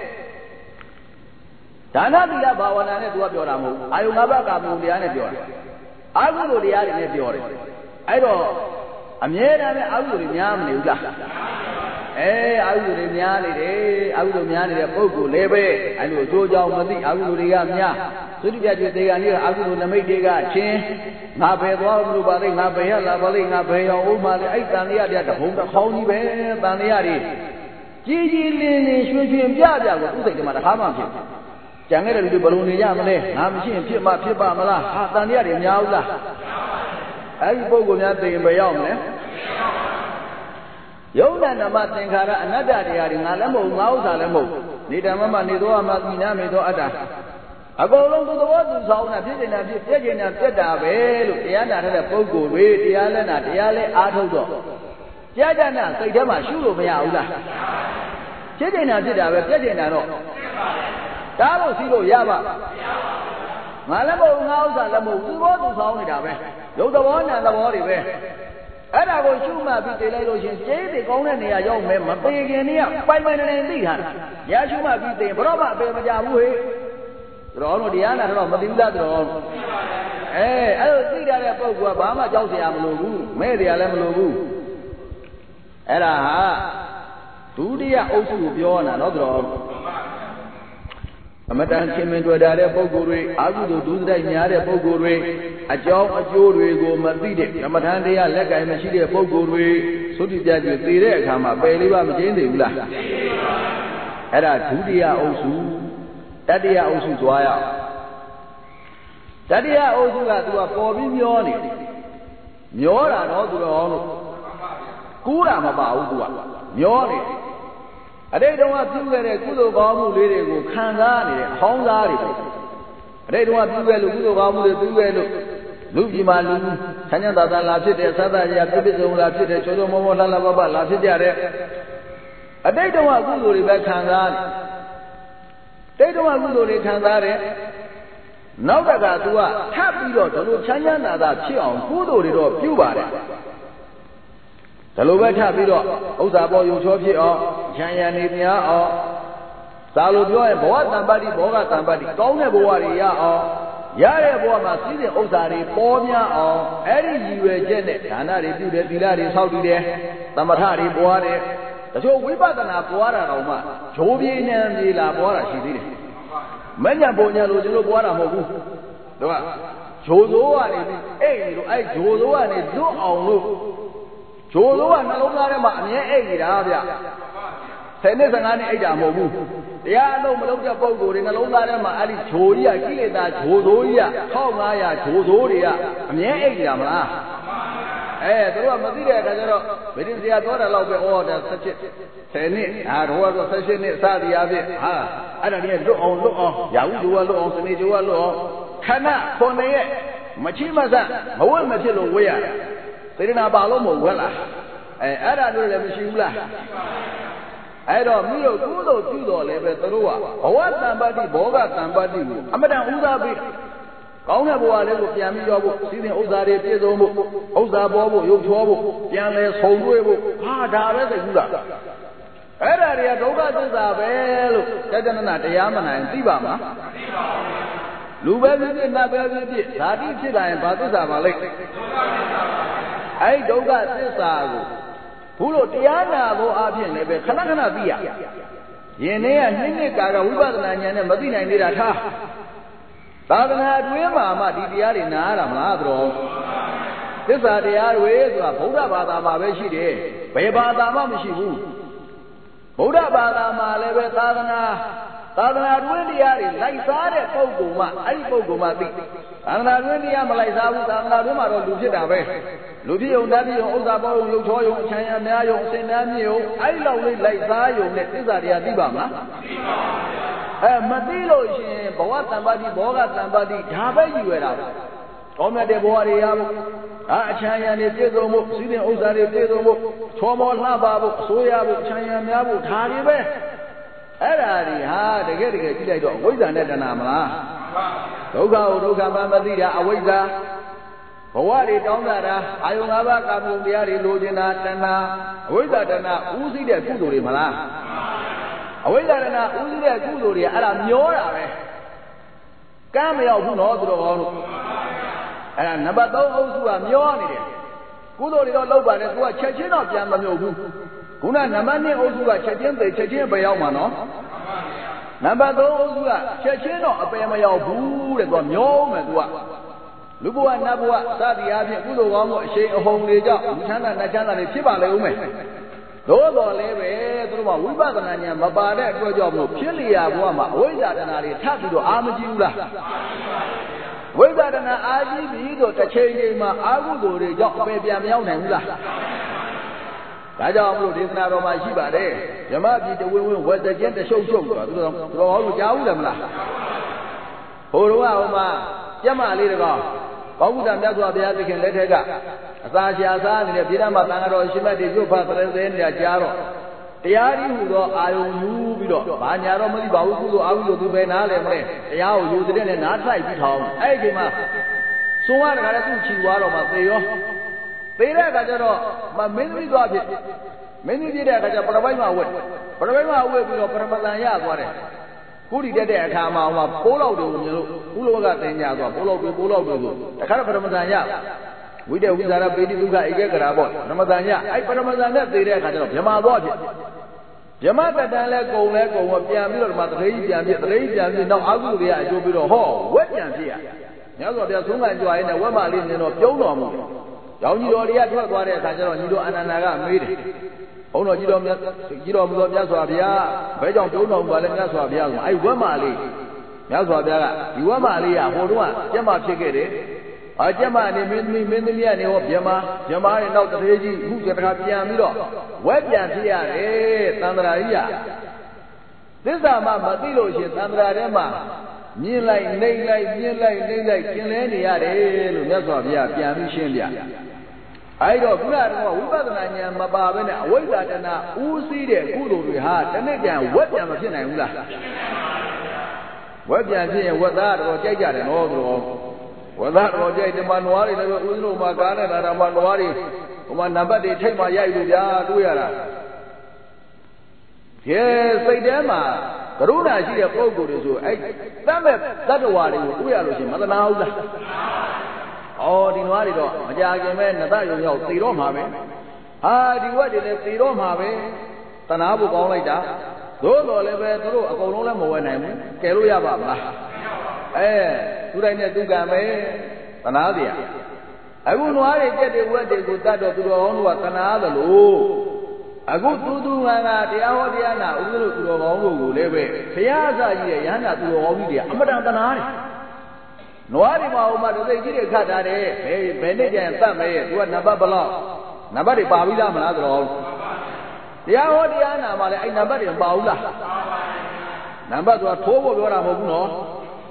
ဒါနသီလဘာဝနာနဲ့သူကပြောတာမဟုတ်ဘူးအာယုငါးပါးကာမဂုဏ်တရားနဲ့ပြောတာအာဟုလိုတရားတွေနဲ့ပြောတယ်အဲ့တော့အမြဲတမ်းပဲအာဟုလိုတွေများမနေဘူးလားအဲအာဟုလိုတွေများနေတယ်အာဟုလိုများနေတဲ့ပုဂ္ဂိုလ်လည်းပဲအဲ့လိုအကျိုးကြောင့်မသိအာဟုလိုတွေကများသုတိပြကျွေတေကန်ကြီးအာဟုလိုနမိတ်တွေကချင်းငါပဲသွားမလို့ပါလေငါပဲရလာပါလေငါပဲရောဥမာလေအဲ့တန်တရားတဘုံတစ်ခေါင်းကြီးပဲတန်တရားတွေကြီးကြီးလင်းလင်းရွှင်ရွှင်ပြပြကိုသူ့စိတ်ထဲမှာတစ်ခါမှဖြစ်ကြံခဲ့တဲ့လူတွေဘယ်လိုနေရမလဲငါမရှိရင်ဖြစ်မှဖြစ်ပါမလားဟာတန်တရားတွေများဘူးလားအဲ့ဒီပုဂ္ဂိုလ်များသိရင်ပဲရောက်မလဲယုံနာနမသင်္ခါရအနတ္တတရားတွေငါလည်းမဟုတ်ငါဥစ္စာလည်းမဟုတ်နေတမမနေသောအမသီနာမေသောအတ္တအကုန်လုံးသူသဘောသူဆောင်တာဖြစ်နေတာဖြစ်ပြည့်နေတာပြတ်တာပဲလို့တရားနာတဲ့ပုဂ္ဂိုလ်တွေတရားလဲနာတရားလဲအားထုတ်တော့ကြာကြာနာစိတ်ထဲမှာရှုလို့မရဘူးလားဖြစ်နေတာဖြစ်တာပဲပြည့်နေတာတော့ဒါလို့စီးလို့ရပါငါလည်းမဟုတ်ငါဥစ္စာလည်းမဟုတ်သူသဘောသူဆောင်နေတာပဲယုတ်သဘောနာသဘောတွေပဲအဲ့ဒါကိုရှုမှတ်ပြီးတည်လိုက်လို့ရှင်ကျေးတွေကောင်းတဲ့နေရာရောက်မယ်မပေခင်နေရပိုင်ပိုင်နေနေသိထားတာရရှုမှတ်ပြီးတည်ဘရောမှအပေမကြဘူးဟေ့တော်တို့တရားနာတော့မသိဘူးလားတော်အဲအဲ့လိုသိတဲ့ပုဂ္ဂိုလ်ကဘာမှကြောက်เสียမလို့ဘူးမဲ့တယ်လည်းမလို့ဘူးအဲ့ဒါဟာဒုတိယအုပ်စုကိုပြောတာနော်တော်အမတန်ချင်းမင်တွေ့တာတဲ့ပုဂ္ဂိုလ်တွေအာဟုတို့ဒုစရိုက်များတဲ့ပုဂ္ဂိုလ်တွေအကြောင်းအကျိုးတွေကိုမသိတဲ့ကမ္မထန်တရားလက်ကင်မရှိတဲ့ပုဂ္ဂိုလ်တွေသုတိပြကျွေသိတဲ့အခါမှာပယ်လေးပါမကျင်းသေးဘူးလားအဲ့ဒါဒုတိယအုပ်စုတတိယအုပ်စုသွားရအောင်တတိယအုပ်စုကသူကပေါ်ပြီးမျောနေမျောတာတော့သူတော်လို့ကူးတာမပါဘူးသူကမျောနေအတိတ်တုန်းကပြုခဲ့တဲ့ကုသိုလ်ကောင်းမှုလေးတွေကိုခံစားနေတဲ့အဟောင်းစားတွေပဲအတိတ်တုန်းကပြုခဲ့လို့ကုသိုလ်ကောင်းမှုတွေပြုခဲ့လို့လူပြည်မှာလူဆန်းကျင်သာသာလာဖြစ်တဲ့သတ္တရာပြည့်ပြည့်စုံလာဖြစ်တဲ့ချောချောမောမောလှလှပပလာဖြစ်ကြတဲ့အတိတ်တုန်းကကုသိုလ်တွေပဲခံစားနေတိတ်တုန်းကကုသိုလ်တွေခံစားတယ်နောက်တကသူကထပ်ပြီးတော့ဒီလိုချမ်းချမ်းသာသာဖြစ်အောင်ကုသိုလ်တွေတော့ပြုပါတယ်ဒါလိုပဲထပ်ပြီးတော့ဥစ္စာပေါ်ယူချောဖြစ်အောင်ဉာဏ်ရည်နေများအောင်သာလို့ပြောရင်ဘဝတံပတ္တိဘောဂတံပတ္တိကောင်းတဲ့ဘဝတွေရအောင်ရတဲ့ဘဝမှာစည်းစိမ်ဥစ္စာတွေပေါ်များအောင်အဲ့ဒီရည်ရွယ်ချက်နဲ့ဒါနတွေပြုတယ်သီလတွေဆောက်တည်တယ်သမထတွေပွားတယ်တချို့ဝိပဿနာပွားတာတော့မှဂျိုးပြေးနေပြေးလာပွားတာရှိသေးတယ်မညံပုံညာလို့ကျွန်တော်ပွားတာမဟုတ်ဘူးတို့ကဂျိုးစိုးကနေပြီးအဲ့ဒီလိုအဲ့ဂျိုးစိုးကနေလွတ်အောင်လို့ဂျိုးစိုးကနှလုံးသားထဲမှာအမြဲအိတ်နေတာဗျဆယ်နှစ်ဆယ်ငါးနှစ်အိတ်တာမဟုတ်ဘူးတရားအလုံးမလုံးတဲ့ပုံကိုယ်တွေနှလုံးသားထဲမှာအဲ့ဒီဂျိုးကြီးကကိလေသာဂျိုးစိုးကြီးကတစ်ထောင်ငါးရာဂျိုးစိုးတွေကအမြဲအိတ်နေတာမလားအဲသူတို့ကမသိတဲ့အခါကျတော့ဗေဒင်စရာပြောတာတော့ပဲဩဒါဆက်ဖြစ်ဆယ်နှစ်ဟာတော့ဆိုဆက်ဖြစ်နှစ်စသည်အဖြစ်ဟာအဲ့ဒါကြီးလွတ်အောင်လွတ်အောင်ရာဟုဂျိုးကလွတ်အောင်စနေဂျိုးကလွတ်အောင်ခဏခုနှစ်ရက်မချိမဆမဝတ်မဖြစ်လို့ဝေးရစေတနာပါလို့မဝတ်လားအဲအဲ့ဒါတို့လည်းမရှိဘူးလားအဲ့တော့မိတို့ကုသိုလ်ပြုတော်လည်းပဲသူတို့ကဘဝတံပတ္တိဘောဂတံပတ္တိကိုအမတန်ဥစားပေးကောင်းတဲ့ဘဝလေးကိုပြန်ပြီးတော့ဖို့စီစဉ်ဥစ္စာတွေပြည့်စုံဖို့ဥစ္စာပေါ်ဖို့ရုပ်ချောဖို့ပြန်လဲဆုံတွေ့ဖို့ဟာဒါပဲသိဘူးလားအဲ့ဒါတွေကဒုက္ခသစ္စာပဲလို့တက္ကနတရားမနိုင်သိပါမလားသိပါဘူးလူပဲဖြစ်ဖြစ်နတ်ပဲဖြစ်ဖြစ်ဓာတိဖြစ်လာရင်ဘာသစ္စာပါလဲဒုက္ခသစ္စာပါအဲ့ဒုက္ခသစ္စာကိုဘုလို့တရားနာဖို့အပြင်လည်းပဲခဏခဏသိရရင်ထဲကနှစ်နှစ်ကာကဝိပဿနာဉာဏ်နဲ့မသိနိုင်သေးတာထားသာသနာအတွင်းမှာမှဒီတရားတွေနားရတာမလားသူတော်သစ္စာတရားတွေဆိုတာဗုဒ္ဓဘာသာမှာပဲရှိတယ်ဘယ်ဘာသာမှမရှိဘူးဗုဒ္ဓဘာသာမှာလည်းပဲသာသနာသာသနာတွင်းတရားတွေလိုက်စားတဲ့ပုဂ္ဂိုလ်မှအဲ့ဒီပုဂ္ဂိုလ်မှသိသာသနာတွင်းတရားမလိုက်စားဘူးသာသနာတွင်းမှာတော့လူဖြစ်တာပဲလူဖြစ်ုံတတ်ပြီးုံဥစ္စာပေါုံရုပ်ချောယုံအချမ်းရများယုံအစင်တမ်းမြေယုံအဲ့လောက်လေးလိုက်စားယုံနဲ့သစ္စာတရားသိပါမလားသိပါပါအဲမသိလို့ရှင်ဘဝတံပါတိဘောဂတံပါတိဒါပဲယူရတာကောင်းမြတ်တဲ့ဘဝတွေရဖို့အာအချမ်းရနေပြည့်စုံဖို့စီးတဲ့ဥစ္စာတွေပြည့်စုံဖို့ချောမောလှပဖို့အစိုးရဖို့အချမ်းရများဖို့ဒါတွေပဲအဲ့ဒါတွေဟာတကယ်တကယ်ကြည့်လိုက်တော့အဝိဇ္ဇာနဲ့တဏှာမလားဒုက္ခကိုဒုက္ခမှမသိတာအဝိဇ္ဇာဘဝတွေတောင်းတာအာယုံ၅ပါးကာမဂုဏ်တရားတွေလိုချင်တာတဏှာအဝိဇ္ဇာတဏှာဥသိတဲ့ကုသိုလ်တွေမလားအဝိဇ္ဇာတဏှာဥသိတဲ့ကုသိုလ်တွေအဲ့ဒါမျောတာပဲကမ်းမရောက်ဘူးနော်သူတော်ကောင်းတို့အဲ့ဒါနံပါတ်သုံးအုပ်စုကမျောနေတယ်ကုသိုလ်တွေတော့လောက်ပါတယ်သူကချက်ချင်းတော့ပြန်မမြုပ်ဘူးခုနနံပါတ်နှစ်အုပ်စုကချက်ချင်းသိချက်ချင်းပဲရောက်မှာနော်နံပါတ်သုံးအုပ်စုကချက်ချင်းတော့အပယ်မရောက်ဘူးတဲ့သူကမျောမယ်သူကလူဘဝနတ်ဘဝစသည်အားဖြင့်ကုသိုလ်ကောင်းမှုအရှိန်အဟုန်တွေကြောင့်လူချမ်းသာနတ်ချမ်းသာတွေဖြစ်ပါလေဦးမယ်သို့တော်လည်းပဲသူတို့ကဝိပဿနာဉာဏ်မပါတဲ့အတွက်ကြောင့်မို့ဖြစ်လျာဘဝမှာအဝိဇ္ဇာတဏှာတွေထပ်ပြီးတော့အာမကြည့်ဘူးလားဝိပဿနာအာကြည့်ပြီးတော့တစ်ချိန်ချိန်မှာအာဟုသိုလ်တွေကြောင့်အပယ်ပြန်မရောက်နိုင်ဘူးလားဒါကြောင့်မလို့ဒေသနာတော်မှာရှိပါတယ်ဓမ္မပြည်တဝင်းဝင်းဝက်တကျင်းတရှုပ်ရှုပ်ဆိုတာသူတော်သူတော်ဟောလို့ကြားဘူးတယ်မလားဟိုတော့ဟိုမှာကျက်မလေးတကောင်ကောင်းမှုတာမြတ်စွာဘုရားသခင်လက်ထက်ကအစာရှာစားနေတဲ့ပြည်တော်မှာတန်ဃာတော်ရှင်မတ်တွေပြုတ်ဖတ်သရဲသဲနေကြကြားတော့တရားဤဟူသောအာယုံယူပြီးတော့ဘာညာတော့မသိပါဘူးကုသိုလ်အာဟုလို့သူပဲနားလဲမလဲတရားကိုယူတဲ့နဲ့နားထိုက်ပြီးထောင်းအဲ့ဒီမှာသုံးရတခါလည်းသူ့ချီသွားတော့မှသေရောသေတဲ့အခါကျတော့မမင်းသမီးသွားဖြစ်မင်းသမီးပြတဲ့အခါကျပရပိုက်မှာဝက်ပရပိုက်မှာဝက်ပြီးတော့ပရမတန်ရသွားတယ်ကုရီတက်တဲ့အခါမှာဟိုပိုးလောက်တွေကိုမြင်လို့ကုလောကတင်ကြသွားပိုးလောက်တွေပိုးလောက်တွေဆိုတခါတော့ပရမတန်ရဝိတ္တဝိဇာရပေတိဒုက္ခဧကကရာပေါ့ပရမတန်ရအဲ့ပရမတန်နဲ့သေတဲ့အခါကျတော့ဗြဟ္မာသွားဖြစ်ဗြဟ္မာတတန်လဲကုံလဲကုံတော့ပြန်ပြီးတော့ဒီမှာတရေကြီးပြန်ဖြစ်တရေကြီးပြန်ဖြစ်နောက်အာဟုတွေကအကျိုးပြီးတော့ဟောဝက်ပြန်ဖြစ်ရညဆိုတော့ပြဆုံးခံကြွားရင်းနဲ့ဝက်မလေးမြင်တော့ပြုံးတော်မူတယ်ရောင်ကြီးတော်တွေကထွက်သွားတဲ့အခါကျတော့ညီတော်အနန္ဒာကမေးတယ်ဘုန်းတော်ကြီးတော်မြတ်ကြီးတော်မူသောမြတ်စွာဘုရားဘယ်ကြောင့်ပြုံးတော်မူပါလဲမြတ်စွာဘုရားဆိုအဲ့ဝက်မလေးမြတ်စွာဘုရားကဒီဝက်မလေးကဟိုတုန်းကကျက်မဖြစ်ခဲ့တယ်အာကျက်မနေမင်းသမီးမင်းသမီးကနေဟောဗြဟ္မာဗြဟ္မာရဲ့နောက်တရေကြီးခုတခါပြန်ပြီးတော့ဝက်ပြန်ဖြစ်ရတယ်သံဃာကြီးကသစ္စာမှမသိလို့ရှိရင်သံဃာထဲမှာမြင်လိုက်နှိမ့်လိုက်မြင်လိုက်နှိမ့်လိုက်ကျင်လဲနေရတယ်လို့မြတ်စွာဘုရားပြန်ပြီးရှင်းပြအဲ့တော့ခုနကဝိပဿနာဉာဏ်မပါဘဲနဲ့အဝိဇ္ဇာတဏှာဥစည်းတဲ့ကုသိုလ်တွေဟာတနေ့ပြန်ဝက်ပြန်မဖြစ်နိုင်ဘူးလားဝက်ပြန်ဖြစ်ရင်ဝက်သားတော်ကြိုက်ကြတယ်နော်သူတော်ဝက်သားတော်ကြိုက်တယ်မှာနွားတွေလည်းဥစ္စလို့မှာကားနဲ့လာတာမှာနွားတွေဟိုမှာနံပါတ်တွေထိတ်မှရိုက်လို့ဗျာတွေ့ရတာကဲစိတ်ထဲမှာကရုဏာရှိတဲ့ပုဂ္ဂိုလ်တွေဆိုအဲ့တတ်မဲ့တတ္တဝါတွေကိုတွေ့ရလို့ရှိရင်မသနာဘူးလားဩဒီနွားတွေတော့မကြခင်ပဲနတယုံရောက်သေတော့မှာပဲဟာဒီဝက်တွေလည်းသေတော့မှာပဲတနာဖို့ကောင်းလိုက်တာသို့တော်လည်းပဲသူတို့အကုန်လုံးလည်းမဝယ်နိုင်ဘူးကယ်လို့ရပါမလားအဲသူတိုင်းနဲ့သူကံပဲတနာစရာအခုနွားတွေကြက်တွေဝက်တွေကိုတတ်တော့သူတော်ကောင်းတို့ကတနာသလိုအခုသူသူငါငါတရားဟောတရားနာဥဒ္ဒလို့သူတော်ကောင်းတို့ကိုလည်းပဲဘုရားအစကြီးရဲ့ရဟန္တာသူတော်ကောင်းကြီးတွေအမတန်တနာတယ်နွားတွေမှာဟိုမှာဒသိကြီးတွေခတ်ထားတယ်ဘယ်ဘယ်နဲ့ကြရင်တတ်မယ်သူကနံပါတ်ဘလောက်နံပါတ်တွေပါပြီးသားမလားတော်တရားဟောတရားနာမှာလည်းအဲ့နံပါတ်တွေမပါဘူးလားနံပါတ်ဆိုတာထိုးဖို့ပြောတာမဟုတ်ဘူးနော်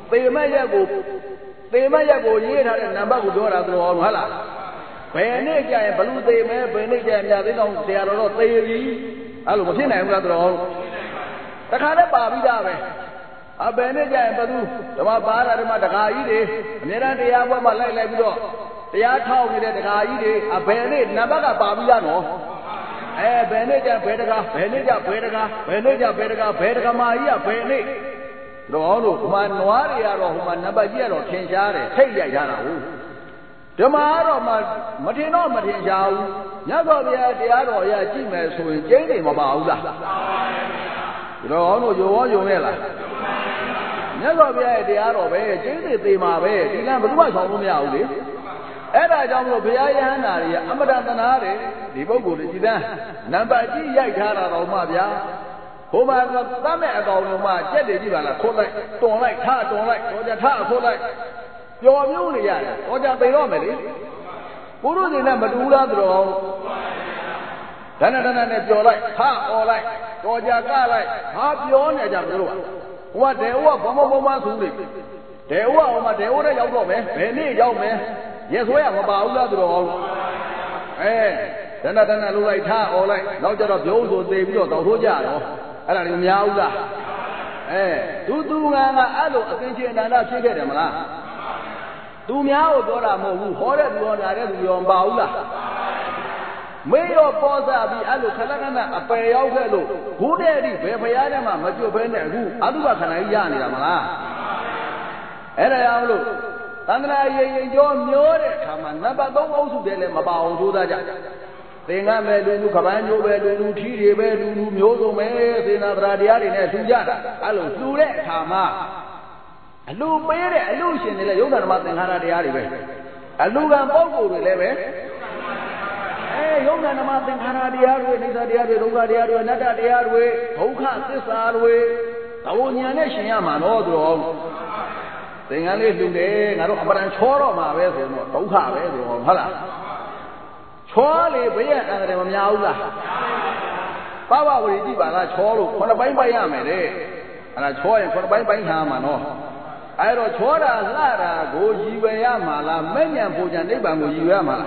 သေမဲ့ရက်ကိုသေမဲ့ရက်ကိုရေးထားတဲ့နံပါတ်ကိုပြောတာသူတော်ဟုတ်လားဘယ်နေ့ကျရင်ဘလူသေမဲဘယ်နေ့ကျရင်မြတ်သိတော်ဆရာတော်တော့သေပြီအဲ့လိုမဖြစ်နိုင်ဘူးလားသူတော်တခါတည်းပါပြီးသားပဲအဘယ်နေ့ကျရင်ဘသူဓမ္မပါတာဓမ္မတခါကြီးတွေအများအားတရားပွဲမှာလိုက်လိုက်ပြီးတော့တရားထောက်နေတဲ့တခါကြီးတွေအဘယ်နေ့နံပါတ်ကပါပြီးသားနော်အဲဘယ်နေ့ကျဘယ်တကားဘယ်နေ့ကျဘယ်တကားဘယ်နေ့ကျဘယ်တကားဘယ်တကားမကြီးကဘယ်နေ့တော့လို့ဟိုမှာနွားတွေကတော့ဟိုမှာနံပါတ်ကြီးကတော့ထင်ရှားတယ်ထိတ်ရိုက်ရတာဟုတ်ဓမ္မကတော့မှမထင်တော့မထင်ရှားဘူးမြတ်စွာဘုရားတရားတော်အရာကြည့်မယ်ဆိုရင်ကျင်းတယ်မပါဘူးလားတော့ဟောလို့ယုံရောယုံရဲ့လားမြတ်စွာဘုရားရဲ့တရားတော်ပဲကျင်းတယ်သေးမှာပဲဒီလမ်းဘယ်သူမှဆောင်လို့မရဘူးလေအဲ့ဒါကြောင့်မလို့ဘုရားယဟန္တာတွေကအမတန်သနာတယ်ဒီပုဂ္ဂိုလ်တွေဒီတန်းနံပါတ်ကြီးရိုက်ထားတာတော့မှဗျာဟိုမှာသတ်မဲ့အကောင်လုံးမှကြက်တွေကြည့်ပါလားခုတ်လိုက်တွန်လိုက်ထတွန်လိုက်တော့ကြထခုတ်လိုက်ပျော်မျိုးနေရတယ်တော့ကြသိတော့မယ်လေပုရုဇဉ်နဲ့မတူလားသူတော်ဒဏ္ဍဒဏ္ဍနဲ့ပျော်လိုက်ထអော်လိုက်တော့ကြကလိုက်ဟာပြောနေကြမလို့ဟိုကဒေဝဘုံဘုံဘုံဆူနေဒေဝဟိုမှာဒေဝတဲ့ရောက်တော့မယ်ဘယ်နေ့ရောက်မယ်ရေဆွဲရမပါဘူးလားသူတော်အဲဒဏ္ဍဒဏ္ဍလှုပ်လိုက်ထអော်လိုက်နောက်ကြတော့ပြုံးဆိုသေးပြီးတော့တောက်ထိုးကြတော့အဲ့ဒါတွေမများဘူးလားအဲသူသူငါကအဲ့လိုအသင်္ချေအနန္တဖြစ်ခဲ့တယ်မလားသူများကိုပြောတာမဟုတ်ဘူးဟောတဲ့သူတော်နာတဲ့သူရောမပါဘူးလားမေရောပေါ်စားပြီးအဲ့လိုခလကနအပယ်ရောက်ခဲ့လို့ဘုဒ္ဓရဲ့ဒီဘယ်ဘုရားထဲမှာမကျွတ်ဘဲနဲ့အခုအတုပခန္ဓာကြီးရနေတာမလားအဲ့ဒါကြောင့်လို့သန္တရာရင်ရင်ကျော်မျောတဲ့အခါမှာနံပါတ်သုံးအုပ်စုတည်းလည်းမပါအောင်ကြိုးစားကြသင်္ကမဲ့လူလူကပန်းကျိုးပဲလူလူထီးတွေပဲလူလူမျိုးစုံပဲသေနာတရားတရားတွေနဲ့ထူကြတာအဲ့လိုလှူတဲ့အခါမှာအလူပေးတဲ့အလူရှင်တွေလည်းယုံနာဓမ္မသင်္ခါရတရားတွေပဲအလူကံပုဂ္ဂိုလ်တွေလည်းပဲအဲယုံနာဓမ္မသင်္ခါရတရားတွေအိဋ္ဌတရားတွေဒုက္ခတရားတွေအနတ္တတရားတွေဒုက္ခသစ္စာတွေသဘောဉာဏ်နဲ့ရှင်ရမှာတော့သူတော်သင်္ကန်းလေးလှူတယ်ငါတို့အပရံချောတော့မှာပဲဆိုတော့ဒုက္ခပဲဆိုတော့ဟုတ်လားချောလေဘယ်ရအန္တရာယ်မများဘူးလားပပဝရီကြည့်ပါလားချောလို့ခုနှစ်ပိုင်းပိုက်ရမယ်တဲ့အဲ့ဒါချောရင်ခုနှစ်ပိုင်းပိုင်းထားမှာနော်အဲ့တော့ချောတာလှတာကိုရည်ဝယ်ရမှာလားမဲ့ညံပူဇံနိဗ္ဗာန်ကိုရည်ဝယ်ရမှာလား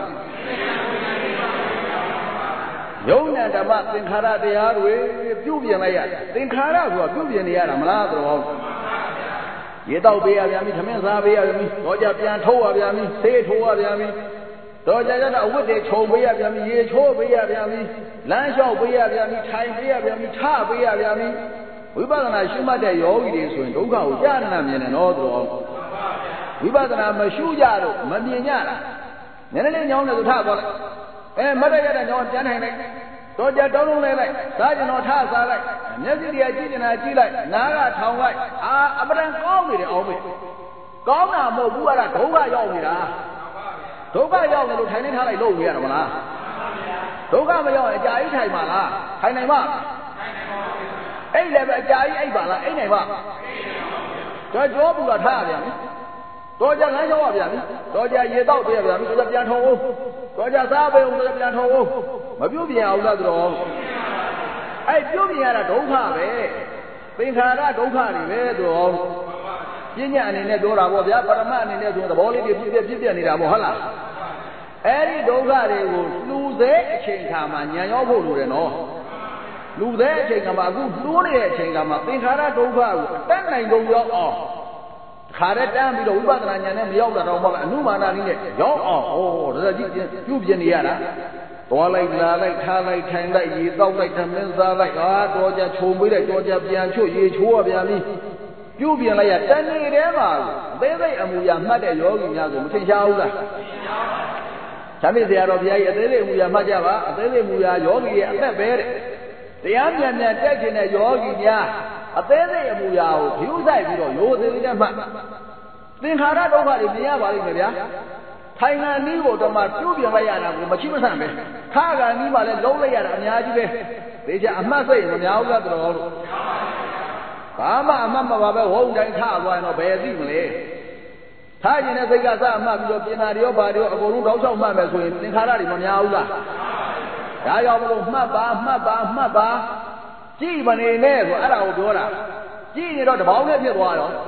ယုံနဲ့ဓမ္မသင်္ခါရတရားတွေပြုပြင်လိုက်ရသင်္ခါရဆိုတာပြုပြင်နေရတာမလားဆိုတော့ရေတောက်ပေးရပြန်ပြီထမင်းစားပေးရပြန်ပြီတော့ကြပြန်ထိုးရပြန်ပြီဆေးထိုးရပြန်ပြီတော့ကြကြတော့အဝတ်တွေခြုံပေးရပြန်ပြီရေချိုးပေးရပြန်ပြီလမ်းလျှောက်ပေးရပြန်ပြီထိုင်ပေးရပြန်ပြီထပေးရပြန်ပြီဝိပဿနာရှုမှတ်တဲ့ယောဂီတွေဆိုရင်ဒုက္ခကိုကြားနာမြင်တယ်နော်သူတော်ဝိပဿနာမရှုကြတော့မမြင်ကြတာနည်းနည်းလေးညောင်းတယ်ဆိုထသွားလိုက်အဲမတ်ရတဲ့ညောင်းပြန်ထိုင်လိုက်တော့ကြတောင်းလုံးလိုက်လိုက်စားကျင်တော့ထစားလိုက်မျက်စိတွေကကြည့်နေတာကြည့်လိုက်နားကထောင်လိုက်အာအပဒံကောင်းနေတယ်အောင်မေကောင်းတာမဟုတ်ဘူးအဲ့ဒါဒုက္ခရောက်နေတာဒုက္ခရောက်တယ်လို့ထိုင်နေထားလိုက်လို့ရရမလားဒုက္ခမရောက်ရင်အကြာကြီးထိုင်ပါလားထိုင်နိုင်ပါအဲ့လည်းပဲအကြာကြီးအိပ်ပါလားအိပ်နိုင်ပါတော့ကြောဘူးကထားရပြန်တော့ကြလမ်းလျှောက်ရပြန်တော့ကြရေတောက်ပေးရပြန်တော့ကြပြန်ထုံအောင်တော့ကြစားပေးအောင်တော့ပြန်ထုံအောင်မပြုတ်ပြင်အောင်လားတော့အဲ့ပြုတ်ပြင်ရတာဒုက္ခပဲသင်္ခါရဒုက္ခတွေပဲတော့ပညာအနေနဲ့ပြောတာပေါ့ဗျာပရမအနေနဲ့ဆိုသဘောလေးတွေပြည့်ပြည့်ပြည့်နေတာပေါ့ဟုတ်လားအဲ့ဒီဒုက္ခတွေကိုလူသေးအချိန်ခါမှာညံရောက်ဖို့လိုတယ်နော်လူသေးအချိန်ခါမှာအခုတိုးနေတဲ့အချိန်ခါမှာသင်္ခါရဒုက္ခကိုအတတ်နိုင်ဆုံးရောက်အောင်ခါရဲတန်းပြီးတော့ဝိပဿနာဉာဏ်နဲ့မရောက်တာတော့မှလည်းအနုမာနနည်းနဲ့ရောက်အောင်ဩဒါကြည့်ပြုပြင်နေရတာသွားလိုက်လာလိုက်ထားလိုက်ထိုင်လိုက်ရေတောက်လိုက်ထမင်းစားလိုက်အာတော်ကြခြုံပေးလိုက်တော်ကြပြန်ချွတ်ရေချိုးရပြန်ပြီပြုပြင်လိုက်ရတဏှိထဲမှာအသေးစိတ်အမူအရာမှတ်တဲ့ယောဂီများဆိုမထင်ရှားဘူးလားသံဃာဆရာတော်ဘုရားကြီးအသေးစိတ်အမူအရာမှတ်ကြပါအသေးစိတ်အမူအရာယောဂီရဲ့အသက်ပဲတဲ့တရားမြန်မြန်တက်ခြင်းတဲ့ယောဂီများအသေးစိတ်အမူအရာကိုဖြူဆိုင်ပြီးတော့ရိုးသေးသေးနဲ့မှတ်သင်္ခါရဒုက္ခတွေမြင်ရပါလိမ့်မယ်ဗျာထိုင်ငံနည်းကိုတော့မှပြုပြင်လိုက်ရတာကိုမရှိမဆန့်ပဲခါကနည်းမှလည်းလုံးလိုက်ရတာအများကြီးပဲဒီကြအမှတ်စိတ်မများဘူးလားတော်တော်လို့ဘာမှအမှတ်မပါပဲဝုန်းတိုင်းထသွားရင်တော့ဘယ်သိမလဲထားခြင်းနဲ့စိတ်ကစအမှတ်ပြီးတော့ပြင်တာတွေရောဘာတွေရောအကုန်လုံးတောက်လျှောက်မှတ်မယ်ဆိုရင်သင်္ခါရတွေမများဘူးလားဒါကြောင့်မလို့မှတ်ပါမှတ်ပါမှတ်ပါကြည့်မနေနဲ့ဆိုအဲ့ဒါကိုပြောတာကြည့်နေတော့တပေါင်းနဲ့ဖြစ်သွားတော့တ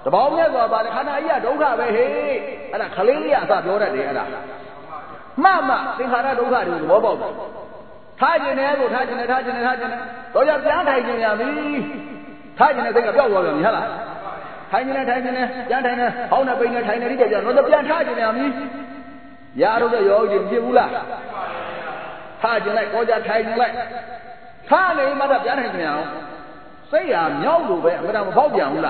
The Bombers or Balakana, don't have a hey, and a Kalelia, Dora. Mamma, think I don't have it. What about Tajin, Tajin, Tajin, Tajin? So you're Tajin, Tajin, think of your woman, Hella. Tajin, Tajin, Jantan, Hona being a tiny region, not the Pian Tajin, Yaro, the Yogin, Jula. Tajin like, or that Tajin like. Tani, Mother Jantan. Say I'm young, but I'm about young.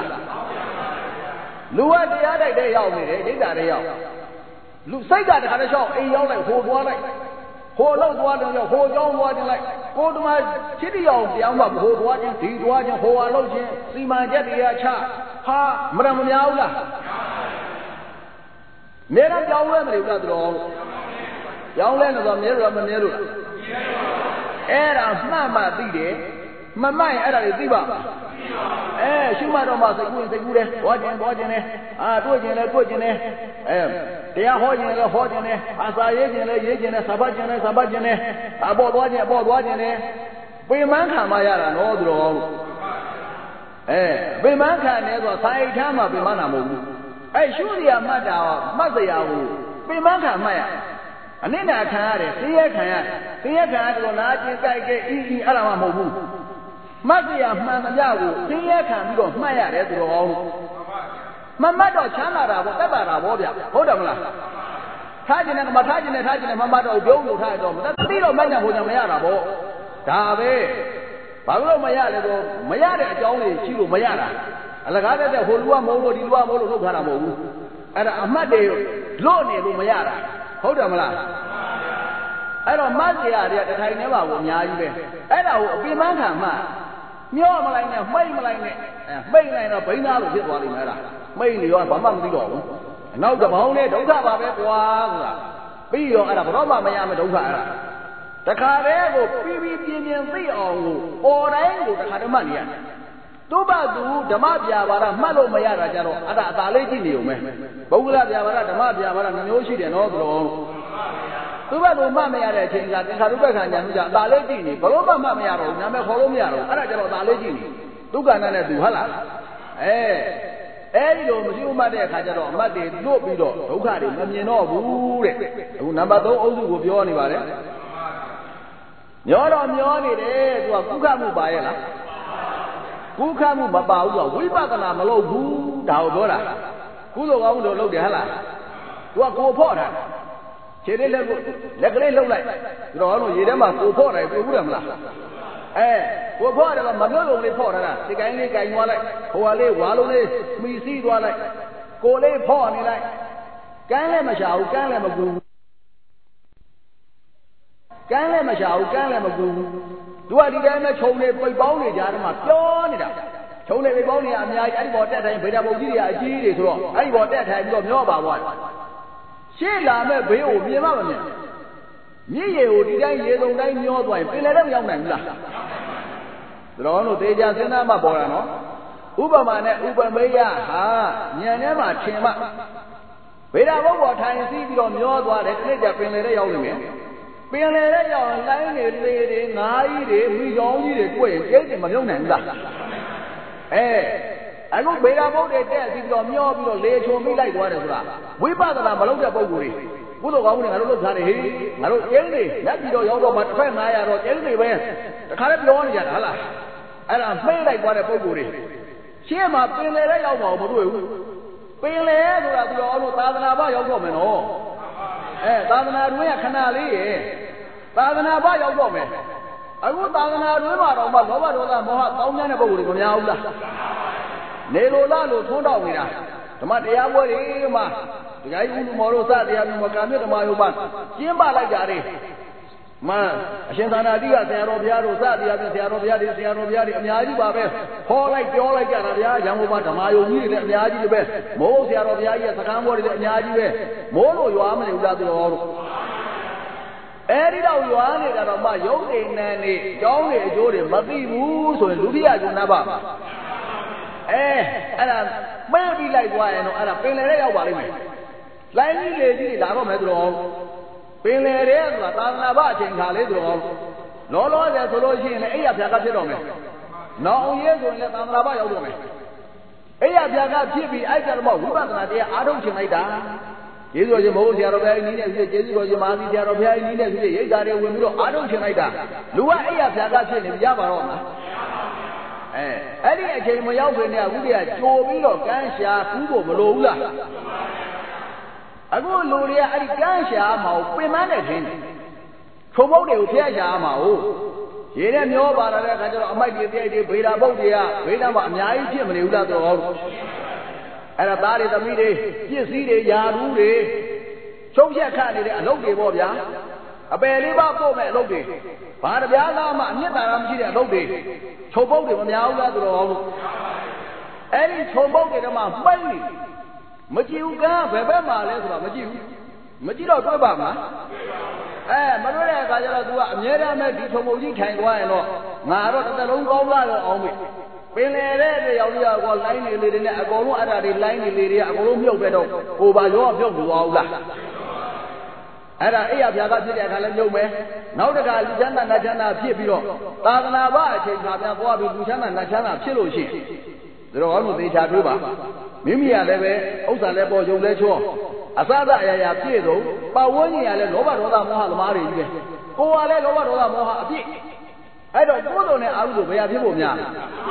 Lua the other day, I'll be there. Look, say that had a shop, a young like whole one like whole long one and your whole young one like go to my city of the young whole watching, see watching, whole allocation, see my jetty a chap, ha, Madame Yaula. Mera Yaula, they got wrong. Young land is a mirror of a mirror. Era, Mamma, be my mind era the diva. Eh, she might almost say, good, watching, watching it, ah, doing it, putting it, eh, they are holding it, holding it, as I agent, agent, sabajane, sabajane, about watching, about watching it. We man come, I are an old roll. Eh, we man can never say, come up, we man a move. I should be a mother, mother, we man come, Maya. And then I can't, see, I can't, see, I can't go not get eating Alamamu. Magia, Mamma Yago, here can go, my head wrong. Mamma Chana, whatever, hold on. Tajin and Matajin and Tajin and Mamma go to Tajin. That's a little man who Mayara. Dave, Pablo Mayara, Mayara, only Chilu Mayara. Alagada, the Holua Molo, Dilua Molo, Caramo. And Amade, Lone, Mayara. Hold on. I don't Magia, that I never will Yabe. I don't be Manka. Nhớ mà lại nè, mấy mà lại nè, mấy này là bảy nào được thiết quả thì mẹ là mấy này rồi bấm bấm đi đổ, nấu chậm hông nè, đổ ra bà bé qua rồi, bây giờ là đó mà mày ăn mày đổ ra rồi, tất cả đấy của pi pi piên piên phi ông của, ở đấy của tất cả đều mạnh vậy, tu ba tu, đam bia bà ra, mà lo mày ăn ra rồi, à ta ta lấy gì nhiều mày, bố la bia bà ra, đam bia bà ra, nó nhớ gì để nó rồi. Tu ba tu mà mày ăn đấy, chính là cái thằng lúc cái thằng nhà ta lấy gì nhỉ, bố mà mà mày ăn rồi, nhà mày khó lắm mày ăn rồi, à ra rồi ta lấy gì nhỉ, tu cái này là tu hả là, ê, ê đi rồi, mình mà để khai rồi, mà để lốp đi rồi, đâu khai đi, mình nhìn nó vui đấy, tu nằm bắt đầu ôn du của biểu này vậy đấy, nhớ đó nhớ này đấy, tu cũng không mua bài là, cũng không mua bảo rồi, quý ba cái nào mà lâu vui, đào đó là, cũng đâu ông đâu lâu để hả là, tu cũng phô này. Chế đến lên lên cái lên lâu lại rồi nó gì đấy mà cô phô này cô cũng làm là, ê cô phô này là mà nhớ luôn lên phô này là thì cái này cái ngoài lại hoa lê hoa luôn đi mì xí qua lại cô lê phô này lại cái này mà xào cái này mà gù cái này mà xào cái này mà gù tôi đi đây nó trồng này bơi bóng này ra mà cho này đã trồng này bơi bóng này làm nhai anh bỏ tét thành phải ra bông gì à chi để thôi anh bỏ tét thành rồi nhớ bà gọi She la me be o mi ma me. Mi ye o di dai ye song dai nyo twai pin le le yaung nai bu la. Đó nó thế gian thế nào mà bỏ ra nó. Upa mà này upa mấy ya ha nhà này mà chuyện mà. Bây giờ bố bỏ thành si bị đòn nhớ twai để cái giờ pin le le yaung nai me. Pin le le yaung lai ne le de ngai de mi yaung ji de quậy cái gì mà yaung nai bu la. Êအခုဘေရာဘုတ်တွေတက်ပြီးတော့မျောပြီးတော့လေချုံမိလိုက်သွားတယ်ဆိုတာဝိပဿနာမလုပ်တဲ့ပုဂ္ဂိုလ်တွေကုသိုလ်ကောင်းမှုတွေငါတို့လုပ်ထားတယ်ဟေးငါတို့ကျင်းနေလက်ပြီးတော့ရောက်တော့မှတစ်ဖက်ငါးရာတော့ကျင်းနေပဲတခါလည်းပြောနေကြတာဟုတ်လားအဲ့ဒါမှိတ်လိုက်သွားတဲ့ပုဂ္ဂိုလ်တွေရှင်းမှာပင်လေလည်းရောက်ပါဘူးမတွေ့ဘူးပင်လေဆိုတာပြီးတော့လို့သာသနာ့ဘရောက်တော့မယ်နော်အဲသာသနာတွင်ကခဏလေးရေသာသနာ့ဘရောက်တော့မယ်အခုသာသနာတွင်မှာတော့မှလောဘဒေါသမောဟတောင်းများတဲ့ပုဂ္ဂိုလ်တွေမများဘူးလားနေလိုလားလို့ထုံးတော့နေတာဓမ္မတရားပွဲတွေမှာတရားကြီးလူမော်တို့စတရားမျိုးမကံမြတ်ဓမ္မယုံပါကျင်းပလိုက်ကြတယ်မှအရှင်သာနာတိကဆရာတော်ဘုရားတို့စတရားပြင်ဆရာတော်ဘုရားတွေဆရာတော်ဘုရားတွေအများကြီးပါပဲဟောလိုက်ပြောလိုက်ကြတာဗျာရံဘုရားဓမ္မယုံကြီးတွေလည်းအများကြီးပဲမိုးဆရာတော်ဘုရားကြီးရဲ့စကားပွဲတွေလည်းအများကြီးပဲမိုးလို့ရွာမနေဘူးလားသူတော်တို့အဲဒီတော့ရွာနေတာတော့မှယုံနေနေနေကျောင်းတွေအကျိုးတွေမသိဘူးဆိုရင်လူတိယကျုံနာပါအဲအဲ့ဒါမဲပြီးလိုက်သွားရင်တော့အဲ့ဒါပင်လယ်ထဲရောက်ပါလိမ့်မယ်လိုင်းကြီးလေကြီးလာတော့မယ်သူတော်ပင်လယ်ထဲဆိုတာသာသနာ့ဘအချိန်ခါလေးသူတော်လောလောဆယ်ဆိုလို့ရှိရင်လည်းအဲ့ရဖြာကဖြစ်တော့မယ်နောင်အောင်ရဲဆိုရင်လည်းသာသနာ့ဘရောက်တော့မယ်အဲ့ရပြာကဖြစ်ပြီးအဲ့ကြတော့ဝိပဿနာတရားအားထုတ်ချင်လိုက်တာကျေးဇူးတော်ရှင်ဘုရားဆရာတော်ဘုရားကြီးနည်းနဲ့ဖြစ်ကျေးဇူးတော်ရှင်မဟာသီဆရာတော်ဘုရားကြီးနည်းနဲ့ဖြစ်ရိတ်တာတွေဝင်ပြီးတော့အားထုတ်ချင်လိုက်တာလူကအဲ့ရပြာကဖြစ်နေရပါတော့မလားအဲအဲ့ဒီအချိန်မရောက်ခင်နဲ့အခုတည်းကကြိုပြီးတော့ကန်းရှာကူးဖို့မလိုဘူးလားအခုလူတွေကအဲ့ဒီကန်းရှာမှာပင်မနဲ့ခင်းတယ်ထုံမုတ်တွေကိုဖျက်ရှာမှာဟုတ်ရေနဲ့မျောပါလာတဲ့အခါကျတော့အမိုက်တွေပြိုက်တွေဗေဒာပုတ်တွေကဗေဒာမှာအများကြီးဖြစ်မနေဘူးလားတော်ကောင်းအဲ့ဒါသားတွေသမီးတွေပြည့်စည်တွေယာဘူးတွေချုပ်ဖြတ်ခနေတဲ့အလုပ်တွေပေါ့ဗျာအပယ်လေးပါပို့မဲ့အလုပ်တွေဘာတပြားသားမှအမြင့်တာမရှိတဲ့အလုပ်တွေချုံပုတ်တွေမများဘူးလားတော်ကောင်းအဲ့ဒီချုံပုတ်တွေကမှမှိတ်နေမကြည့်ဘူးကဘယ်ဘက်မှာလဲဆိုတော့မကြည့်ဘူးမကြည့်တော့တွေ့ပါမလားအဲမတွေ့တဲ့အခါကျတော့ तू ကအမြဲတမ်းပဲဒီထုံပုံကြီးထိုင်သွားရင်တော့ငါတော့တစ်သက်လုံးကောင်းလာတော့အောင်ပြီပင်လေတဲ့တရားလေးကောလိုင်းနေလေတွေနဲ့အကုန်လုံးအဲ့ဒါတွေလိုင်းနေလေတွေကအကုန်လုံးမြုပ်ပဲတော့ဟိုပါရောမြုပ်လို့သွားဘူးလားအဲ့ဒါအဲ့ရပြာကဖြစ်တဲ့အခါလည်းမြုပ်မယ်နောက်တခါလူချမ်းသာနတ်ချမ်းသာဖြစ်ပြီးတော့သာသနာ့ဘအချိန်ခါပြန်သွားပြီးလူချမ်းသာနတ်ချမ်းသာဖြစ်လို့ရှိရင်ဒါတော့အောင်လို့သေချာတွေးပါမိမိရလည်းပဲဥစ္စာလည်းပေါ်ယုံလဲချောအစသအရာရာပြည့်စုံပတ်ဝန်းကျင်ကလည်းလောဘဒေါသမောဟသမားတွေကြီးပဲကိုယ်ကလည်းလောဘဒေါသမောဟအပြည့်အဲ့တော့ကိုယ်တော်နဲ့အာဟုဆိုဘယ်ရဖြစ်ဖို့များ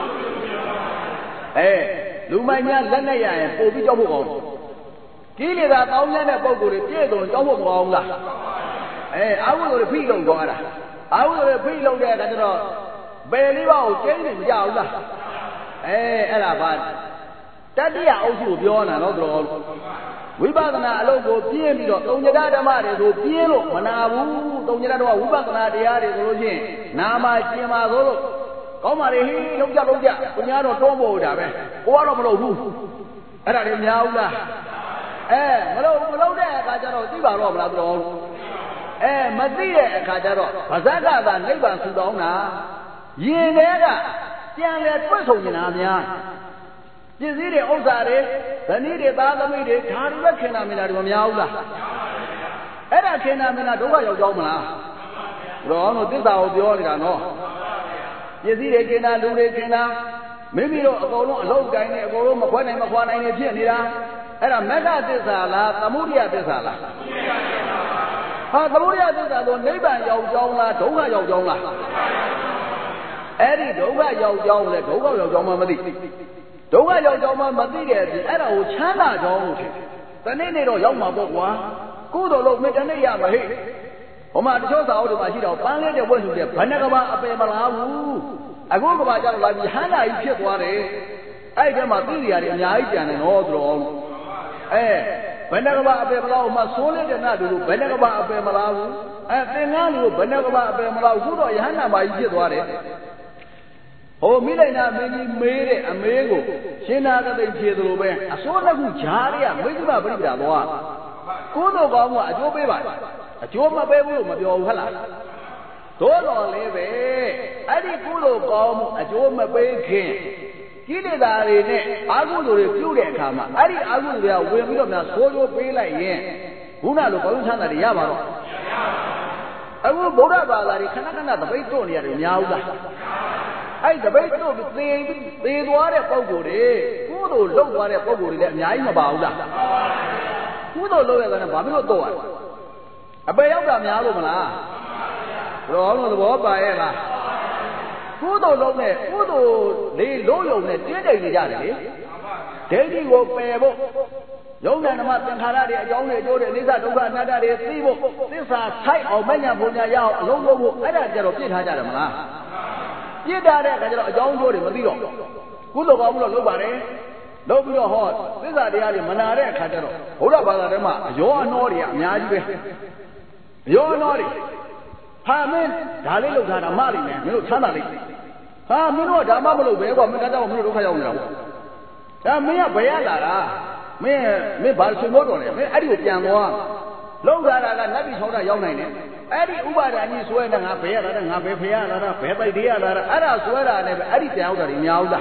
အဲလူမိုက်များလက်နဲ့ရရင်ပို့ပြီးကြောက်ဖို့ကောင်းကိလေသာတောင်းရတဲ့ပုံကိုယ်တွေပြည့်စုံကြောက်ဖို့မကောင်းလားအဲအာဟုဆိုဖိလုံတော့အဲ့ဒါအာဟုဆိုဖိလုံတဲ့အခါကျတော့ဘယ်လေးပါးကိုကျင်းနေမကြဘူးလားအဲအဲ့ဒါပါတတိယအုပ်စုကိုပြောနေတာတော့တော်ဝိပဿနာအလုပ်ကိုပြင်းပြီးတော့သုံးညတဓမ္မတွေဆိုပြင်းလို့မနာဘူးသုံးညတတော့ဝိပဿနာတရားတွေဆိုလို့ချင်းနာမကျင်ပါဆိုလို့ကောင်းပါလေဟိလုံးကြလုံးကြဘုရားတော့တွန်းဖို့တာပဲကိုကတော့မလုပ်ဘူးအဲ့ဒါတွေများဘူးလားအဲမလုပ်မလုပ်တဲ့အခါကျတော့သိပါတော့မလားတော်အဲမသိတဲ့အခါကျတော့ဗဇက်ကသာနိဗ္ဗာန်ဆူတောင်းတာယင်တွေကပြန်လဲတွတ်ဆုံနေတာများပစ္စည်းတွေဥစ္စာတွေဇနီးတွေသားသမီးတွေဒါတွေပဲခင်တာမင်းသားတွေမများဘူးလားအဲ့ဒါခင်တာမင်းသားဒုက္ခရောက်ကြောင်းမလားတော်အောင်လို့သစ္စာကိုပြောနေတာနော်ပစ္စည်းတွေခင်တာလူတွေခင်တာမိမိတို့အကုန်လုံးအလုံးတိုင်းနဲ့အကုန်လုံးမခွဲနိုင်မခွာနိုင်နေဖြစ်နေတာအဲ့ဒါမက္ခသစ္စာလားသမုဒိယသစ္စာလားဟာသမုဒိယသစ္စာဆိုနိဗ္ဗာန်ရောက်ကြောင်းလားဒုက္ခရောက်ကြောင်းလားအဲ့ဒီဒုက္ခရောက်ကြောင်းလဲဒုက္ခရောက်ကြောင်းမှမသိဒုက္ခရောက်ကြောင်းမှမသိတဲ့အပြင်အဲ့ဒါကိုချမ်းသာကြောင်းလို့ထင်တနေ့နေ့တော့ရောက်မှာပေါ့ကွာကုသိုလ်လို့မေတ္တာနဲ့ရမှာဟဲ့ဟိုမှာတချို့သာဟုတ်တယ်မှာရှိတော့ပန်းလေးတဲ့ဝတ်စုတဲ့ဘဏ္ဍကဘာအပယ်မလားဘူးအခုကဘာကြောင့်လာပြီးဟန္တာကြီးဖြစ်သွားတယ်အဲ့ဒီမှာသိစရာတွေအများကြီးကြံနေတော့သူတော်အဲဘဏ္ဍကဘာအပယ်မလားဟိုမှာစိုးလေးတဲ့နတ်လူဘဏ္ဍကဘာအပယ်မလားဘူးအဲသင်္ကန်းလူဘဏ္ဍကဘာအပယ်မလားဘူးခုတော့ယဟန္တာမကြီးဖြစ်သွားတယ်ဟိုမိလိုက်နာမင်းကြီးမေးတဲ့အမေးကိုရှင်နာကသိဖြေသလိုပဲအစိုးနှစ်ခုဂျားတွေကမိစ္ဆမပရိပဒါသွားကိုယ်တော်ကောင်းကအကျိုးပေးပါအကျိုးမပေးဘူးလို့မပြောဘူးဟဲ့လားသို့တော်လည်းပဲအဲ့ဒီကိုယ်တော်ကောင်းမှုအကျိုးမပေးခင်ကိလေသာတွေနဲ့အာဟုတွေပြုတ်တဲ့အခါမှာအဲ့ဒီအာဟုတွေကဝင်ပြီးတော့များဆိုးကျိုးပေးလိုက်ရင်ခုနလိုကောင်းချမ်းသာတွေရပါတော့အခုဗုဒ္ဓဘာသာတွေခဏခဏသပိတ်တွန့်နေရတယ်များဘူးလားအဲ့တပိတ်တို့သေသေသွားတဲ့ပုံကိုယ်တွေကိုယ်တို့လှုပ်သွားတဲ့ပုံကိုယ်တွေလည်းအများကြီးမပါဘူးလားကုသိုလ်လုပ်ရတဲ့ဘာဖြစ်လို့တော့ရအပယ်ရောက်တာများလို့မလားဘယ်လိုအောင်လို့သဘောပါရဲ့လားကုသိုလ်လုပ်နဲ့ကုသိုလ်လေးလုံးယုံနဲ့တင်းတိမ်နေကြတယ်လေဒိဋ္ဌိကိုပယ်ဖို့ယုံနာဓမ္မသင်္ခါရတွေအကြောင်းတွေအကျိုးတွေအိဋ္ဌဒုက္ခအနတ္တတွေသိဖို့သစ္စာထိုက်အောင်မညာဘုံညာရအောင်အလုံးလုံးဖို့အဲ့ဒါကြတော့ပြစ်ထားကြတယ်မလားပြစ်ထားတဲ့အခါကျတော့အကြောင်းအကျိုးတွေမသိတော့ကုသိုလ်ကောင်းမှုတော့လုပ်ပါတယ်လုပ်ပြီးတော့ဟောသစ္စာတရားတွေမနာတဲ့အခါကျတော့ဘုရားဘာသာထဲမှာအယောအနှောတွေကအများကြီးပဲအယောအနှောတွေဟာမင်းဒါလေးလုပ်ထားတာမလိမ့်မယ်မင်းတို့ချမ်းသာလိမ့်မယ်ဟာမင်းတို့ကဒါမှမလုပ်ပဲကွာမင်းကတော့မင်းတို့ဒုက္ခရောက်နေတာပေါ့ဒါမင်းကဘယ်ရလာတာမင်းမင်းဘာဆွေးမိုးတော်လဲမင်းအဲ့ဒီကိုပြန်သွားလုံးထားတာကနတ်ပြည်ဆောင်တာရောက်နိုင်တယ်အဲ့ဒီဥပါဒာကြီးဆွဲနေငါဘယ်ရလာတာငါဘယ်ဖရလာတာဘယ်ပိုက်တရားလာတာအဲ့ဒါဆွဲတာနဲ့ပဲအဲ့ဒီပြန်ရောက်တာတွေများဘူးလား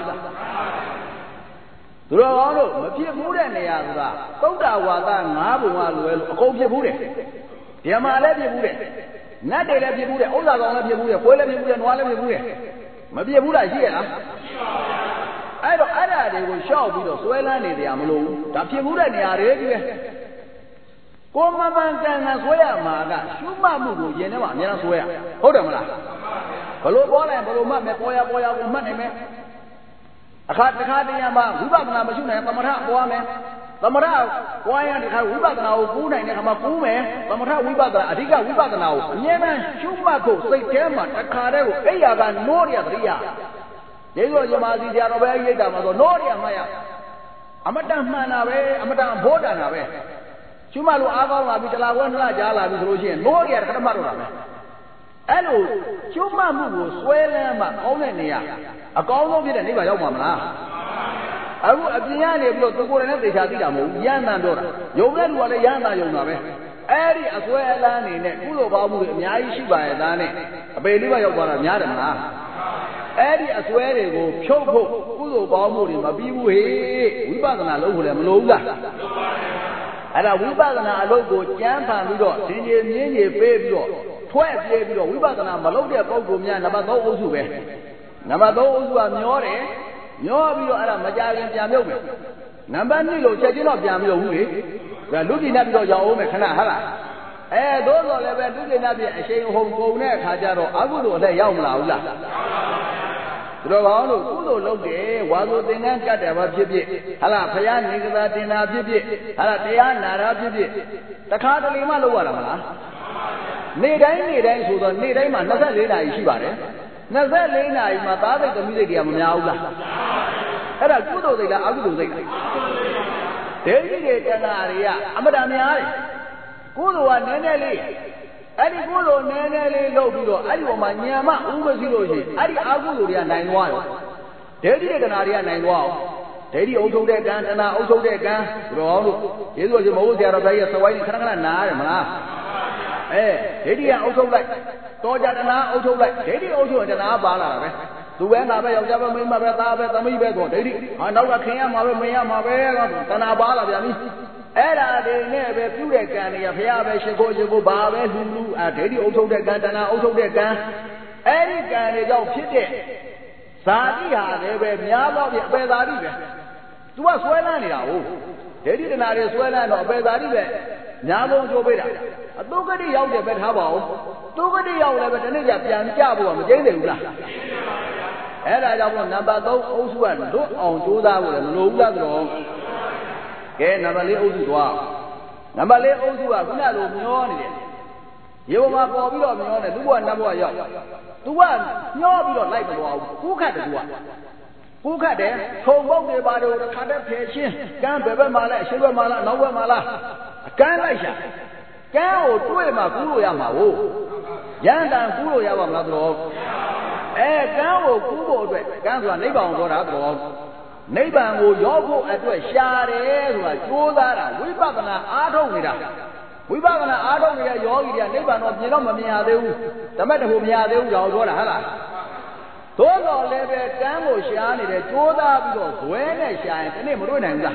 သူတော်ကောင်းတို့မဖြစ်ဘူးတဲ့နေရာဆိုတာသုဒ္ဓဝါဒငါးပုံကလွယ်လို့အကုန်ဖြစ်ဘူးတဲ့ဓမ္မလည်းဖြစ်ဘူးတဲ့နတ်တွေလည်းဖြစ်ဘူးတဲ့ဥစ္စာကောင်လည်းဖြစ်ဘူးတဲ့ပွဲလည်းဖြစ်ဘူးတဲ့နွားလည်းဖြစ်ဘူးတဲ့မဖြစ်ဘူးလားရှိရလားအဲ့တော့အဲ့ဒါတွေကိုရှောက်ပြီးတော့ဆွဲလန်းနေကြမလို့ဒါဖြစ်မှုတဲ့နေရာတွေကြီးပဲကိုမမှန်ကန်ကန်ဆွဲရမှာကရှုမှတ်မှုကိုယင်ထဲမှာအများဆွဲရဟုတ်တယ်မလားဘလို့ပေါ်လိုက်ဘလို့မှတ်မယ်ပေါ်ရပေါ်ရကိုမှတ်နိုင်မယ်အခါတစ်ခါတည်းမှာဝိပဿနာမရှိနိုင်သမထပွားမယ်သမထပွားရင်ဒီခါဝိပဿနာကိုကူးနိုင်တဲ့ခါမှာကူးမယ်သမထဝိပဿနာအဓိကဝိပဿနာကိုအမြဲတမ်းရှုမှတ်ဖို့စိတ်ထဲမှာတစ်ခါတည်းကိုအဲ့ရကနိုးရတရိယာဒီလိုဇမာစီဆရာတော်ပဲရိတ်တာမှာဆိုနိုးရမှရအမတန်မှန်တာပဲအမတန်ဘိုးတန်တာပဲရှုမှတ်လို့အားကောင်းလာပြီတလားဝဲနှစ်လားကြားလာပြီဆိုလို့ရှိရင်နိုးရတစ်ခါမှတော့တာပဲအဲ့လိုရှုမှတ်မှုကိုစွဲလန်းမှကောင်းတဲ့နေရာအကောင်းဆုံးဖြစ်တဲ့နိဗ္ဗာန်ရောက်မှာမလားအခုအပြင်ကနေပြီးတော့သူကိုယ်တိုင်နဲ့သေချာသိတာမဟုတ်ဘူးရဟန္တာပြောတာယုံတဲ့လူကလည်းရဟန္တာယုံတာပဲအဲ့ဒီအစွဲအလန်းနေနဲ့ကုသိုလ်ကောင်းမှုတွေအများကြီးရှိပါရဲ့သားနဲ့အပေလေးပါရောက်သွားတာများတယ်မလားအဲ့ဒီအစွဲတွေကိုဖြုတ်ဖို့ကုသိုလ်ကောင်းမှုတွေမပြီးဘူးဟေ့ဝိပဿနာလုပ်ဖို့လည်းမလိုဘူးလားအဲ့ဒါဝိပဿနာအလုပ်ကိုကြမ်းဖန်ပြီးတော့သင်ကြီးမြင်းကြီးပေးပြီးတော့ထွက်ပြေးပြီးတော့ဝိပဿနာမလုပ်တဲ့ပုဂ္ဂိုလ်များနံပါတ်သုံးအုပ်စုပဲနံပါတ်သုံးအုပ်စုကမျောတယ်မျောပြီးတော့အဲ့ဒါမကြခင်ပြန်မြုပ်မယ်နံပါတ်နှစ်လို့ချက်ချင်းတော့ပြန်မမြုပ်ဘူးလေဒါလူကြည့်နေပြီးတော့ရောက်အောင်မယ်ခဏဟုတ်လားအဲသို့တော်လည်းပဲလူကြည့်နေပြီးအချိန်ဟုန်ကုန်တဲ့အခါကျတော့အကုသိုလ်လည်းရောက်မလာဘူးလားသူတော်ကောင်းတို့ကုသိုလ်လုပ်တယ်ဝါဆိုသင်္ကန်းကတ်တယ်ဘာဖြစ်ဖြစ်ဟာလားဖယားနေကသာတင်တာဖြစ်ဖြစ်ဟာလားတရားနာတာဖြစ်ဖြစ်တခါတလေမှလုပ်ရတာမလားနေတိုင်းနေတိုင်းဆိုတော့နေတိုင်းမှာ၂၄နာရီရှိပါတယ်၂၄နာရီမှာသားစိတ်သမီးစိတ်တွေကမများဘူးလားအဲ့ဒါကုသိုလ်စိတ်လားအကုသိုလ်စိတ်လားဒိဋ္ဌိတွေတဏှာတွေကအမတန်များတယ်ကုသိုလ်ကနည်းနည်းလေးအဲ့ဒီကုသိုလ်နည်းနည်းလေးလုပ်ပြီးတော့အဲ့ဒီပေါ်မှာညံမဥမသိလို့ရှိရင်အဲ့ဒီအကုသိုလ်တွေကနိုင်သွားရောဒိဋ္ဌိတွေတဏှာတွေကနိုင်သွားအောင်ဒိဋ္ဌိအုပ်ချုပ်တဲ့ကံတဏှာအုပ်ချုပ်တဲ့ကံဘယ်လိုအောင်လို့ယေရှုရှင်မဟုတ်ဆရာတော်ဘုရားရဲ့စဝိုင်းခဏခဏနားရတယ်မလားအဲဒိဋ္ဌိကအုပ်ချုပ်လိုက်တော်ကြတဏှာအုပ်ချုပ်လိုက်ဒိဋ္ဌိအုပ်ချုပ်ရင်တဏှာပါလာတာပဲသူပဲငါပဲယောက်ျားပဲမိန်းမပဲသားပဲသမီးပဲဆိုဒိဋ္ဌိဟာနောက်ကခင်ရမှာပဲမင်းရမှာပဲတဏှာပါလာပြန်ပြီအဲ့ဒါတွေနဲ့ပဲပြုတဲ့ကံတွေကဘုရားပဲရှိခိုးရှိခိုးဘာပဲလူလူအဲဒိဋ္ဌိအုပ်ချုပ်တဲ့ကံတဏှာအုပ်ချုပ်တဲ့ကံအဲ့ဒီကံတွေကြောင့်ဖြစ်တဲ့ဇာတိဟာလည်းပဲများသောဖြင့်အပေဇာတိပဲသူကဆွဲလန်းနေတာဟုတ်ဒိဋ္ဌိတဏှာတွေဆွဲလန်းတော့အပေဇာတိပဲညာဘုံကျိုးပေးတာအတုဂတိရောက်တယ်ပဲထားပါဦးတုဂတိရောက်လည်းပဲဒီနေ့ကျပြန်ကြဖို့ကမကျင်းသေးဘူးလားအဲ့ဒါကြောင့်မို့နံပါတ်သုံးအုပ်စုကလွတ်အောင်ကြိုးစားဖို့လည်းမလိုဘူးလားဆိုတော့ကဲနံပါတ်လေးအုပ်စုသွားနံပါတ်လေးအုပ်စုကခုနလိုမျောနေတယ်ရေပေါ်မှာပေါ်ပြီးတော့မျောနေလူဘဝနတ်ဘဝရောက်သူကမျောပြီးတော့လိုက်မသွားဘူးကူးခတ်တယ်သူကကူးခတ်တယ်ထုံပုတ်တွေပါတော့တစ်ခါတည်းဖယ်ချင်းကမ်းဘယ်ဘက်မှာလဲအရှေ့ဘက်မှာလားနောက်ဘက်မှာလားအကမ်းလိုက်ရှာကမ်းကိုတွေ့မှကူးလို့ရမှာဟုတ်ရန်တန်ကူးလို့ရပါမလားတော်အဲကမ်းကိုကူးဖို့အတွက်ကမ်းဆိုတာနိဗ္ဗာန်ကိုပြောတာတော်နိဗ္ဗာန်ကိုရောက်ဖို့အတွက်ရှာတယ်ဆိုတာကြိုးစားတာဝိပဿနာအားထုတ်နေတာဝိပဿနာအားထုတ်နေတဲ့ယောဂီတွေကနိဗ္ဗာန်တော့မြင်တော့မမြင်ရသေးဘူးဓမ္မတဟိုမရသေးဘူးတော့ပြောတာဟုတ်လားသို့တော်လည်းပဲကမ်းကိုရှာနေတယ်ကြိုးစားပြီးတော့ဇွဲနဲ့ရှာရင်ဒီနေ့မတွေ့နိုင်ဘူးလား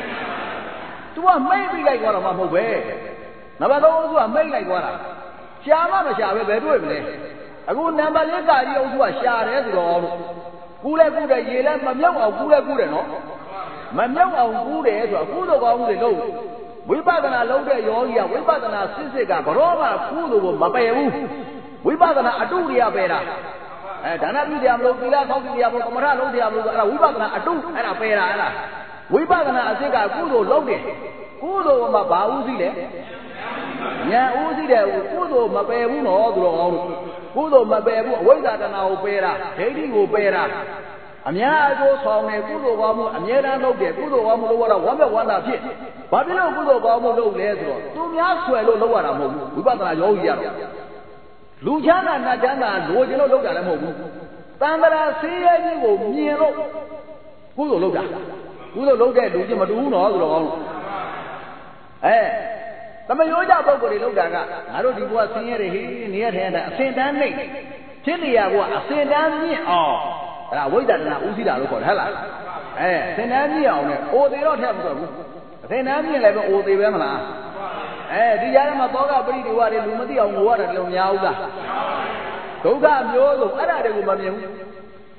तू ကမိတ်ပြီးလိုက်သွားတော့မှမဟုတ်ပဲနံပါတ်သုံးအုပ်စုကမိတ်လိုက်သွားတာရှာမှမရှာပဲဘယ်တွေ့မလဲအခုနံပါတ်လေးကာကြီးအုပ်စုကရှာတယ်ဆိုတော့ကူးလဲကူးတယ်ရေလဲမမြုပ်အောင်ကူးလဲကူးတယ်နော်မမြုပ်အောင်ကူးတယ်ဆိုတော့ကုသိုလ်ကောင်းမှုတွေလုပ်ဝိပဿနာလုပ်တဲ့ယောဂီကဝိပဿနာစစ်စစ်ကဘရောမှကုသိုလ်ကိုမပယ်ဘူးဝိပဿနာအတုတွေကပယ်တာအဲဒါနပြုတရားမလို့သီလဆောက်တည်တရားမလို့ကမ္မထလုံးတရားမလို့အဲ့ဒါဝိပဿနာအတုအဲ့ဒါပယ်တာအဲ့ဒါဝိပဿနာအစစ်ကကုသိုလ်လုပ်တယ်ကုသိုလ်ကမှဘာဥသိလဲဉာဏ်ဥသိတယ်ကုသိုလ်မပယ်ဘူးနော်သူတော်ကောင်းကုသိုလ်မပယ်ဘူးအဝိဇ္ဇာတဏှာကိုပယ်တာဒိဋ္ဌိကိုပယ်တာအများအကျိုးဆောင်တယ်ကုသိုလ်ကောင်းမှုအမြဲတမ်းလုပ်တယ်ကုသိုလ်ကောင်းမှုလုပ်ရတော့ဝမ်းမြောက်ဝမ်းသာဖြစ်ဘာဖြစ်လို့ကုသိုလ်ကောင်းမှုလုပ်လဲဆိုတော့သူများဆွယ်လို့လုပ်ရတာမဟုတ်ဘူးဝိပဿနာယောဂီရတော့လူချမ်းသာနတ်ချမ်းသာလိုချင်လို့လုပ်တာလည်းမဟုတ်ဘူးတန်ត្រာဆေးရဲကြီးကိုမြင်လို့ကုသိုလ်လုပ်တာကုသိုလ်လုပ်တဲ့လူချင်းမတူဘူးနော်ဆိုတော့ကောင်းလို့အဲသမယောကြပုဂ္ဂိုလ်တွေလုပ်တာကငါတို့ဒီဘဝဆင်းရဲတွေဟေးနေရတဲ့အစင်တန်းနှိမ့်ဖြစ်နေရဘဝအစင်တန်းမြင့်အောင်အဲ့ဒါဝိဇ္ဇာတနာဥသိတာလို့ခေါ်တယ်ဟဲ့လားအဲစင်တန်းမြင့်အောင်နဲ့အိုသေးတော့ထက်မတော့ဘူးအစင်တန်းမြင့်လည်းပဲအိုသေးပဲမလားအဲဒီကြားထဲမှာသောကပရိဒီဝတွေလူမသိအောင်ငိုရတယ်လည်းမများဘူးလားဒုက္ခမျိုးစုံအဲ့ဒါတွေကိုမမြင်ဘူး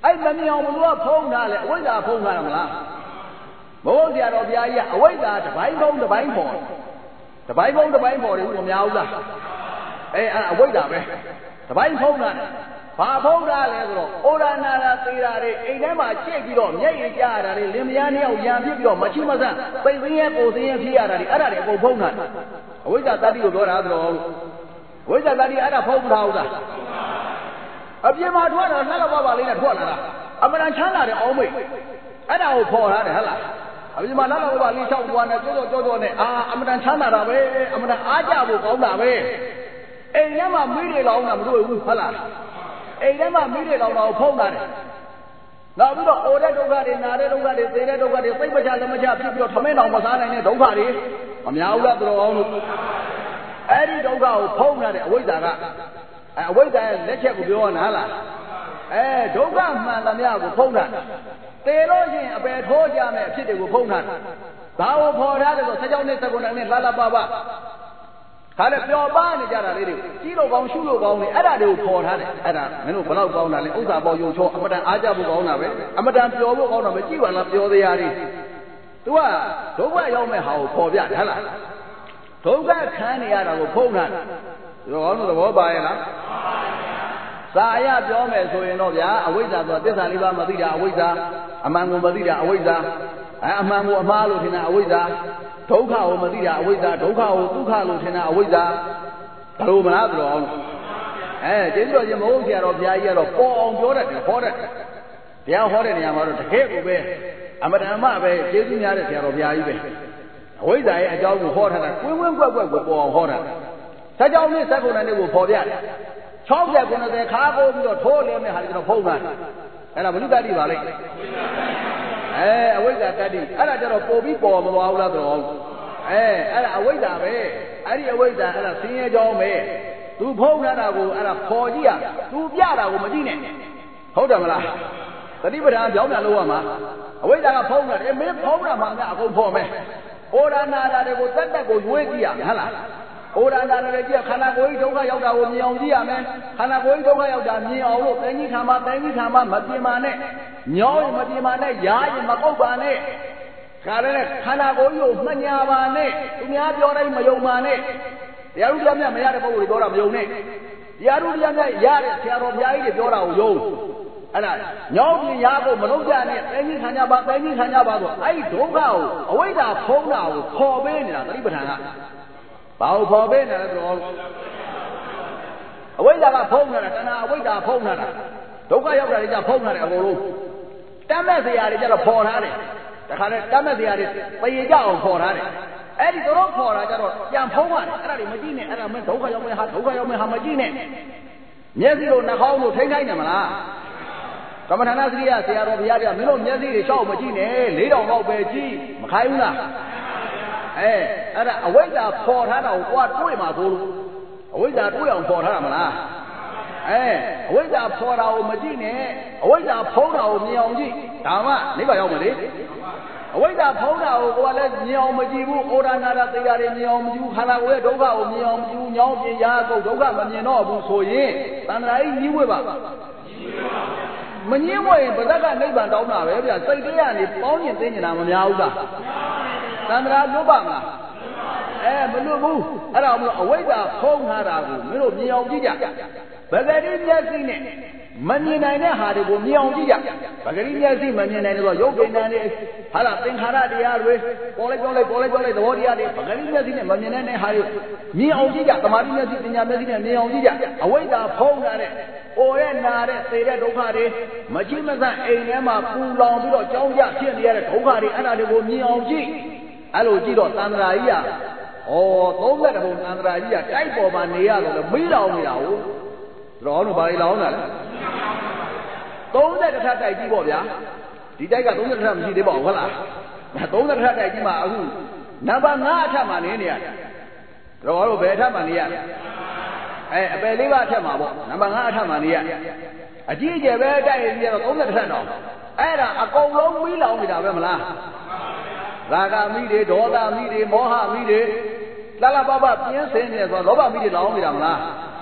အဲ့မမြင်အောင်ဘလို့ဖုံးထားလဲအဝိဇ္ဇာဖုံးထားတယ်မလားဘုန်းကြီးတော်ဘုရားကြီးကအဝိဇ္ဇာတစ်ပိုင်းဖုံးတစ်ပိုင်းပေါ်တစ်ပိုင်းဖုံးတစ်ပိုင်းပေါ်တယ်ဘူးမများဘူးလားအဲအဲ့အဝိဇ္ဇာပဲတစ်ပိုင်းဖုံးထားတယ်ဘာဖုံးထားလဲဆိုတော့ဩရနာရာသေတာတွေအိမ်ထဲမှာကြိတ်ပြီးတော့မျက်ရည်ကျရတာတွေလင်မယားနှစ်ယောက်ရံဖြစ်ပြီးတော့မရှိမဆန့်ပိတ်သိင်းရဲ့ပုံစင်းရဲ့ဖြစ်ရတာတွေအဲ့ဒါတွေအကုန်ဖုံးထားတယ်အဝိဇ္ဇာတတ္တိကိုပြောတာဆိုတော့ဝိဇ္ဇာတတ္တိအဲ့ဒါဖုံးထားဦးလားအပြင်မှာထွက်တော့လှလှပပလေးနဲ့ထွက်လာတာအမှန်တန်ချမ်းသာတဲ့အောင်မိတ်အဲ့ဒါကိုခေါ်ထားတယ်ဟဟလားအပြင်မှာလှလှပပလေးချောက်သွားနေကြောကြောကြောကြောနဲ့အာအမှန်တန်ချမ်းသာတာပဲအမှန်တန်အားကြဖို့ကောင်းတာပဲအိမ်ထဲမှာမိတွေလောင်းတာမတွေ့ဘူးဟုတ်လားအိမ်ထဲမှာမိတွေလောင်းတာကိုဖုံးထားတယ်နောက်ပြီးတော့အိုတဲ့ဒုက္ခတွေနာတဲ့ဒုက္ခတွေသေတဲ့ဒုက္ခတွေစိတ်မချလက်မချဖြစ်ပြီးတော့ထမင်းတောင်မစားနိုင်တဲ့ဒုက္ခတွေမများဘူးလားတော်အောင်လို့အဲ့ဒီဒုက္ခကိုဖုံးထားတဲ့အဝိဇ္ဇာကအဝိဇ္ဇာရဲ့လက်ချက်ကိုပြောရနာလားအဲဒုက္ခမှန်သမျှကိုဖုံးထားတေလို့ရှိရင်အပယ်ထိုးကြမယ်အဖြစ်တွေကိုဖုံးထားဘာကိုဖော်ထားတယ်ဆိုဆက်ကြောင်းနဲ့သက္ကုဏနဲ့လှလှပပခါလည်းပျော်ပါနေကြတာလေးတွေကြီးလို့ကောင်းရှုလို့ကောင်းနေအဲ့ဒါတွေကိုဖော်ထားတယ်အဲ့ဒါမင်းတို့ဘလောက်ကောင်းတာလဲဥစ္စာပေါယုံချောအမတန်အားကြဖို့ကောင်းတာပဲအမတန်ပျော်ဖို့ကောင်းတာပဲကြည့်ပါလားပျော်တရားတွေသူကဒုက္ခရောက်မဲ့ဟာကိုဖော်ပြတယ်ဟလားဒုက္ခခံနေရတာကိုဖုံးထားတယ်ဒီကောင်းလို့သဘောပါရဲ့လားစာအရပြောမယ်ဆိုရင်တော့ဗျာအဝိဇ္ဇာဆိုသစ္စာလေးပါးမသိတာအဝိဇ္ဇာအမှန်ကိုမသိတာအဝိဇ္ဇာအဲအမှန်ကိုအမှားလို့ထင်တာအဝိဇ္ဇာဒုက္ခကိုမသိတာအဝိဇ္ဇာဒုက္ခကိုဒုက္ခလို့ထင်တာအဝိဇ္ဇာဘယ်လိုမလားဆိုတော့အဲကျေးဇူးတော်ရှင်မဟုတ်ဆရာတော်ဘုရားကြီးကတော့ပေါ်အောင်ပြောတတ်တယ်ဟောတတ်တယ်ဘုရားဟောတဲ့နေရာမှာတော့တကယ်ကိုပဲအမတန်မှပဲကျေးဇူးများတဲ့ဆရာတော်ဘုရားကြီးပဲအဝိဇ္ဇာရဲ့အကြောင်းကိုဟောထားတာကွင်းကွင်းကွက်ကွက်ကိုပေါ်အောင်ဟောတာဆက်ကြောင်းနဲ့သက္ကုဏနဲ့ကိုပေါ်ပြတယ်၆၀ ၉၀ခါကိုပြီးတော့ထိုးလဲမဲ့ဟာတွေတော့ဖုံးတာအဲ့ဒါဘုလူတ္တိပါလိမ့်အဲအဝိဇ္ဇာတတ္တိအဲ့ဒါကျတော့ပို့ပြီးပေါ်မသွားဘူးလားတော့အဲအဲ့ဒါအဝိဇ္ဇာပဲအဲ့ဒီအဝိဇ္ဇာအဲ့ဒါဆင်းရဲကြောင်းပဲသူဖုံးထားတာကိုအဲ့ဒါပေါ်ကြည့်ရသူပြတာကိုမကြည့်နဲ့ဟုတ်တယ်မလားတတိပဌာန်ပြောင်းပြန်လို့ရမှာအဝိဇ္ဇာကဖုံးတာတယ်မင်းဖုံးတာမှငါအကုန်ဖော်မယ်ဩရနာတာတွေကိုတက်တက်ကိုရွေးကြည့်ရမယ်ဟုတ်လားဩရနာတာတွေကြည့်ခန္ဓာကိုယ်ကြီးဒုက္ခရောက်တာကိုမြင်အောင်ကြည့်ရမယ်ခန္ဓာကိုယ်ကြီးဒုက္ခရောက်တာမြင်အောင်လို့တိုင်းကြီးခံမှာတိုင်းကြီးခံမှာမပြင်ပါနဲ့ညောရင်မပြင်ပါနဲ့ရားရင်မကုတ်ပါနဲ့ခါလည်းခန္ဓာကိုယ်ကြီးကိုမှညာပါနဲ့သူများပြောတိုင်းမယုံပါနဲ့တရားဥပဒေများမရတဲ့ပုဂ္ဂိုလ်တွေပြောတာမယုံနဲ့တရားဥပဒေများရတဲ့ဆရာတော်ဘုရားကြီးတွေပြောတာကိုယုံအဲ့ဒါညောင်းပြင်ရားကိုမလုံးကြနဲ့တိုင်းကြီးခံကြပါတိုင်းကြီးခံကြပါဆိုအဲ့ဒီဒုက္ခကိုအဝိဇ္ဇာဖုံးတာကိုခေါ်ပေးနေတာသတိပဋ္ဌာန်ကဘာကိုခေါ်ပေးနေတာလဲဆိုတော့အဝိဇ္ဇာကဖုံးနေတာတဏှာအဝိဇ္ဇာဖုံးနေတာဒုက္ခရောက်တာတွေကြဖုံးနေတယ်အကုန်လုံးတမ်းမဲ့စရာတွေကြတော့ဖော်ထားတယ်တခါလဲတမ်းမဲ့စရာတွေပရေကြအောင်ဖော်ထားတယ်အဲ့ဒီတို့ဖော်တာကြတော့ပြန်ဖုံးရတယ်အဲ့ဒါတွေမကြည့်နဲ့အဲ့ဒါမင်းဒုက္ခရောက်မဲ့ဟာဒုက္ခရောက်မဲ့ဟာမကြည့်နဲ့မျက်စိတို့နှာခေါင်းတို့ထိမ့်ထိုင်းနေမလားကမ္မထာနာစရိယဆရာတော်ဘုရားကြီးကမင်းတို့မျက်စိတွေရှောက်မကြည့်နဲ့လေးတောင်တော့ပဲကြည့်မခိုင်းဘူးလားအဲအဲ့ဒါအဝိဇ္ဇာဖော်ထားတာကိုသွားတွေးမှာဆိုလို့အဝိဇ္ဇာတွေးအောင်ဖော်ထားတာမလားအဲအဝိဇ္ဇာဖော်တာကိုမကြည့်နဲ့အဝိဇ္ဇာဖုံးတာကိုမြင်အောင်ကြည့်ဒါမှနိဗ္ဗာန်ရောက်မယ်လေအဝိဇ္ဇာဖုံးတာကိုကိုယ်ကလည်းမြင်အောင်မကြည့်ဘူးဩရနာတာတရားတွေမြင်အောင်မကြည့်ဘူးခန္ဓာကိုယ်ရဲ့ဒုက္ခကိုမြင်အောင်မကြည့်ဘူးညောင်းပြရာကုတ်ဒုက္ခမမြင်တော့ဘူးဆိုရင်သန္တာကြီးကြီးဝဲပါမငင်းဝဲရင်ဗဇက်ကနိဗ္ဗာန်တောင်းတာပဲဗျစိတ်တရားနေပေါင်းရင်သိနေတာမများဘူးလားသန္တာလွတ်ပါမလားအဲမလွတ်ဘူးအဲ့ဒါမလို့အဝိဇ္ဇာဖုံးထားတာကိုမင်းတို့မြင်အောင်ကြည့်ကြဗဂတိမျက်စိနဲ့မမြင်နိုင်တဲ့ဟာတွေကိုမြင်အောင်ကြည့်ကြဗဂတိမျက်စိမမြင်နိုင်တဲ့ဆိုရုပ်ပင်တန်တွေဟာလားသင်္ခါရတရားတွေပေါ်လိုက်ပြောလိုက်ပေါ်လိုက်ပြောလိုက်သဘောတရားတွေဗဂတိမျက်စိနဲ့မမြင်နိုင်တဲ့ဟာတွေမြင်အောင်ကြည့်ကြသမာဓိမျက်စိပညာမျက်စိနဲ့မြင်အောင်ကြည့်ကြအဝိဇ္ဇာဖုံးထားတဲ့အိုရဲ့နာတဲ့သေတဲ့ဒုက္ခတွေမကြည့်မစအိမ်ထဲမှာပူလောင်ပြီးတော့ကြောင်းကြဖြစ်နေရတဲ့ဒုက္ခတွေအဲ့ဒါတွေကိုမြင်အောင်ကြည့်အဲ့လိုကြည့်တော့သန္တရာကြီးကဩသုံးသက်တဲ့ဘုံသန္တရာကြီးကတိုက်ပေါ်မှာနေရတယ်လို့မေးတော်နေတာဟုတ်တော်တို့ဘာလဲလောင်းတာလဲသုံးသက်တစ်ထပ်တိုက်ကြီးပေါ့ဗျာဒီတိုက်ကသုံးသက်တစ်ထပ်မရှိသေးပါဘူးဟုတ်လားသုံးသက်တစ်ထပ်တိုက်ကြီးမှာအခုနံပါတ်ငါးအထက်မှာနေနေရတယ်တော်တို့ဘယ်အထက်မှာနေရလဲအဲအပယ်လေးပါးအထက်မှာပေါ့နံပါတ်ငါးအထက်မှာနေရအကြီးအကျယ်ပဲတိုက်ရပြီးတော့သုံးသက်တစ်ထပ်တော့အဲ့ဒါအကုန်လုံးမီးလောင်နေတာပဲမလားရာဂမိတွေဒေါသမိတွေမောဟမိတွေလှလှပပပြင်းစင်းနေဆိုတော့လောဘမိတွေလောင်နေတာမလား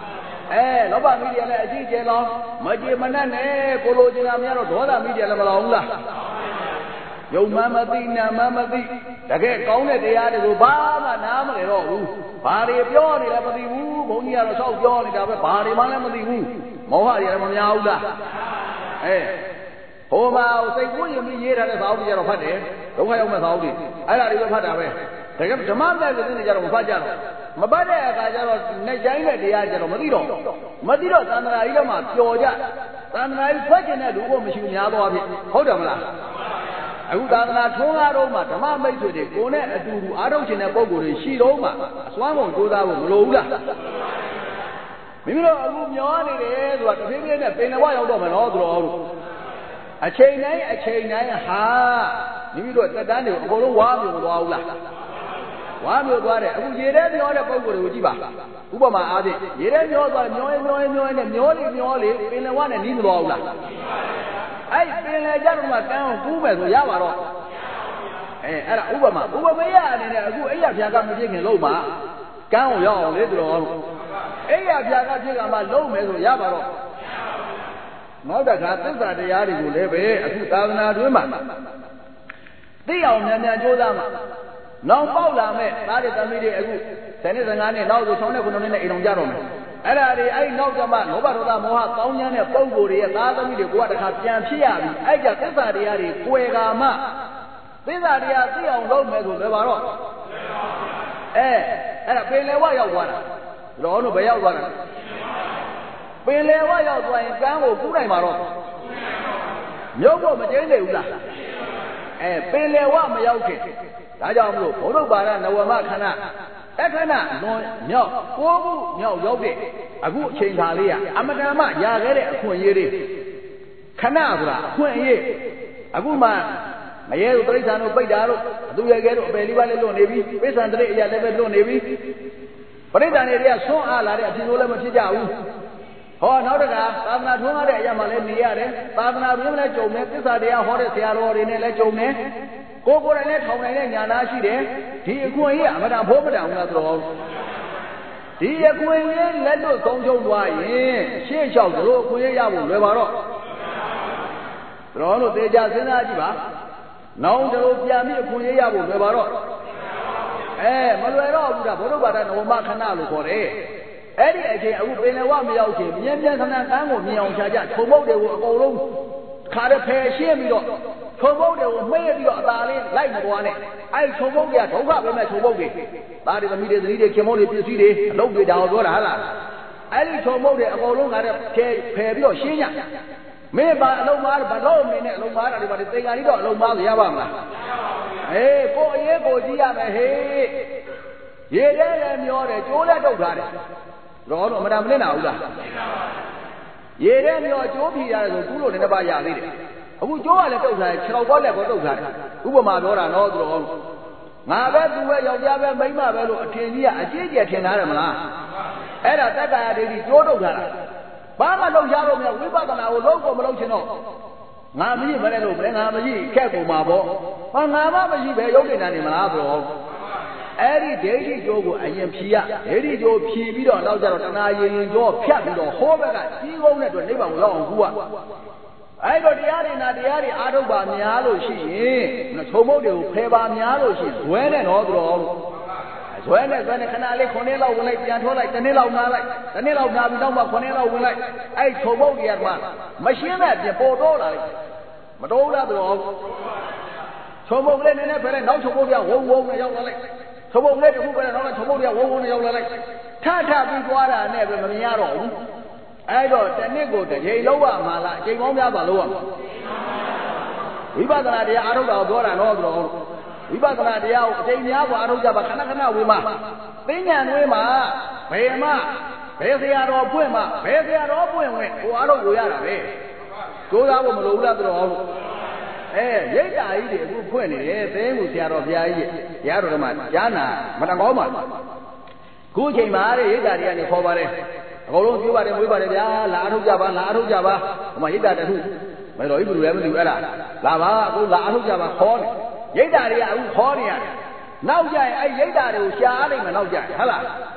အဲလောဘမိတယ်လည်းအကြီးကျယ်လောင်းမကြည်မနှက်နဲ့ကိုလိုချင်တာများတော့ဒေါသမိတယ်လည်းမလောင်ဘူးလားယုံမှမသိနာမှမသိတကယ်ကောင်းတဲ့တရားတွေကိုဘာမှနားမလည်တော့ဘူးဘာတွေပြောနေလဲမသိဘူးဘုန်းကြီးကတော့ရှောက်ပြောနေတာပဲဘာတွေမှလည်းမသိဘူးမောဟတွေလည်းမများဘူးလားအဲဟိုမှာစိတ်ကူးရင်ပြီးရေးထားတဲ့စာအုပ်တွေကြတော့ဖတ်တယ်ဒုက္ခရောက်မဲ့စာအုပ်တွေအဲ့ဒါတွေပဲဖတ်တာပဲတကယ်ဓမ္မမဲ့တဲ့တွေကြတော့မဖတ်ကြတော့မပတ်တဲ့အခါကျတော့နဲ့တိုင်းတဲ့တရားကျတော့မသိတော့မသိတော့သန္တရာကြီးတော့မှပျော်ကြသန္တရာကြီးဖွဲ့ကျင်တဲ့လူကိုမရှိများသွားပြီဟုတ်တယ်မလားအခုသာသနာထွန်းကားတော့မှဓမ္မမိတ်ဆွေတွေကိုနဲ့အတူတူအားထုတ်ခြင်းတဲ့ပုံကိုယ်တွေရှိတော့မှအစွမ်းကုန်ကြိုးစားဖို့မလိုဘူးလားမိမိတို့အခုမျောနေတယ်ဆိုတာတဖြည်းဖြည်းနဲ့ပင်လဝရောက်တော့မယ်နော်သူတော်အချိန်တိုင်းအချိန်တိုင်းဟာမိမိတို့တက်တန်းတွေကိုအကုန်လုံးဝါမျိုးမသွားဘူးလားဝါမျိုးသွားတယ်အခုရေထဲမျောတဲ့ပုံကိုယ်တွေကိုကြည့်ပါဥပမာအားဖြင့်ရေထဲမျောသွားမျောရင်မျောရင်မျောရင်မျောလေမျောလေပင်လဝနဲ့နီးမသွားဘူးလားအဲ့ပင်လေကြတော့မှကန်းကိုကူးမယ်ဆိုရပါတော့အဲအဲ့ဒါဥပမာဥပမေယအနေနဲ့အခုအဲ့ရဖြာကမဖြစ်ခင်လုံးမှာကန်းကိုရောက်အောင်လေသူတော်အဲ့ရဖြာကဖြစ်ကမှလုံးမယ်ဆိုရပါတော့နောက်တခါသစ္စာတရားတွေကိုလည်းပဲအခုသာသနာတွင်းမှာသိအောင်များများကြိုးစားမှာနောက်ပေါက်လာမဲ့သားတဲ့သမီးတွေအခုဆယ်နှစ်ဆယ်ငါးနှစ်နောက်ဆို၆နှစ်ခုနှစ်နှစ်နဲ့အိမ်အောင်ကြတော့မယ်အဲ့ဒါတွေအဲ့နောက်ကျမှလောဘဒေါသမောဟကောင်းကျမ်းတဲ့ပုံကိုယ်တွေရဲ့သားသမီးတွေကိုကတခါပြန်ဖြစ်ရပြီအဲ့ကြသစ္စာတရားတွေကိုယ်ကာမှသစ္စာတရားသိအောင်လုပ်မယ်ဆိုလည်းပါတော့အဲအဲ့ဒါပင်လေဝရောက်သွားတာတော်တို့ဘယ်ရောက်သွားတာပင်လေဝရောက်သွားရင်ကမ်းကိုကူးနိုင်မှာတော့မြုပ်ဖို့မကျင်းနေဘူးလားအဲပင်လေဝမရောက်ခင်ဒါကြောင့်မလို့ဘုရုပ်ပါဒနဝမခဏတက္ကနလွန်မြောက်ကိုးခုမြောက်ရောက်တဲ့အခုအချိန်ခါလေးကအမတန်မှရခဲ့တဲ့အခွင့်အရေးတွေခဏဆိုတာအခွင့်အရေးအခုမှမရဲတို့တိရစ္ဆာန်တို့ပိတ်တာတို့အသူရဲကဲတို့အပယ်လေးပါးလေးလွတ်နေပြီပိဿံတရိအရာလည်းပဲလွတ်နေပြီပရိသတ်တွေကဆွန်းအားလာတဲ့အဖြစ်လို့လည်းမဖြစ်ကြဘူးဟောနောက်တကသာသနာထွန်းကားတဲ့အရာမှလည်းနေရတယ်သာသနာတွင်းလည်းကြုံတယ်သစ္စာတရားဟောတဲ့ဆရာတော်တွေနဲ့လည်းကြုံတယ်ကိုယ်ကိုယ်တိုင်လည်းထောင်နိုင်တဲ့ညာနာရှိတယ်ဒီအခွင့်အရေးအမတန်ဖို့မတန်ဘူးလားဆိုတော့ဒီအခွင့်အရေးလက်လွတ်ဆုံးရှုံးသွားရင်ရှေ့လျှောက်တို့အခွင့်အရေးရဖို့လွယ်ပါတော့တော်တို့သေချာစဉ်းစားကြည့်ပါနောင်တို့ပြန်ပြီးအခွင့်အရေးရဖို့လွယ်ပါတော့အဲမလွယ်တော့ဘူးဒါဘုရုပ်ဘာသာနဝမခဏလို့ခေါ်တယ်အဲ့ဒီအချိန်အခုပင်လဝမရောက်ခင်မြင်းမြန်းခဏကန်းကိုမြင်အောင်ရှာကြထုံမုတ်တွေကိုအကုန်လုံးခါရဖယ်ရှင်းပြီးတော့ထုံမုတ်တွေကိုမှဲ့ပြီးတော့အသာလေးလိုက်မသွားနဲ့အဲ့ထုံမုတ်တွေကဒုက္ခပဲမဲ့ထုံမုတ်တွေသားတွေသမီးတွေသတိတွေခင်မုတ်တွေပစ္စည်းတွေအလုပ်တွေဒါကိုပြောတာဟာလားအဲ့ဒီထုံမုတ်တွေအကုန်လုံးခါရဖယ်ဖယ်ပြီးတော့ရှင်းကြမင်းပါအလုံးမားဘလို့မင်းနဲ့အလုံးမားတာတွေပါသင်္ကာရီတော့အလုံးမားရပါမလားအေးကိုအရေးကိုကြည့်ရမယ်ဟေးရေထဲလည်းမျောတယ်ကျိုးလည်းတုတ်ထားတယ်တော့တော့အမတန်မလင့်နာဘူးလားရေထဲမျောကျိုးဖြီရတယ်ဆိုကူးလို့လည်းတစ်ပါးရသေးတယ်အခုကျိုးကလည်းတုတ်ထားတယ်ခြေထောက်ပေါ်လည်းပေါ်တုတ်ထားတယ်ဥပမာပြောတာနော်သူတော်ငါပဲသူပဲယောက်ျားပဲမိန်းမပဲလို့အထင်ကြီးကအကျင့်ကျထင်ထားတယ်မလားအဲ့ဒါတက္ကရာဒိဋ္ဌိကျိုးတုတ်ထားတာဘာမှလုပ်ရတော့မရဝိပဿနာကိုလုံးကိုမလုပ်ချင်တော့ငါမရှိမလဲလို့မလဲငါမရှိခက်ကုန်မှာပေါ့ဟာငါမှမရှိပဲရုပ်တင်နေမလားဆိုတော့အဲ့ဒီဒိဋ္ဌိကျိုးကိုအရင်ဖြီရဒိဋ္ဌိကျိုးဖြီပြီးတော့နောက်ကြတော့တဏှာရင်ရင်ကျိုးဖြတ်ပြီးတော့ဟောဘက်ကကြီးကုန်းတဲ့အတွက်နိဗ္ဗာန်ကိုရောက်အောင်ကူကအဲ့တော့တရားတွေနာတရားတွေအားထုတ်ပါများလို့ရှိရင်ချုံမုတ်တွေကိုဖယ်ပါများလို့ရှိရင်ဇွဲနဲ့တော့သူတော်ဇွဲနဲ့ဇွဲနဲ့ခဏလေးခုနှစ်လောက်ဝင်လိုက်ပြန်ထိုးလိုက်တစ်နှစ်လောက်နားလိုက်တစ်နှစ်လောက်နားပြီးတော့မှခုနှစ်လောက်ဝင်လိုက်အဲ့ချုံမုတ်တွေကမှမရှင်းတဲ့အပြင်ပေါ်တော့လာလိုက်မတော်ဘူးလားသူတော်ချုံမုတ်လေးနည်းနည်းဖယ်လိုက်နောက်ချုံမုတ်တွေကဝုံဝုံနဲ့ရောက်လာလိုက်ချုံမုတ်လေးတစ်ခုပဲတော့ချုံမုတ်တွေကဝုံဝုံနဲ့ရောက်လာလိုက်ထထပြီးသွားတာနဲ့ပဲမမြင်ရတော့ဘူးအဲ့တော့တစ်နှစ်ကိုတစ်ချိန်လောက်ရမှာလားအချိန်ပေါင်းများစွာလောက်ရမှာဝိပဿနာတရားအားထုတ်တာကိုပြောတာနော်သူတော်ဝိပဿနာတရားကိုအချိန်များစွာအားထုတ်ကြပါခဏခဏဝေမှာသိဉာဏ်တွေမှာဘယ်မှဘယ်ဆရာတော်ဖွင့်မှဘယ်ဆရာတော်ဖွင့်ဝင်ဟိုအားထုတ်ကိုရတာပဲကြိုးစားဖို့မလိုဘူးလားသူတော်အဲရိတ်တာကြီးတွေအခုဖွင့်နေတယ်သင်းကိုဆရာတော်ဘုရားကြီးဘုရားတော်ကမှကြားနာမတန်ကောင်းပါခုအချိန်မှာတဲ့ရိတ်တာတွေကနေခေါ်ပါတယ်အကုန်လုံးပြောပါတယ်မွေးပါတယ်ဗျာလာအထုတ်ကြပါလာအထုတ်ကြပါဟိုမှာရိတ်တာတခုဘယ်လိုကြီးဘယ်လိုလဲမသိဘူးအဲ့ဒါလာပါအခုလာအထုတ်ကြပါခေါ်နေရိတ်တာတွေကအခုခေါ်နေရတယ်နောက်ကြရင်အဲ့ရိတ်တာတွေကိုရှားအားနိုင်မှနောက်ကြရင်ဟုတ်လား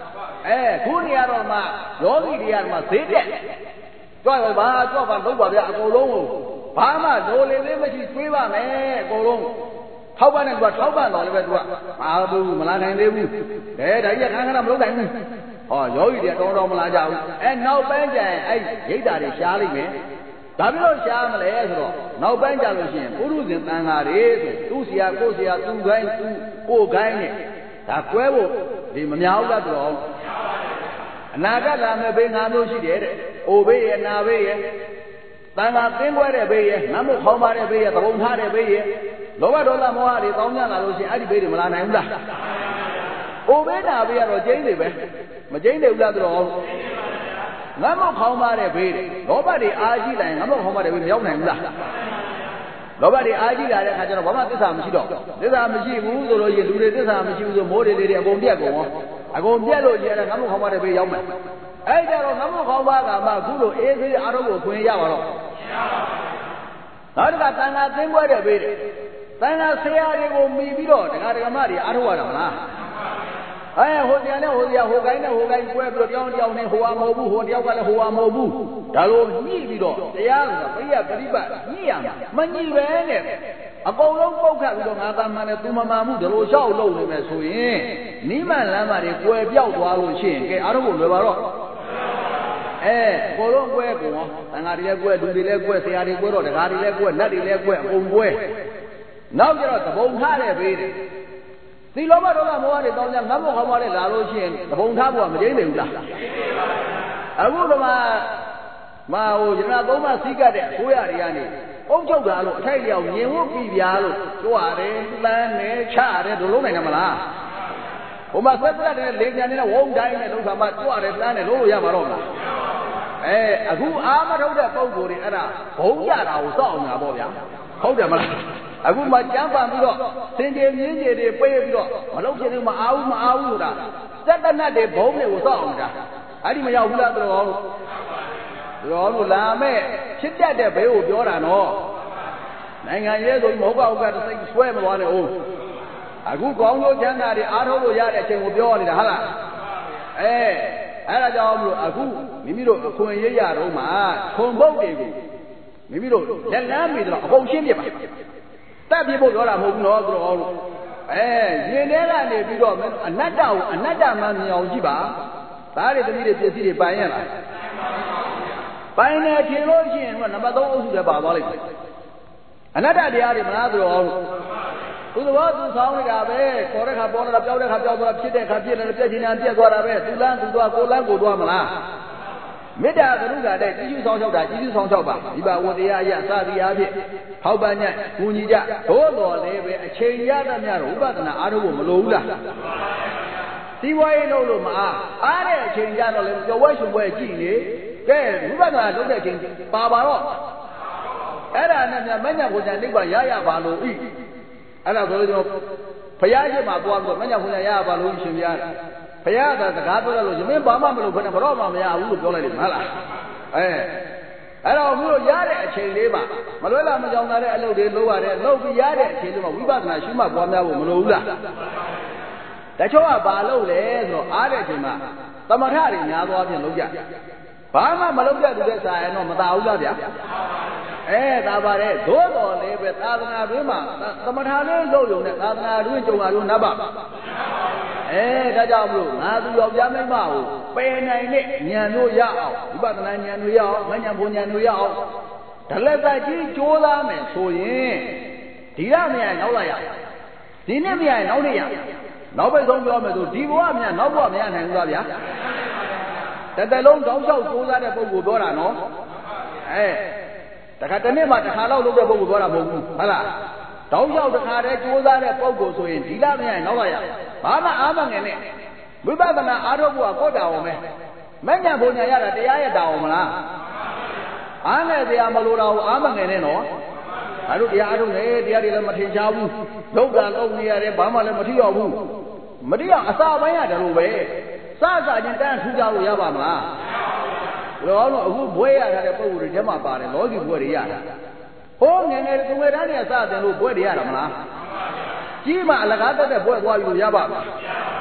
အဲခုနေရတော့မှယောဂီတွေကတော့မှဈေးတက်ကြွားပါကြွားပါလုံးပါဗျာအကုန်လုံးကိုဘာမှလိုလေလေးမရှိတွေးပါမယ်အကုန်လုံးထောက်ပံ့တယ်သူကထောက်ပံ့တော်လည်းပဲသူကမအားဘူးမလာနိုင်သေးဘူးအဲဒါကြီးကခဏခဏမလုပ်နိုင်ဘူးဟောယောဂီတွေတော်တော်မလာကြဘူးအဲနောက်ပိုင်းကျရင်အဲရိတ်တာတွေရှားလိုက်မယ်ဒါပြီးတော့ရှားမလဲဆိုတော့နောက်ပိုင်းကျလို့ရှိရင်ပုရုဇဉ်တန်ဃာတွေဆိုသူ့ဆရာကိုယ်ဆရာသူ့ခိုင်းသူ့ကိုယ်ခိုင်းနဲ့ဒါကွဲဖို့ဒီမများဘူးလားတော်အနာဂတ်လာမဲ့ဘေးငါမျိုးရှိတယ်တဲ့။အိုဘေးရဲ့နာဘေးရဲ့တန်ခါသင်းခွဲတဲ့ဘေးရဲ့နတ်မို့ခေါင်းပါတဲ့ဘေးရဲ့သဘုံထားတဲ့ဘေးရဲ့လောဘဒေါသမောဟတွေတောင်းကြလာလို့ရှိရင်အဲ့ဒီဘေးတွေမလာနိုင်ဘူးလား။အိုဘေးနာဘေးကတော့ကျင်းနေပဲမကျင်းနေဘူးလားတော်နတ်မို့ခေါင်းပါတဲ့ဘေးတွေလောဘတွေအားကြီးလာရင်နတ်မို့ခေါင်းပါတဲ့ဘေးမရောက်နိုင်ဘူးလား။လောဘတွေအားကြီးလာတဲ့အခါကျတော့ဘာမှသစ္စာမရှိတော့သစ္စာမရှိဘူးဆိုလို့ရှိရင်လူတွေသစ္စာမရှိဘူးဆိုမိုးတွေတွေအကုန်ပြက်ကုန်ရောအကုန်ပြက်လို့ရှိရင်ငါမို့ခေါင်းပါတဲ့ဘေးရောက်မယ်အဲ့ကြတော့ငါမို့ခေါင်းပါကမှခုလိုအေးသေးအားလုံးကိုခွင့်ရပါတော့နောက်တစ်ခါတန်ခါသင်းပွဲတဲ့ဘေးတယ်တန်ခါဆရာတွေကိုမိပြီးတော့ဒကာဒကာမတွေအားထုတ်ရတာမလားအဲဟိုတရားနဲ့ဟိုတရားဟိုကိုင်းနဲ့ဟိုကိုင်းပွဲပြီးတော့တယောက်တယောက်နဲ့ဟိုဟာမဟုတ်ဘူးဟိုတယောက်ကလည်းဟိုဟာမဟုတ်ဘူးဒါလိုညှိပြီးတော့တရားဆိုတာပြည့်ရပြိပတ်ညှိရမှာမညှိပဲနဲ့အကုန်လုံးပုတ်ခတ်ပြီးတော့ငါသာမှန်တယ်သူမမှန်ဘူးဒါလိုလျှောက်လုပ်နေမယ်ဆိုရင်နိမန်လမ်းမတွေကွယ်ပြောက်သွားလို့ရှိရင်ကဲအားလုံးကိုလွယ်ပါတော့အဲအကုန်လုံးကွဲကုန်ရောတန်ဃာတွေလည်းကွဲလူတွေလည်းကွဲဆရာတွေကွဲတော့ဒကာတွေလည်းကွဲနတ်တွေလည်းကွဲအကုန်ကွဲနောက်ကျတော့သဘုံထားတဲ့ဘေးတွေသီလောဘဒေါသမောဟတွေတောင်းကြငတ်ဖို့ခေါင်းပါလေလာလို့ရှိရင်သဘုံထားဖို့ကမကျိန်းနေဘူးလားအခုတော့မှမဟိုရဏသုံးပါးစီးကတ်တဲ့အစိုးရတွေကနေအုံချုပ်တာလို့အထိုက်လျောက်မြင်ဝတ်ပြီးပြားလို့ကြွရတယ်တန်းနေချရတယ်တို့လုံးနိုင်တယ်မလားဟိုမှာဆွဲပြတ်တဲ့လေပြန်နေတဲ့ဝုံတိုင်းနဲ့လုံးဆောင်မှကြွရတယ်တန်းနေလုံးလို့ရမှာတော့မလားအဲအခုအာမထုတ်တဲ့ပုံကိုယ်တွေအဲ့ဒါဘုံကြတာကိုစောင့်နေတာပေါ့ဗျာဟုတ်တယ်မလားအခုမှကြမ်းပန်ပြီးတော့စင်ကြေမြင်းကြေတွေပေးပြီးတော့မလုပ်ချင်ဘူးမအားဘူးမအားဘူးဆိုတာစက်တနတ်တွေဘုံတွေကိုစောင့်နေတာအဲ့ဒီမရောက်ဘူးလားတော်တော်တော်တို့လာမဲ့ဖြစ်တတ်တဲ့ဘေးကိုပြောတာနော်နိုင်ငံရေးဆိုမဟုတ်ပါဘူးကတစိမ့်ဆွဲမသွားနဲ့ဟုတ်အခုကောင်းကျိုးချမ်းသာတွေအားထုတ်လို့ရတဲ့အချိန်ကိုပြောနေတာဟုတ်လားအဲအဲ့ဒါကြောင့်မလို့အခုမိမိတို့အခွင့်အရေးရတော့မှခုံပုတ်တွေကိုမိမိတို့လက်လန်းပြီးတော့အကုန်ရှင်းပြပါတက်ပြဖို့ပြောတာမဟုတ်ဘူးနော်သူတော်တို့အဲရင်ထဲကနေပြီးတော့အနတ္တကိုအနတ္တမှမြင်အောင်ကြည့်ပါဒါတွေတတိတွေပစ္စည်းတွေပိုင်ရလားပိုင်နေထင်လို့ရှိရင်ကနံပါတ်သုံးအုပ်စုလည်းပါသွားလိမ့်မယ်အနတ္တတရားတွေမလားသူတော်သူတော်သူဆောင်းနေတာပဲပေါ်တဲ့ခါပေါ်လာပြောက်တဲ့ခါပြောက်သွားဖြစ်တဲ့ခါဖြစ်တယ်ပြက်ချင်တာပြက်သွားတာပဲသူလန်းသူသွားကိုလန်းကိုသွားမလားမေတ္တာကရုဏာတဲ့ကြီးကျူးဆောင်လျှောက်တာကြီးကျူးဆောင်လျှောက်ပါဒီပါဝတရားအရစသည်အားဖြင့်ဟောက်ပန်းညကူညီကြသို့တော်လည်းပဲအချိန်ရသမျှတော့ဥပဒနာအားထုတ်ဖို့မလိုဘူးလားဒီဝိုင်းလို့လို့မအားအားတဲ့အချိန်ကြတော့လည်းကြော်ဝဲရှင်ပွဲကြည့်နေကဲဥပဒနာလုပ်တဲ့အချိန်ပါပါတော့အဲ့ဒါနဲ့မြတ်မညဘုရားနိဗ္ဗာန်ရရပါလို့ဤအဲ့ဒါဆိုလို့ကျွန်တော်ဘုရားရှိခိုးသွားပြီးတော့မညဘုရားရရပါလို့ရှင်ပြရတယ်ဘုရားကစကားပြောလို့ယမင်းဘာမှမလုပ်ဘဲနဲ့ဘတော့မှမရဘူးလို့ပြောလိုက်တယ်ဟုတ်လားအဲအဲ့တော့ဘုရားရတဲ့အချိန်လေးမှာမလွဲလာမကြောင်တာတဲ့အလုပ်တွေလုပ်ရတယ်လုပ်ပြီးရတဲ့အချိန်လေးမှာဝိပဿနာရှုမှတ်ပွားများဖို့မလိုဘူးလားတချို့ကဘာလုပ်လဲဆိုတော့အားတဲ့အချိန်မှာသမထတွေများသွားပြန်လုပ်ကြဘာမှမလုပ်တဲ့သူတဲ့စာရင်တော့မသာဘူးလားဗျာအဲဒါပါတယ်သို့တော်လည်းပဲသာသနာတွင်းမှာသမထလေးလုပ်ရုံနဲ့သာသနာတွင်းကြုံရလို့နတ်ပါအဲဒါကြောင့်မလို့ငါသူယောက်ျားမိန်းမကိုပယ်နိုင်တဲ့ဉာဏ်တို့ရအောင်ဝိပဿနာဉာဏ်တို့ရအောင်မဉဏ်ဘုံဉာဏ်တို့ရအောင်ဒလက်ကကြီးကြိုးစားမယ်ဆိုရင်ဒီရမရနောက်လာရဒီနေ့မရနောက်နေ့ရနောက်ပိတ်ဆုံးပြောမယ်ဆိုဒီဘဝမရနောက်ဘဝမရနိုင်ဘူးလားဗျာတတလုံးတောင်းလျှောက်ကြိုးစားတဲ့ပုဂ္ဂိုလ်ပြောတာနော်အဲတခါတနေ့မှတစ်ခါလောက်လုပ်တဲ့ပုဂ္ဂိုလ်ပြောတာမဟုတ်ဘူးဟုတ်လားတောင်းလျှောက်တစ်ခါတည်းကြိုးစားတဲ့ပုဂ္ဂိုလ်ဆိုရင်ဒီလမရနောက်လာရဘာမှအားမငယ်နဲ့ဝိပဿနာအားထုတ်ဖို့ကကိုယ်တာအောင်ပဲမဉ္ဇဉ်ဘုံညာရတာတရားရတာအောင်မလားအားငယ်တရားမလိုတာကိုအားမငယ်နဲ့နော်ဒါတို့တရားအားထုတ်နေတရားတွေလည်းမထင်ရှားဘူးလောကလုံးနေရတယ်ဘာမှလည်းမထီရောက်ဘူးမထီရောက်အစာပိုင်းရတယ်လို့ပဲစစချင်းတန်းထူကြလို့ရပါမလားလောလောအခုဘွဲရထားတဲ့ပုံစံတွေထဲမှာပါတယ်လောကီဘွဲတွေရတာဟိုးငယ်ငယ်သူငယ်တန်းတွေအစတင်လို့ဘွဲတွေရတာမလားကြီးမှအလကားတက်တဲ့ဘွဲသွားပြီးလို့ရပါမလား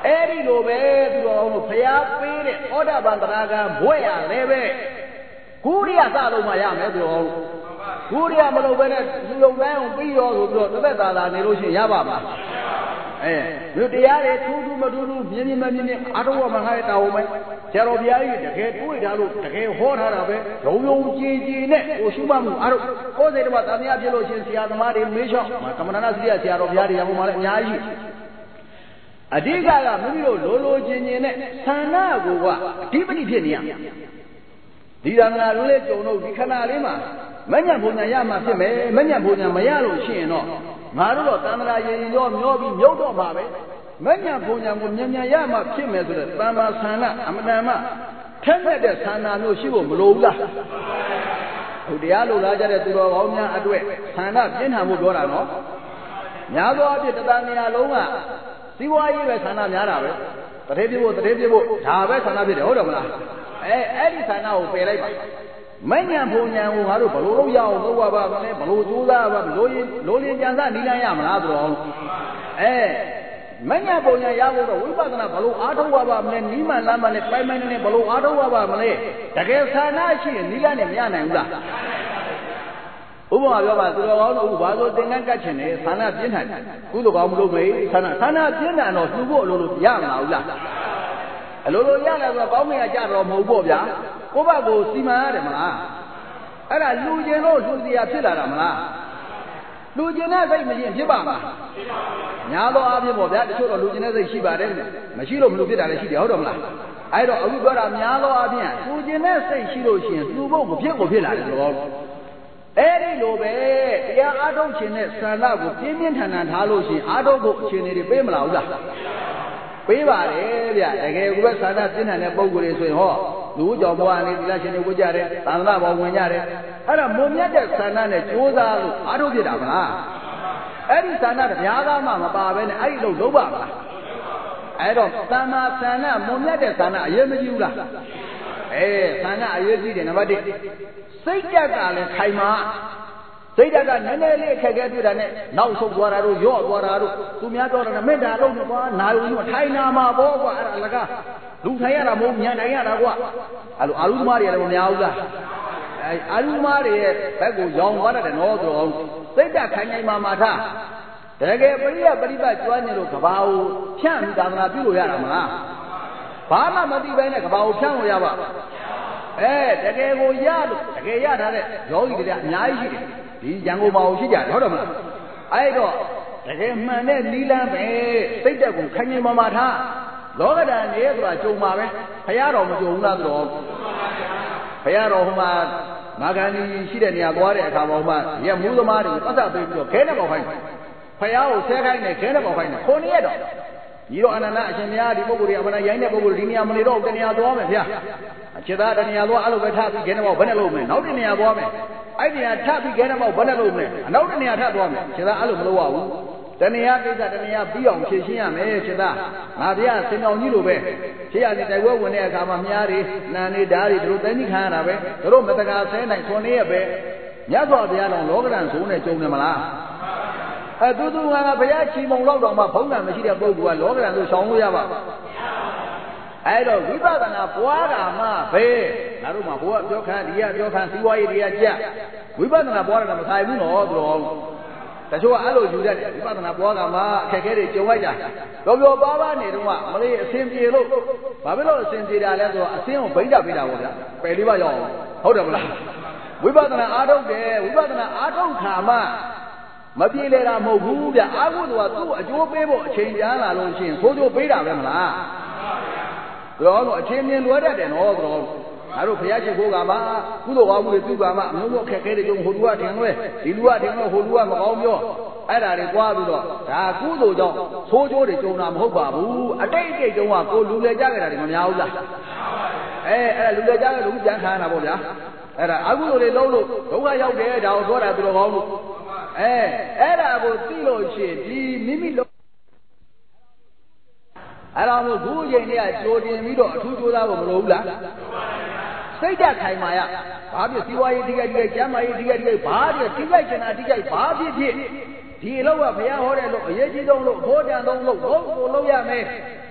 အဲ့ဒီလိုပဲသူတော်ကောင်းတို့ဖျားပေးတဲ့ဩဒဘန္တရာကဘွဲ့ရလည်းပဲကုရိယစလုံးမှရမယ်သူတော်ကုရိယမလုပ်ဘဲနဲ့လူလုံးတိုင်းအောင်ပြီးရောဆိုပြီးတော့တစ်သက်သာသာနေလို့ရှိရင်ရပါမှာအဲမြို့တရားတွေထူးထူးမထူးထူးမြင်းမြင်းမမြင်းမြင်းအားထုတ်ရမှာငါ့ရဲ့တာဝန်ပဲဆရာတော်ဘုရားကြီးတကယ်တွေးထားလို့တကယ်ဟောထားတာပဲရုံရုံကြည်ကြည်နဲ့ဟိုရှုမှတ်မှုအားထုတ်ကိုယ်စိတ်တော်တမယဖြစ်လို့ရှင်ဆရာသမားတွေမေးလျှောက်ကမ္မန္တနာစီရဆရာတော်ဘုရားတွေရံပေါ်မှာလည်းအများကြီးအဓိကကမိမိတို့လိုလိုချင်းချင်းနဲ့ဌာနကိုကအဓိပတိဖြစ်နေရဒီသံဃာလုံးလေးကြုံတော့ဒီခဏလေးမှာမညံဘုံညာရမှာဖြစ်မယ်မညံဘုံညာမရလို့ရှိရင်တော့ငါတို့တော့သံဃာရင်ရင်ရောမျောပြီးမြုပ်တော့မှာပဲမညံဘုံညာကိုမြန်မြန်ရမှာဖြစ်မယ်ဆိုတဲ့သံဃာဆန္ဒအမတန်မှထက်မြက်တဲ့ဆန္ဒမျိုးရှိဖို့မလိုဘူးလားဟုတ်တရားလိုလားကြတဲ့သူတော်ကောင်းများအတွက်ဆန္ဒပြင်းထန်မှုပြောတာနော်များသောအားဖြင့်တသနေရာလုံးကစီးပွားရေးပဲဆန္ဒများတာပဲတတိပြဖို့တတိပြဖို့ဒါပဲဆန္ဒဖြစ်တယ်ဟုတ်တယ်မလားအဲအဲ့ဒီဆန္ဒကိုပယ်လိုက်ပါမညံဘုံညာကိုငါတို့ဘလို့လို့ရအောင်လုပ်ရပါမလဲဘလို့ကြိုးစားပါလို့ရင်လိုရင်ကြံစားနီးလန်းရမလားဆိုတော့အဲမညံဘုံညာရဖို့တော့ဝိပဿနာဘလို့အားထုတ်ရပါမလဲနီးမှန်လမ်းမှလည်းပိုင်ပိုင်နေဘလို့အားထုတ်ရပါမလဲတကယ်ဆန္ဒရှိရင်နီးလန်းနဲ့မရနိုင်ဘူးလားဥပမာပြောပါသူတော်ကောင်းတို့ဘာလို့သင်္ကန်းကတ်ချင်တယ်ဆန္ဒပြင်းထန်တယ်ကုသိုလ်ကောင်းမလုပ်မေးဆန္ဒဆန္ဒပြင်းထန်တော့သူ့ဖို့အလိုလိုရမလားဘူးလားအလိုလိုရလာဆိုတော့ကောင်းမရကြတော့မဟုတ်ပေါ့ဗျာကိုယ့်ဘက်ကိုစီမံရတယ်မလားအဲ့ဒါလူကျင်လို့လူစီရဖြစ်လာတာမလားလူကျင်တဲ့စိတ်မရှိရင်ဖြစ်ပါမှာညာတော့အပြည့်ပေါ့ဗျာတချို့တော့လူကျင်တဲ့စိတ်ရှိပါတယ်မရှိလို့မလူဖြစ်တာလည်းရှိတယ်ဟုတ်တော့မလားအဲ့တော့အခုပြောတာများတော့အပြည့်လူကျင်တဲ့စိတ်ရှိလို့ရှိရင်လူဖို့မဖြစ်ကိုဖြစ်လာတယ်တော့အဲ့ဒီလိုပဲတရားအားထုတ်ခြင်းနဲ့ဆန္ဒကိုပြင်းပြင်းထန်ထန်ထားလို့ရှိရင်အားထုတ်ဖို့အခြေအနေတွေပေးမလားဘူးလားပေးပါတယ်ဗျတကယ်ကိုပဲဆန္ဒပြင်းထန်တဲ့ပုံကိုယ်တွေဆိုရင်ဟောလူ့ကြောင့်ဘဝနေသီလရှင်တွေကိုကြတယ်သံဃာဘောဝင်ကြတယ်အဲ့ဒါမုံမြတ်တဲ့ဆန္ဒနဲ့ကြိုးစားလို့အားထုတ်ဖြစ်တာမလားအဲ့ဒီဆန္ဒတရားသားမှမပါဘဲနဲ့အဲ့ဒီလို့လုံးပါမလားအဲ့တော့တမ္မာဆန္ဒမုံမြတ်တဲ့ဆန္ဒအရေးမကြီးဘူးလားအဲဆန္ဒအရေးကြီးတယ်နံပါတ်တစ်စိတ်ဓာတ်ကလည်းခိုင်မာစိတ်ဓာတ်ကနည်းနည်းလေးအခက်အခဲတွေ့တာနဲ့နောက်ဆုံးသွားတာတို့ရော့သွားတာတို့သူများတော့တယ်မေတ္တာလုံးကွာနာယုံကြီးထိုင်နာမှာပေါ့ကွာအဲ့ဒါအလကားလူထိုင်ရတာမဟုတ်ညံထိုင်ရတာကွာအဲ့လိုအာရုံသမားတွေလည်းမများဘူးလားအဲအာရုံသမားတွေရဲ့ဘက်ကိုရောင်သွားတတ်တယ်နော်ဆိုတော့စိတ်ဓာတ်ခိုင်ခိုင်မာမာထားတကယ်ပရိယပရိပတ်ကျွမ်းနေလို့ကဘာကိုဖြန့်ပြီးသာသနာပြုလို့ရတာမလားဘာမှမသိဘဲနဲ့ကဘာကိုဖြန့်လို့ရပါအဲတကယ်ကိုရလို့တကယ်ရထားတဲ့ယောဂီတွေကအများကြီးရှိတယ်ဒီရန်ကုန်မှာရှိကြတယ်ဟုတ်တယ်မလားအဲ့တော့တကယ်မှန်တဲ့နီလန်းပဲစိတ်တက်ကိုခိုင်ခိုင်မာမာထားလောကဓာတ်နေဆိုတာကြုံပါပဲဘုရားတော်မကြုံဘူးလားဆိုတော့ဘုရားတော်ဟိုမှာမာဂန္ဒီရှိတဲ့နေရာသွားတဲ့အခါမှာဟိုမှာရက်မူးသမားတွေပတ်သက်ပေးပြီးတော့ခဲနဲ့ပေါက်ခိုင်းဘုရားကိုဆဲခိုင်းတယ်ခဲနဲ့ပေါက်ခိုင်းတယ်ခုနှစ်ရက်တော့ညီတော်အနန္ဒအရှင်ဘုရားဒီပုဂ္ဂိုလ်တွေအမှန်ရိုင်းတဲ့ပုဂ္ဂိုလ်ဒီနေရာမနေတော့တနေရာသွားမယ်ဗျာအခြေသားတနေရာသွားအဲ့လိုပဲထပြီးခဲနဲ့ပေါက်ဘယ်နဲ့လုပ်မလဲနောက်တနေရာသွားမယ်အဲ့ဒီနေရာထပြီးခဲနဲ့ပေါက်ဘယ်နဲ့လုပ်မလဲအနောက်တနေရာထသွားမယ်အခြေသားအဲ့လိုမလုပ်ရဘူးတဏှာကိစ္စတဏှာပြီးအောင်ဖြေရှင်းရမယ်ခြေသားငါဗျာစင်တော်ကြီးလိုပဲဖြေရနေတိုက်ပွဲဝင်တဲ့အခါမှာမြားတွေနန်တွေဓာတ်တွေတို့သိသိခံရတာပဲတို့မတကာဆဲနိုင်ခွန်လေးရပဲမြတ်စွာဘုရားတော်လောကရန်ဇုံးနဲ့ကြုံတယ်မလားအဲသူသူငါကဘုရားချီမုံလောက်တော့မှဘုံကံမရှိတဲ့ပုဂ္ဂိုလ်ကလောကရန်ဆိုရှောင်လို့ရပါအဲ့တော့ဝိပဿနာပွားတာမှပဲငါတို့မှာဘိုးကပြောခံဒီကပြောခံစီးပွားရေးတွေကကြက်ဝိပဿနာပွားတာမဆိုင်ဘူးနော်သူတော်တချို့ကအဲ့လိုယူတတ်တယ်ဝိပဿနာပွားကမှအခက်အခဲတွေကြုံလိုက်တာပြောပြောပါပါနေတော့မလေးအစင်ပြေလို့ဘာဖြစ်လို့အစင်ပြေတာလဲဆိုတော့အစင်ကိုဗိဓာပေးတာပေါ့ဗျာပယ်လေးပါရောက်အောင်ဟုတ်တယ်မလားဝိပဿနာအားထုတ်တယ်ဝိပဿနာအားထုတ်ခါမှမပြေလေတာမဟုတ်ဘူးဗျအာဟုသူကသူ့အကျိုးပေးဖို့အချိန်ကြာလာလို့ရှိရင်သိုးကျိုးပေးတာပဲမလားဘယ်တော့အချင်းမြင်လွယ်တတ်တယ်နော်ဘယ်တော့ငါတို့ဘုရားရှိခိုးကမှကုသိုလ်ကောင်းမှုတွေပြုကမှအမျိုးမျိုးခက်ခဲတွေကြုံဟိုလူကထင်လွဲဒီလူကထင်လွဲဟိုလူကမကောင်းပြောအဲ့ဒါတွေကြွားပြီးတော့ဒါကုသိုလ်ကြောင့်သိုးကျိုးတွေကြုံတာမဟုတ်ပါဘူးအတိတ်အကျိတ်တုန်းကကိုလူလေကြခဲ့တာတွေမများဘူးလားအဲအဲ့ဒါလူလေကြခဲ့လို့ပြန်ခံရတာပေါ့ဗျာအဲ့ဒါအကုသိုလ်တွေလုံးလို့ဒုက္ခရောက်တယ်ဒါကိုပြောတာသူတော်ကောင်းလို့အဲအဲ့ဒါကိုသိလို့ရှိရင်ဒီမိမိလုံးအဲ့တော့မို့ခုချိန်တည်းကကြိုတင်ပြီးတော့အထူးကြိုးစားဖို့မလိုဘူးလားစိတ်ဓာတ်ခိုင်မာရဘာဖြစ်စီဝါရေးတိကျတိကျကျမ်းမာရေးတိကျတိကျဘာဖြစ်တိကျကျင်တာတိကျဘာဖြစ်ဖြစ်ဒီအလုပ်ကဘုရားဟောတဲ့လို့အရေးကြီးဆုံးလို့ဘောတန်ဆုံးလို့ဘုံကိုလုပ်ရမယ်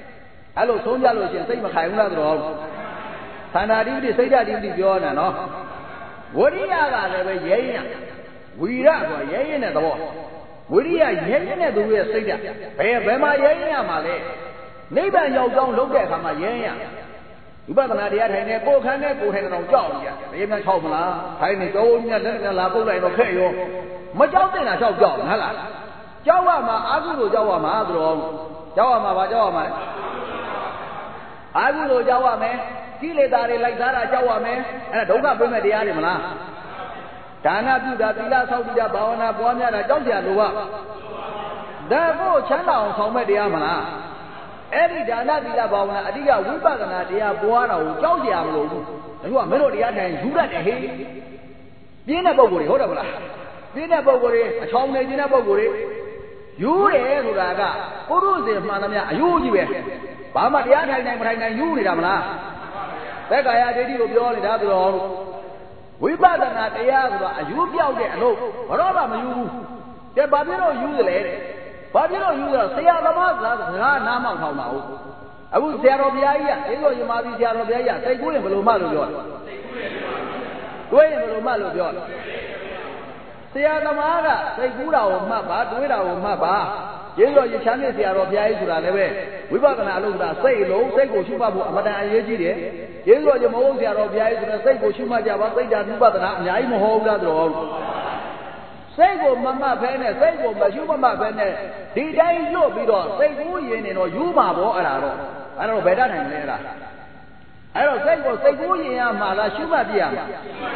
အဲ့လိုဆုံးကြလို့ရှင်စိတ်မခိုင်ဘူးလားတော်သန္တာဓိပတိစိတ်ဓာတ်ဓိပတိပြောနေတာနော်ဝိရိယကလည်းပဲရဲရင်ဝီရဆိုရဲရင်တဲ့သဘောဝိရိယရဲရင်တဲ့သူရဲ့စိတ်ဓာတ်ဘယ်ဘယ်မှာရဲရင်ရမှာလဲနိဗ္ဗာန်ရောက်ကြောင်းလုပ်တဲ့အခါမှာရဲရင်ဝိပဿနာတရားထိုင်နေကိုယ်ခန်းနဲ့ကိုယ်ထိုင်တော့ကြောက်နေရတယ်ဘယ်မှချောက်မလားထိုင်နေကြောင်းမြတ်လက်နဲ့လာပုတ်လိုက်တော့ခဲ့ရောမကြောက်တဲ့နာကြောက်ကြောက်ဟုတ်လားကြောက်ရမှာအာဟုလို့ကြောက်ရမှာဆိုတော့ကြောက်ရမှာဗာကြောက်ရမှာအာဟုလို့ကြောက်ရမယ်ကိလေသာတွေလိုက်စားတာကြောက်ရမယ်အဲ့ဒါဒုက္ခပြည့်မဲ့တရားတွေမလားဒါနပြုတာသီလဆောက်တည်တာဘာဝနာပွားများတာကြောက်ကြလို့ကဒါကိုချမ်းသာအောင်ဆောင်မဲ့တရားမလားအဲ့ဒီဒါနသီလဘာဝနာအဓိကဝိပဿနာတရားပွားတာကိုကြောက်ကြရမလို့ဘူးဒါကမင်းတို့တရားတိုင်းယူတတ်တယ်ဟေးပြင်းတဲ့ပုံကိုယ်တွေဟုတ်တယ်မလားပြင်းတဲ့ပုံကိုယ်တွေအချောင်းနေခြင်းတဲ့ပုံကိုယ်တွေယူတယ်ဆိုတာကပုရုဇဉ်မှန်သမျှအယူကြီးပဲဘာမှတရားထိုင်နိုင်မထိုင်နိုင်ယူနေတာမလားသက္ကာယဒိဋ္ဌိကိုပြောနေတာဆိုတော့ဝိပဿနာတရားဆိုတာအယူပြောက်တဲ့အလုပ်ဘာတော့မှမယူဘူးတဲ့ဘာဖြစ်လို့ယူသလဲတဲ့ဘာဖြစ်လို့ယူသလဲဆရာသမားကစကားနားမောက်ထောင်ပါဦးအခုဆရာတော်ဘုရားကြီးကဒီလိုရမာသီဆရာတော်ဘုရားကြီးကစိတ်ကူးရင်ဘယ်လိုမှလို့ပြောတယ်တွေးရင်ဘယ်လိုမှလို့ပြောတယ်ဆရာသမားကစိတ်ကူးတာကိုမှတ်ပါတွေးတာကိုမှတ်ပါကျေးဇူးတော်ရချမ်းမြေဆရာတော်ဘုရားကြီးဆိုတာလည်းပဲဝိပဿနာအလုပ်ကစိတ်လုံးစိတ်ကိုရှုမှတ်ဖို့အမတန်အရေးကြီးတယ်ကျေးဇူးတော်ရမဟုတ်ဆရာတော်ဘုရားကြီးဆိုတဲ့စိတ်ကိုရှုမှတ်ကြပါစိတ်ဓာတ်ဝိပဿနာအများကြီးမဟုတ်ဘူးလားတော်စိတ်ကိုမမှတ်ဖဲနဲ့စိတ်ကိုမရှုမမှတ်ဖဲနဲ့ဒီတိုင်းလွတ်ပြီးတော့စိတ်ကူးရင်နေတော့ယူမှာပေါ့အဲ့ဒါတော့အဲ့ဒါတော့ဘယ်တတ်နိုင်လဲအဲ့ဒါအဲ့တော့စိတ်ကိုစိတ်ကူးရင်ရမှာလားရှုမှတ်ပြရမှာ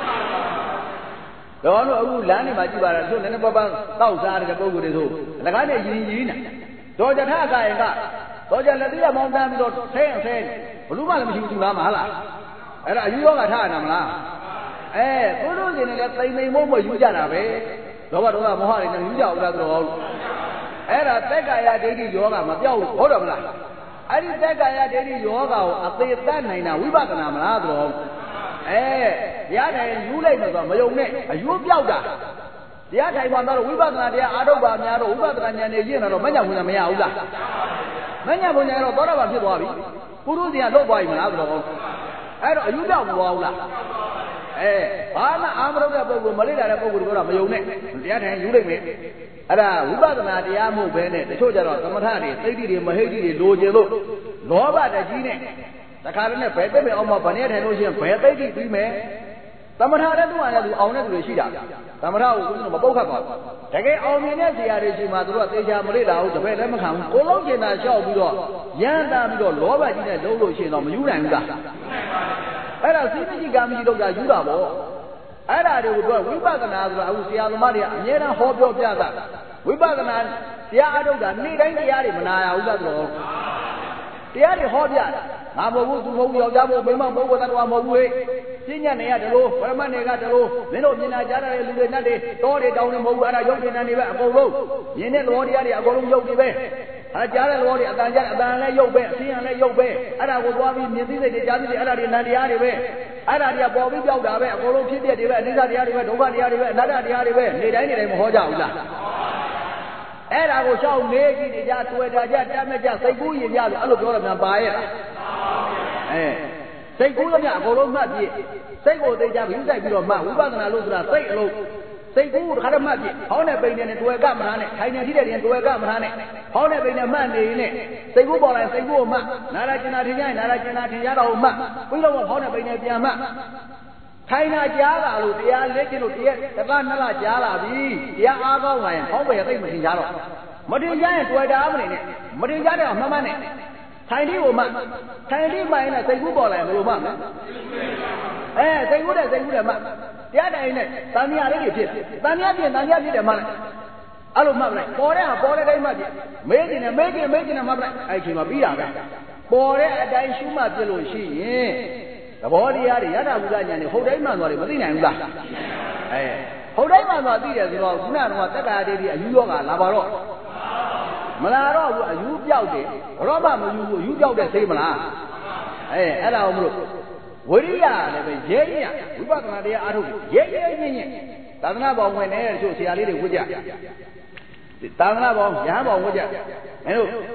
တော်တို့အခုလမ်းနေမှာကြည့်ပါလားသူနည်းနည်းပါးပါးတောက်စားတဲ့ပုံကိုယ်တွေဆိုလကားနဲ့ရင်ရင်နေတော်ကြထအကရင်ကတော်ကြလက်သေးမောင်းတန်းပြီးတော့ဆဲဆဲဘလူးမှလည်းမရှိဘူးလားမလားအဲ့ဒါအယူရောဂါထားရတာမလားအဲသူတို့စင်နေလဲတိမ်တိမ်မို့မို့ယူကြတာပဲလောဘဒေါသမောဟတွေနဲ့ယူကြဦးလားတော်အဲ့ဒါသက်ကာယဒိဋ္ဌိယောဂမပြောက်ဘူးဟုတ်တယ်မလားအဲ့ဒီသက်ကာယဒိဋ္ဌိယောဂကိုအသေးသက်နိုင်တာဝိပဿနာမလားတော်အဲတရားထိုင်ယူလိုက်မယ်ဆိုတော့မယုံနဲ့အယူပြောက်တာတရားထိုင်မှတော့ဝိပဿနာတရားအာထုတ်ပါများတော့ဝိပဿနာဉာဏ်နဲ့ရင့်တော့မညံ့ဘူးလားမရဘူးလားမညံ့ဘူးညာတော့သောတာပန်ဖြစ်သွားပြီပုရုဇဉ်ကလွတ်သွားပြီမလားဆိုတော့အဲ့တော့အယူပြောက်မသွားဘူးလားအဲဘာမှအာမထုတ်တဲ့ပုဂ္ဂိုလ်မလိတာတဲ့ပုဂ္ဂိုလ်တွေကတော့မယုံနဲ့တရားထိုင်ယူလိုက်မယ်အဲ့ဒါဝိပဿနာတရားမဟုတ်ဘဲနဲ့တချို့ကြတော့သမထတွေသိတိတွေမဟိတိတွေလိုချင်လို့လောဘတကြီးနဲ့တခါတည်းနဲ့ဘယ်သိမယ်အောင်မဗနဲ့ထိုင်လို့ရှိရင်ဘယ်သိတိပြီးမယ်သမထတဲ့သူကလည်းသူအောင်တဲ့သူတွေရှိတာသမထကိုသူတို့မပုတ်ခတ်ပါဘူးတကယ်အောင်မြင်တဲ့ဇာတိရှိမှသူတို့ကသေချာမလိတာဟုတ်တပည့်လည်းမခံဘူးကိုလုံးကျင်တာလျှောက်ပြီးတော့ရမ်းတာပြီးတော့လောဘကြီးနဲ့လုံးလို့ရှိရင်တော့မယူနိုင်ဘူးလားအဲ့ဒါစိတ္တိကမရှိတော့ကြယူတာပေါ့အဲ့ဒါတွေကိုသူကဝိပဿနာဆိုတာအခုဆရာသမားတွေကအမြဲတမ်းဟောပြောပြတာဝိပဿနာတရားအထုတ်တာနေ့တိုင်းတရားတွေမနာရဘူးလားဆိုတော့တရားတွေဟောပြတာငါမဟုတ်ဘူးသူမဟုတ်ဘူးယောက်ျားမဟုတ်မိန်းမမဟုတ်ဘူးတတ္တဝါမဟုတ်ဘူးဟဲ့ပြဉ္ညာနေရတယ်လို့ပရမတ်နေကတလို့မင်းတို့မြင်လာကြတဲ့လူတွေနဲ့တွေတောတွေတောင်းတွေမဟုတ်ဘူးအဲ့ဒါရုပ်ဉာဏ်တွေပဲအကုန်လုံးမြင်တဲ့လောတရားတွေအကုန်လုံးရုပ်တွေပဲအဲ့ကြားတဲ့လောတွေအတန်ကြားအတန်လည်းရုပ်ပဲအသိဉာဏ်လည်းရုပ်ပဲအဲ့ဒါကိုသွားပြီးမြင်သိစိတ်တွေကြားသိစိတ်အဲ့ဒါတွေနံတရားတွေပဲအဲ့ဒါတွေကပေါ်ပြီးပြောက်တာပဲအကုန်လုံးဖြစ်ပြတွေပဲအနိစ္စတရားတွေပဲဒုက္ခတရားတွေပဲအနတ္တတရားတွေပဲနေတိုင်းနေတိုင်းမဟောကြဘူးလားအဲ့ဒါကိုရှောက်နေကြည့်နေကြတွေ့တာကြတတ်မဲ့ကြစိတ်ကူးရင်ကြလို့အဲ့လိုပြောရမှာပါရဲ့အဲစိတ်ကူးရမြအကုန်လုံးမှတ်ပြည့်စိတ်ကိုသိကြပြီးစိုက်ပြီးတော့မှဝိပဿနာလို့ဆိုတာစိတ်အလုံးစိတ်ကူးတစ်ခါတည်းမှတ်ပြည့်ဟောင်းတဲ့ပိန်နဲ့တွေ့ကမထားနဲ့ထိုင်နေထိတဲ့ရင်တွေ့ကမထားနဲ့ဟောင်းတဲ့ပိန်နဲ့မှတ်နေနဲ့စိတ်ကူးပေါ်လာစိတ်ကူးကိုမှတ်နာရကျင်နာထင်ကြရင်နာရကျင်နာထင်ကြတော့မှတ်ပြီးတော့ဟောင်းတဲ့ပိန်နဲ့ပြန်မှတ်ထိုင်နာကြားလာလို့တရားလက်ကျင်လို့တရားတစ်ပတ်နှစ်လကြားလာပြီတရားအားကောင်းလာရင်ဟောင်းပဲသိမထင်ကြတော့မထင်ကြရင်တွေ့တာမနေနဲ့မထင်ကြတဲ့မှတ်မှတ်နဲ့ထိုင်လေးကိုမှထိုင်လေးမှရင်လည်းစိတ်ကူးပေါ်လာရင်ဘယ်လိုမှမလဲအဲစိတ်ကူးတဲ့စိတ်ကူးတယ်မှတရားတိုင်နဲ့တန်မြာလေးတွေဖြစ်တန်မြာပြင်တန်မြာဖြစ်တယ်မှလိုက်အဲ့လိုမှတ်လိုက်ပေါ်တဲ့ဟာပေါ်တဲ့တိုင်းမှဖြစ်မေးကျင်တယ်မေးကျင်မေးကျင်တယ်မှတ်လိုက်အဲ့ချိန်မှာပြီးတာပဲပေါ်တဲ့အတိုင်းရှုမှတ်ပြလို့ရှိရင်သဘောတရားတွေယထာဘုရားဉာဏ်တွေဟုတ်တိုင်းမှန်သွားတယ်မသိနိုင်ဘူးလားအဲဟုတ်တိုင်းမှန်သွားသိတယ်ဆိုတော့ခုနကတော့တက္ကရာဒေဒီအယူယောဂလာပါတော့မလာတော့ဘူးအယူပြောက်တယ်ရောမမယူဘူးအယူပြောက်တဲ့သိမလားအဲအဲ့ဒါကိုမလို့ဝိရိယလည်းပဲရဲရဲဝိပဿနာတရားအားထုတ်ရဲရဲချင်းချင်းသာသနာ့ဘောင်ဝင်နေတဲ့ချို့ဆရာလေးတွေဝတ်ကြသာသနာ့ဘောင်ရဟန်းဘောင်ဝတ်ကြမင်းတို့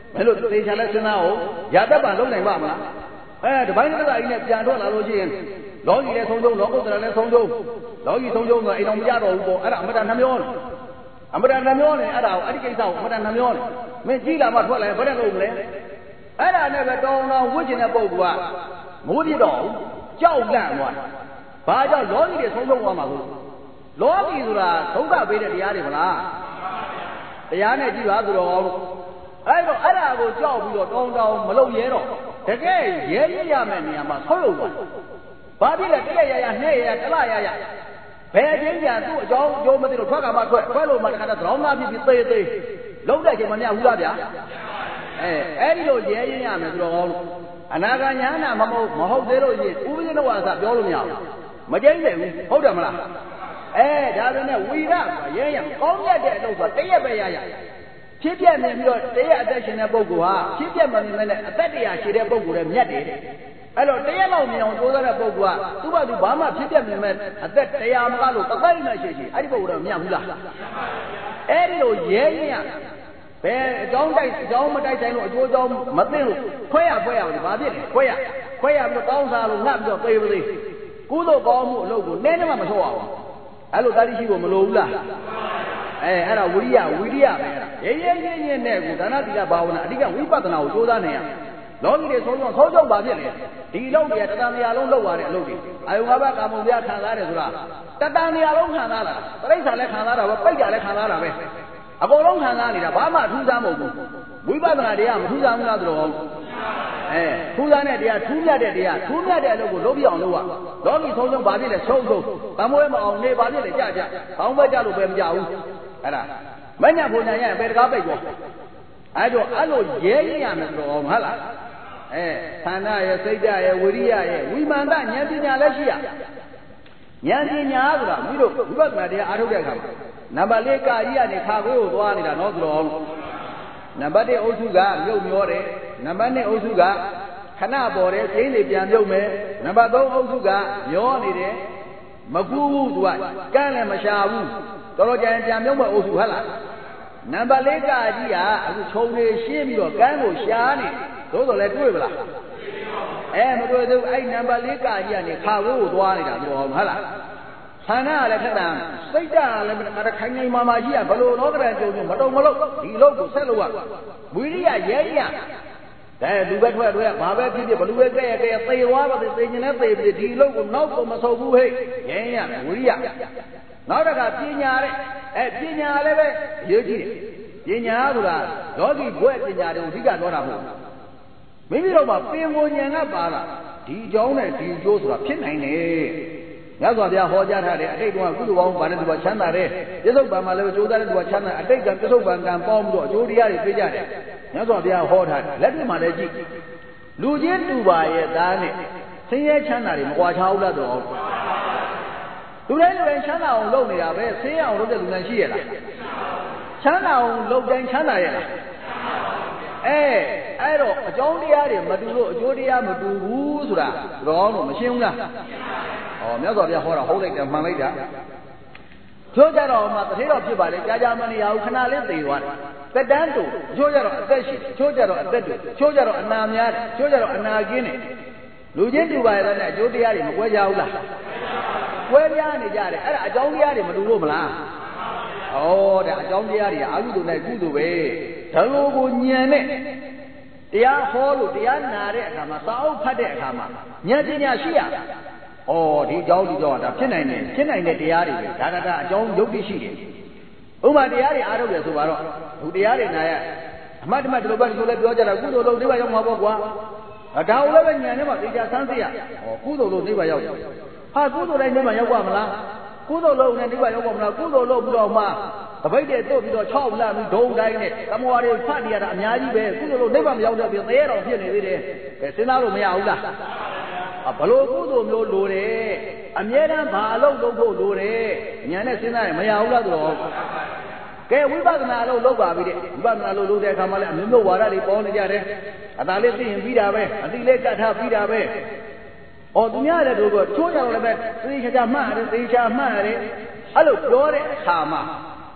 မလို့သေချာလဲစဉ်းစားအောင်ရတတ်ပါလုံးနိုင်ပါမလားအဲတပိုင်းတစ်ခါကြီးနဲ့ပြန်ထွက်လာလို့ရှိရင်လောကီလည်းဆုံးဆုံးလောကုတ္တရာလည်းဆုံးဆုံးလောကီဆုံးဆုံးဆိုအိမ်တော်မကြတော့ဘူးပေါ့အဲ့ဒါအမတန်နှမျောတယ်အမတန်နှမျောတယ်အဲ့ဒါကိုအဲ့ဒီကိစ္စကိုအမတန်နှမျောတယ်မင်းကြည့်လာမှထွက်လာရင်ဘယ်နဲ့လုပ်မလဲအဲ့ဒါနဲ့ပဲတောင်းတောင်းဝှစ်ချင်တဲ့ပုဂ္ဂိုလ်ကမိုးပြတော့ကြောက်လန့်သွားတယ်ဘာကြောင့်လောကီတွေဆုံးဆုံးသွားမှာလို့လောကီဆိုတာဒုက္ခပေးတဲ့တရားတွေမလားတရားနဲ့ကြည့်ပါဆိုတော့အဲ့တော့အဲ့ဒါကိုကြောက်ပြီးတော့တောင်းတောင်းမလုပ်ရဲတော့တကယ်ရဲရရမယ့်နေရာမှာဆောက်လုပ်သွားဘာဖြစ်လဲတကယ်ရရနဲ့ရရတလားရရဘယ်ချင်းကြသူ့အကြောင်းအကျိုးမသိလို့ထွက်ကမှထွက်ထွက်လို့မှတခါတော့သရောင်းသားဖြစ်ပြီးသေးသေးလုံးတဲ့ချိန်မမြတ်ဘူးလားဗျာအဲအဲ့ဒီလိုရဲရရမယ်ဆိုတော့အနာဂါညာနာမဟုတ်မဟုတ်သေးလို့ရှိရင်ဥပဒေတော်ဝါစာပြောလို့မရဘူးမကျိန်းနိုင်ဘူးဟုတ်တယ်မလားအဲဒါပေမဲ့ဝီရရဲရကောင်းရတဲ့အလုပ်ဆိုတရက်ပဲရရဖြစ်ပြနေပြီးတော့တရားအသက်ရှင်တဲ့ပုဂ္ဂိုလ်ဟာဖြစ်ပြမှနေမဲ့အသက်တရားရှိတဲ့ပုဂ္ဂိုလ်တွေမြတ်တယ်အဲ့တော့တရားလောက်မြင်အောင်ကြိုးစားတဲ့ပုဂ္ဂိုလ်ကသူ့ဘာသူဘာမှဖြစ်ပြနေမဲ့အသက်တရားမကလို့တသက်နဲ့ရှိရှိအဲ့ဒီပုဂ္ဂိုလ်တော့မြတ်ဘူးလားအဲ့ဒီလိုရဲရင်ဘယ်အကြောင်းတိုက်အကြောင်းမတိုက်ဆိုင်လို့အကျိုးအကြောင်းမသိလို့ခွဲရခွဲရဘာဖြစ်လဲခွဲရခွဲရပြီးတော့ကောင်းစားလို့ငတ်ပြီးတော့သေပါသေးကုသိုလ်ကောင်းမှုအလုပ်ကိုနည်းနည်းမှမဆော့အောင်အဲ့လိုတာတိရှိဖို့မလိုဘူးလားအဲအဲ့ဒါဝိရိယဝိရိယပဲရဲရဲရဲရဲနဲ့ကိုဒါနသီလဘာဝနာအဓိကဝိပဿနာကိုကြိုးစားနေရလောကီတွေဆုံးဆုံးဆုံးဆုံးပါဖြစ်လေဒီအလုပ်တွေကတတန်တရားလုံးလုပ်ရတဲ့အလုပ်တွေအာယုံငါးပါးကာမုံပြခံစားတယ်ဆိုတာတတန်တရားလုံးခံစားလာတာပြိဿာလည်းခံစားတာပဲပိတ်တာလည်းခံစားတာပဲအကုန်လုံးခံစားနေတာဘာမှထူးခြားမဟုတ်ဘူးဝိပဿနာတရားမထူးခြားဘူးလားဆိုတော့အဲထူးခြားတဲ့တရားထူးမြတ်တဲ့တရားထူးမြတ်တဲ့အလုပ်ကိုလုပ်ပြအောင်လုပ်ရလောကီဆုံးဆုံးဘာဖြစ်လဲဆုံးဆုံးတမွေးမအောင်နေဘာဖြစ်လဲကြကြဘောင်းဘက်ကြလို့ပဲမကြဘူးအဲ့ဒါမညဘုံညာရဲ့ဘယ်တကားပိတ်သွားအဲ့တော့အဲ့လိုရဲရင်ရမယ်ဆိုတော့ဟုတ်လားအဲဌာနရဲ့စိတ်ဓာတ်ရဲ့ဝိရိယရဲ့ဝိမာန်တဉာဏ်ပညာလည်းရှိရဉာဏ်ပညာဆိုတာပြီးတော့ဝိပဿနာတရားအားထုတ်တဲ့အခါမှာနံပါတ်လေးကာကြီးကနေခါခွေးကိုသွားနေတာနော်ဆိုတော့နံပါတ်တစ်အုပ်စုကမြုပ်မျောတယ်နံပါတ်နှစ်အုပ်စုကခဏပေါ်တယ်ကျင်းနေပြန်မြုပ်မယ်နံပါတ်သုံးအုပ်စုကမျောနေတယ်မကူဘူးသူကကန်းလည်းမရှာဘူးတော်တော်ကြရင်ပြန်မြုပ်မဲ့အုပ်စုဟုတ်လားနံပါတ်လေးကကြီးကအခုခြုံနေရှင်းပြီးတော့ကန်းကိုရှားနေသို့တော်လည်းတွေ့ပလားအဲမတွေ့သေးဘူးအဲ့နံပါတ်လေးကကြီးကနေခါဝိုးကိုသွားနေတာပြောဟုတ်လားဌာနကလည်းခက်တာစိတ်ဓာတ်လည်းမတခိုင်ခိုင်မာမာရှိရဘလို့လောကရန်ကြုံကြုံမတုံမလို့ဒီလို့ကိုဆက်လို့ရဝိရိယရဲရဒါလူပဲထွက်ထွက်ဘာပဲဖြစ်ဖြစ်ဘလူပဲကြဲ့ကြဲ့သေသွားပါသေးသေညနဲ့သေပြီဒီလို့ကိုနောက်ကိုမဆုပ်ဘူးဟဲ့ရဲရဝိရိယနောက်တစ်ခါပညာတဲ့အဲပညာလည်းပဲရေးကြည့်တယ်ပညာဆိုတာလောကီဘွဲ့ပညာတွေကိုအဓိကတော့တာမဟုတ်မိမိတို့မှာပင်ကိုဉာဏ်ကပါလာဒီအကြောင်းနဲ့ဒီအကျိုးဆိုတာဖြစ်နိုင်တယ်မြတ်စွာဘုရားဟောကြားထားတဲ့အတိတ်ကကုသိုလ်ကောင်းပါတယ်သူကချမ်းသာတယ်ပြစ္ဆုတ်ပံမှာလည်းကြိုးစားတဲ့သူကချမ်းသာအတိတ်ကပြစ္ဆုတ်ပံကံပေါင်းပြီးတော့အကျိုးတရားတွေပြကြတယ်မြတ်စွာဘုရားဟောထားတယ်လက်တွေ့မှာလည်းကြည့်လူချင်းတူပါရဲ့သားနဲ့ဆင်းရဲချမ်းသာတွေမကွာခြားဘူးလားတော့သူလည်းလူတိုင်းချမ်းသာအောင်လုပ်နေတာပဲဆင်းရဲအောင်လုပ်တဲ့လူလည်းရှိရလားချမ်းသာအောင်လုပ်တိုင်းချမ်းသာရဲ့လားအဲအဲ့တော့အကြောင်းတရားတွေမတူလို့အကျိုးတရားမတူဘူးဆိုတာတော်အောင်လို့မရှင်းဘူးလားဩမြတ်စွာဘုရားဟောတာဟုတ်လိုက်တယ်မှန်လိုက်တာချိုးကြတော့မှတထေးတော်ဖြစ်ပါလေကြာကြာမနေရဘူးခဏလေးသေသွားတယ်သက်တမ်းတူချိုးကြတော့အသက်ရှိချိုးကြတော့အသက်တူချိုးကြတော့အနာများတယ်ချိုးကြတော့အနာကင်းတယ်လူချင်းတူပါရဲ့တဲ့နဲ့အကျိုးတရားတွေမကွဲကြဘူးလားကွဲပြားနေကြတယ်အဲ့ဒါအကြောင်းတရားတွေမတူလို့မလားဩဒါအကြောင်းတရားတွေအာဟုတုနဲ့ကုသိုလ်ပဲဒါလိုကိုညံနဲ့တရားဟောလို့တရားနာတဲ့အခါမှာစာအုပ်ဖတ်တဲ့အခါမှာဉာဏ်ပညာရှိရဩဒီအကြောင်းဒီအကြောင်းဒါဖြစ်နိုင်တယ်ဖြစ်နိုင်တဲ့တရားတွေပဲဒါကဒါအကြောင်းယုတ်တိရှိတယ်ဥပမာတရားတွေအားထုတ်ရဆိုပါတော့ဒီတရားတွေနာရအမှတ်တမဲ့ဒီလိုပဲဒီလိုလဲပြောကြတာကုသိုလ်လုပ်နေပါရောက်မှာပေါ့ကွာဒါကိုလည်းပဲဉာဏ်နဲ့မှသိချာဆန်းသိရဩကုသိုလ်လုပ်နေပါရောက်ဟာကုသိုလ်တိုင်းနေမှရောက်ပါမလားကုသိုလ်လုပ်နေနေပါရောက်ပါမလားကုသိုလ်လုပ်ပြီးတော့မှတပိတ်တဲ့တို့ပြီးတော့၆လပြီးဒုံတိုင်းနဲ့ကမောရီဖတ်နေရတာအများကြီးပဲကုသိုလ်လုပ်နေပါမရောက်တော့ပြီးသေရတော်ဖြစ်နေသေးတယ်အဲစဉ်းစားလို့မရဘူးလားဘလို့ကုသိုလ်မျိုးလိုတယ်အမြဲတမ်းဘာအလုပ်လုပ်ဖို့လိုတယ်ဉာဏ်နဲ့စဉ်းစားရင်မရဘူးလားဆိုတော့ကဲဝိပဿနာအလုပ်လုပ်ပါပြီတဲ့ဝိပဿနာအလုပ်လုပ်တဲ့အခါမှာလည်းအမျိုးမျိုးဝါဒတွေပေါ်နေကြတယ်အသာလေးသိရင်ပြီးတာပဲအတိလေးကတ်ထားပြီးတာပဲဩသူများလည်းတို့ကချိုးကြတော့လည်းပဲသေချာချာမှတ်ရတယ်သေချာမှတ်ရတယ်အဲ့လိုပြောတဲ့အခါမှာ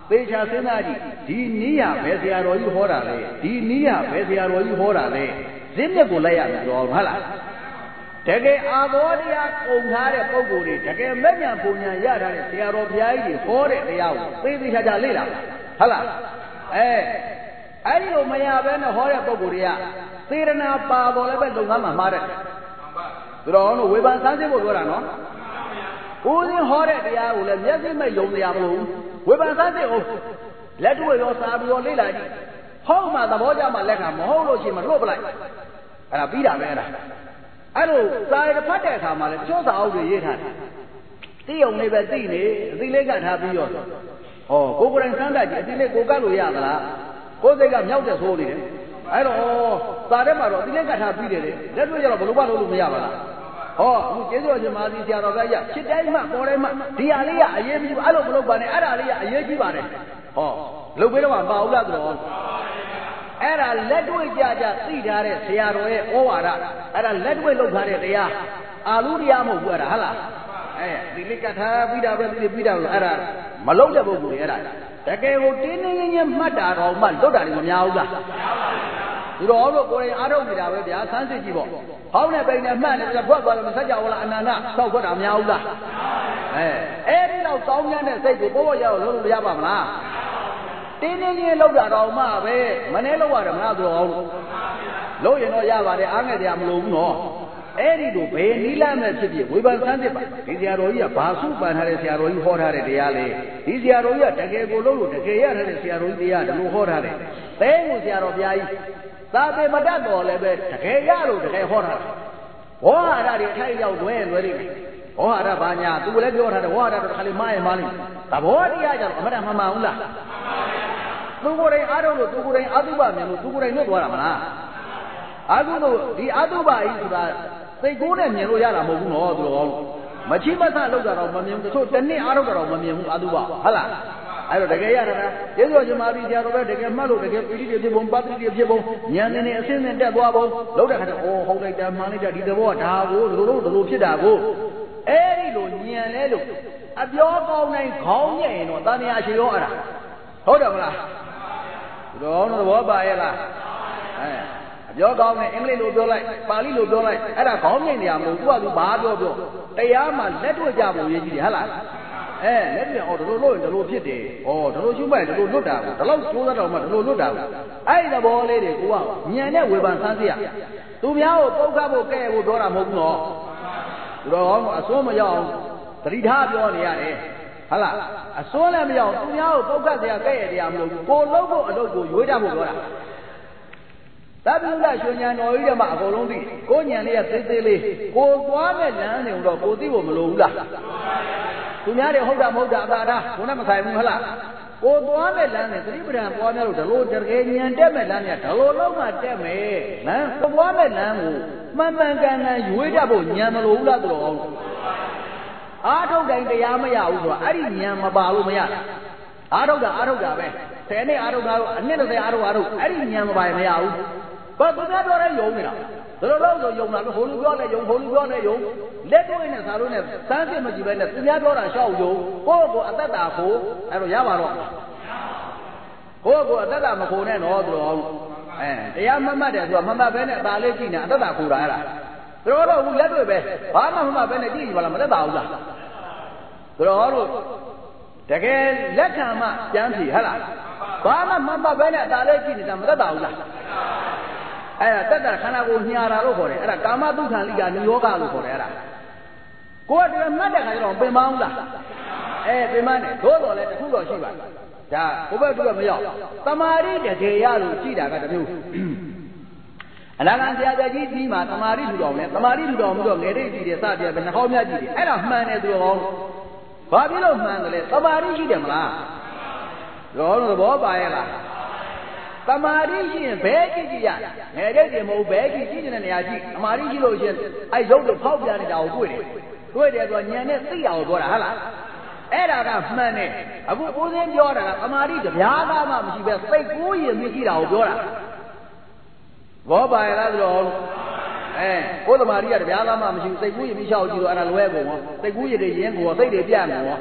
သေချာစဉ်းစားကြည့်ဒီနီးရဘယ်ဆရာတော်ကြီးဟောတာလဲဒီနီးရဘယ်ဆရာတော်ကြီးဟောတာလဲဇင်းမြက်ကိုလိုက်ရမယ်တော်ဟုတ်လားတကယ်အာဘောတရားကုန်ထားတဲ့ပုဂ္ဂိုလ်တွေတကယ်မဲ့ညာပုံညာရထားတဲ့ဆရာတော်ဘုရားကြီးဟောတဲ့တရားကိုသေသေးချာချာလေ့လာဟုတ်လားအဲအဲ့ဒီလိုမရဘဲနဲ့ဟောတဲ့ပုဂ္ဂိုလ်တွေကသေရနာပါတော်လည်းပဲလုံငန်းမှာမှားတယ်သူတော်တို့ဝေဖန်ဆန်းစစ်ဖို့ပြောတာနော်ဦးစင်းဟောတဲ့တရားကိုလည်းမျက်စိမဲ့ယုံကြရမလို့ဝေဖန်ဆန်းစစ်အောင်လက်တွေ့ရောစာပြီးတော့လေ့လာကြည့်ဟုတ်မှသဘောကျမှလက်ခံမဟုတ်လို့ရှိရင်မလွတ်ပလိုက်အဲ့ဒါပြီးတာပဲအဲ့ဒါအဲ့လိုစာရဖတ်တဲ့အခါမှာလည်းတချို့စာအုပ်တွေရေးထားတယ်သိုံလေးပဲသိနေအသိလေးကထားပြီးတော့ဟောကိုကိုယ်တိုင်စမ်းတတ်ကြည့်အသိလေးကိုကတ်လို့ရသလားကိုယ်စိတ်ကမြောက်တဲ့ဆိုးနေတယ်အဲ့တော့စာထဲမှာတော့အသိလေးကထားပြီးတယ်လေလက်တွေ့ကျတော့ဘယ်လိုမှလုပ်လို့မရပါလားဟောအခုကျေးဇူးတော်ရှင်မာသီဆရာတော်ကရဖြစ်တိုင်းမှပေါ်တိုင်းမှဒီဟာလေးကအရေးကြီးအဲ့လိုမလုပ်ပါနဲ့အဲ့ဒါလေးကအရေးကြီးပါတယ်ဟောလုပ်ပေးတော့မှမပါဘူးလားဆိုတော့အဲ့ဒါလက်တွေ့ကြကြသိထားတဲ့ဆရာတော်ရဲ့ဩဝါဒအဲ့ဒါလက်တွေ့လုပ်ထားတဲ့တရားအာလူတရားမဟုတ်ဘူးအဲ့ဒါဟုတ်လားအဲဒီလိကထာပြီးတာပဲဒီပြီးတာလို့အဲ့ဒါမလုပ်တဲ့ပုဂ္ဂိုလ်တွေအဲ့ဒါတကယ်ကိုတင်းတင်းငင်းမှတ်တာတော့မှလွတ်တာတွေမများဘူးလားဒီတော့တို့ကိုယ်ရင်အားထုတ်နေတာပဲဗျာဆန်းစစ်ကြည့်ပေါ့ဟောင်းနဲ့ပိန်နဲ့မှတ်နေပြီးဖွက်သွားလို့မဆက်ကြဘူးလားအနန္တဆောက်ဖွက်တာမများဘူးလားအဲအဲ့ဒီတော့ကောင်းမြတ်တဲ့စိတ်ကိုပေါ်ပေါ်ရအောင်လုပ်လို့ရပါမလားတင်းတင်းကြီးလောက်တာတော့မှပဲမနှဲလောက်ရတယ်မလားဆိုတော့လို့ရင်တော့ရပါတယ်အားငယ်တရားမလိုဘူးနော်အဲ့ဒီတို့ဘယ်နီးလာမဲ့ဖြစ်ဖြစ်ဝေဖန်ဆန်းစစ်ပါဒီဆရာတော်ကြီးကဘာစုပန်ထားတဲ့ဆရာတော်ကြီးဟောထားတဲ့တရားလေဒီဆရာတော်ကြီးကတကယ်ကိုလို့လို့တကယ်ရထားတဲ့ဆရာတော်ကြီးတရားဒီလိုဟောထားတယ်သဲကိုဆရာတော်ဘုရားကြီးသာပေမတတ်တော်လည်းပဲတကယ်ရလို့တကယ်ဟောထားတယ်ဘောဟာရတွေအထိုက်ရောက်လွဲလွဲလိမ့်မယ်ဘောဟာရဘာညာသူလည်းပြောထားတယ်ဘောဟာရတော့ခါလေးမားရင်မားလိမ့်သဘောတရားကြတော့အမှန်တမ်းမှန်ပါဘူးလားသူကိုယ်တိုင်အားထုတ်လို့သူကိုယ်တိုင်အာသုဘမြင်လို့သူကိုယ်တိုင်လွတ်သွားတာမလားအာသုလို့ဒီအာသုဘကြီးဆိုတာစိတ်ကိုးနဲ့မြင်လို့ရတာမဟုတ်ဘူးနော်သူတော်မချိမဆလောက်တာတော့မမြင်ဘူးတချို့တစ်နှစ်အားထုတ်တာတော့မမြင်ဘူးအာသုဘဟုတ်လားအဲ့တော့တကယ်ရတာလားကျေးဇူးတော်ရှင်မာသီဆရာတော်ပဲတကယ်မှတ်လို့တကယ်ပီတိတွေဖြစ်ပုံပတ္တိတွေဖြစ်ပုံဉာဏ်နဲ့အစင်းနဲ့တက်သွားပုံလောက်တဲ့ခါကျအော်ဟုတ်လိုက်တာမှန်လိုက်တာဒီသဘောကဒါကိုဒီလိုလိုဒီလိုဖြစ်တာကိုအဲ့ဒီလိုဉာဏ်လဲလို့အပြောကောင်းတိုင်းခေါင်းညက်ရင်တော့တဏှာရှိရောအဲ့ဒါဟုတ်တယ်မလားတော်တော်သဘောပါရဲ့လားအဲအပြောကောင်းတဲ့အင်္ဂလိပ်လိုပြောလိုက်ပါဠိလိုပြောလိုက်အဲ့ဒါခေါင်းညက်နေရမလို့သူကသူဘာပြောပြောတရားမှလက်တွေ့ကြဖို့ရည်ကြီးတယ်ဟုတ်လားအဲလက်ပြန်အော်ဒီလိုလို့ဒီလိုဖြစ်တယ်ဩဒီလိုရှုမှတ်ဒီလိုလွတ်တာကိုဒီလောက်ကျိုးသားတော်မှဒီလိုလွတ်တာကိုအဲ့ဒီသဘောလေးတွေကိုကညံနဲ့ဝေဖန်ဆန်းစစ်ရသူများကိုပုတ်ခတ်ဖို့ကဲ့ဖို့ပြောတာမဟုတ်ဘူးနော်သူတော်ကောင်းအစွန်းမရောက်သတိထားပြောနေရတယ်ဟုတ်လားအစွန်းလည်းမရောက်သူများကိုပုတ်ခတ်စရာကဲ့ရတရားမလို့ကိုလုံးဖို့အလုပ်ကိုရွေးတတ်ဖို့ပြောတာသဗ္ဗညုတရွှေဉာဏ်တော်ကြီးတဲ့မှာအကုန်လုံးသိကိုဉာဏ်လေးကသေးသေးလေးကိုသွားမဲ့လမ်းနေတော့ကိုသိဖို့မလိုဘူးလားသူများတွေဟုတ်တာမဟုတ်တာအသာထားဘုန်းနဲ့မဆိုင်ဘူးဟုတ်လားကိုသွားမဲ့လမ်းနဲ့သတိပဋ္ဌာန်ပွားများလို့ဒီလိုတကယ်ဉာဏ်တက်မဲ့လမ်းနဲ့ဒီလိုလုံးမှတက်မယ်လမ်းကိုသွားမဲ့လမ်းကိုမှန်မှန်ကန်ကန်ရွေးတတ်ဖို့ဉာဏ်မလိုဘူးလားသူတော်အောင်အားထုတ်တိုင်းတရားမရဘူးဆိုတော့အဲ့ဒီဉာဏ်မပါလို့မရအားထုတ်တာအားထုတ်တာပဲဆယ်နှစ်အားထုတ်တာတော့အနှစ်တစ်ဆယ်အားထုတ်အားထုတ်အဲ့ဒီဉာဏ်မပါရင်မရဘူးဘာသူများပြောတဲ့ယုံနေတာဒါလိုလို့ဆိုယုံတာလို့ဟိုလူပြောလဲယုံဟိုလူပြောလဲယုံလက်တွေ့နဲ့စာလို့နဲ့စမ်းစစ်မကြည့်ပဲနဲ့သူများပြောတာရှောက်ယုံကိုယ့်ကိုအသက်တာကိုအဲ့တော့ရပါတော့ကိုယ့်ကိုအသက်တာမခိုးနဲ့တော့သူတော်အဲတရားမမှတ်တယ်ဆိုတာမမှတ်ပဲနဲ့အသာလေးကြည့်နေအသက်တာခိုးတာအဲ့ဒါသူတော်တော့ဘူးလက်တွေ့ပဲဘာမှမမှတ်ပဲနဲ့ကြည့်ကြည့်ပါလားမသက်တာဘူးလားသူတော်တို့တကယ်လက်ခံမှပြန်ပြီဟဟလားဘာမှမမှတ်ပဲနဲ့အသာလေးကြည့်နေတာမသက်တာဘူးလားအဲ့ဒါတက်တာခန္ဓာကိုယ်ညာတာလို့ခေါ်တယ်အဲ့ဒါကာမတုခံလိကာနိယောဂလို့ခေါ်တယ်အဲ့ဒါကိုယ်ကတည်းကမှတ်တဲ့ခါကျတော့ပင်မအောင်လားအဲပင်မနဲ့သို့တော်လည်းတစ်ခုတော့ရှိပါဒါဘုဘတုကမရောက်တမာရိတကယ်ရလို့ကြည့်တာကတမျိုးအနာဂံဆရာကြီးကြီးမှာတမာရိလူတော်နဲ့တမာရိလူတော်ပြီးတော့ငယ်တိတ်ကြည့်တယ်စပြပဲနှခေါင်းမြတ်ကြည့်တယ်အဲ့ဒါမှန်တယ်သူတော်ဘာဖြစ်လို့မှန်တယ်လဲတမာရိရှိတယ်မလားတော်တော်သဘောပါရဲ့လားတမာရိရှိရင်ဘဲကြည့်ကြည့်ရငယ်တဲ့တင်မဟုတ်ဘဲကြည့်ကြည့်နေတဲ့နေရာကြည့်တမာရိရှိလို့ရှိရင်အဲရုပ်တွေဖောက်ပြနေတာကိုတွေ့တယ်တွေ့တယ်ဆိုတော့ဉာဏ်နဲ့သိအောင်ပြောတာဟုတ်လားအဲ့ဒါကမှန်တယ်အခုဦးစင်းပြောတာကတမာရိတပြားသားမှမရှိပဲစိတ်ကူးရင်မရှိတာကိုပြောတာဘောပါရလားဆိုတော့အဲကိုယ်တမာရိကတပြားသားမှမရှိစိတ်ကူးရင်မရှိအောင်ကြည့်တော့အဲ့ဒါလွဲကုန်ရောစိတ်ကူးရည်တွေရင်းကိုစိတ်တွေပြတ်နေရော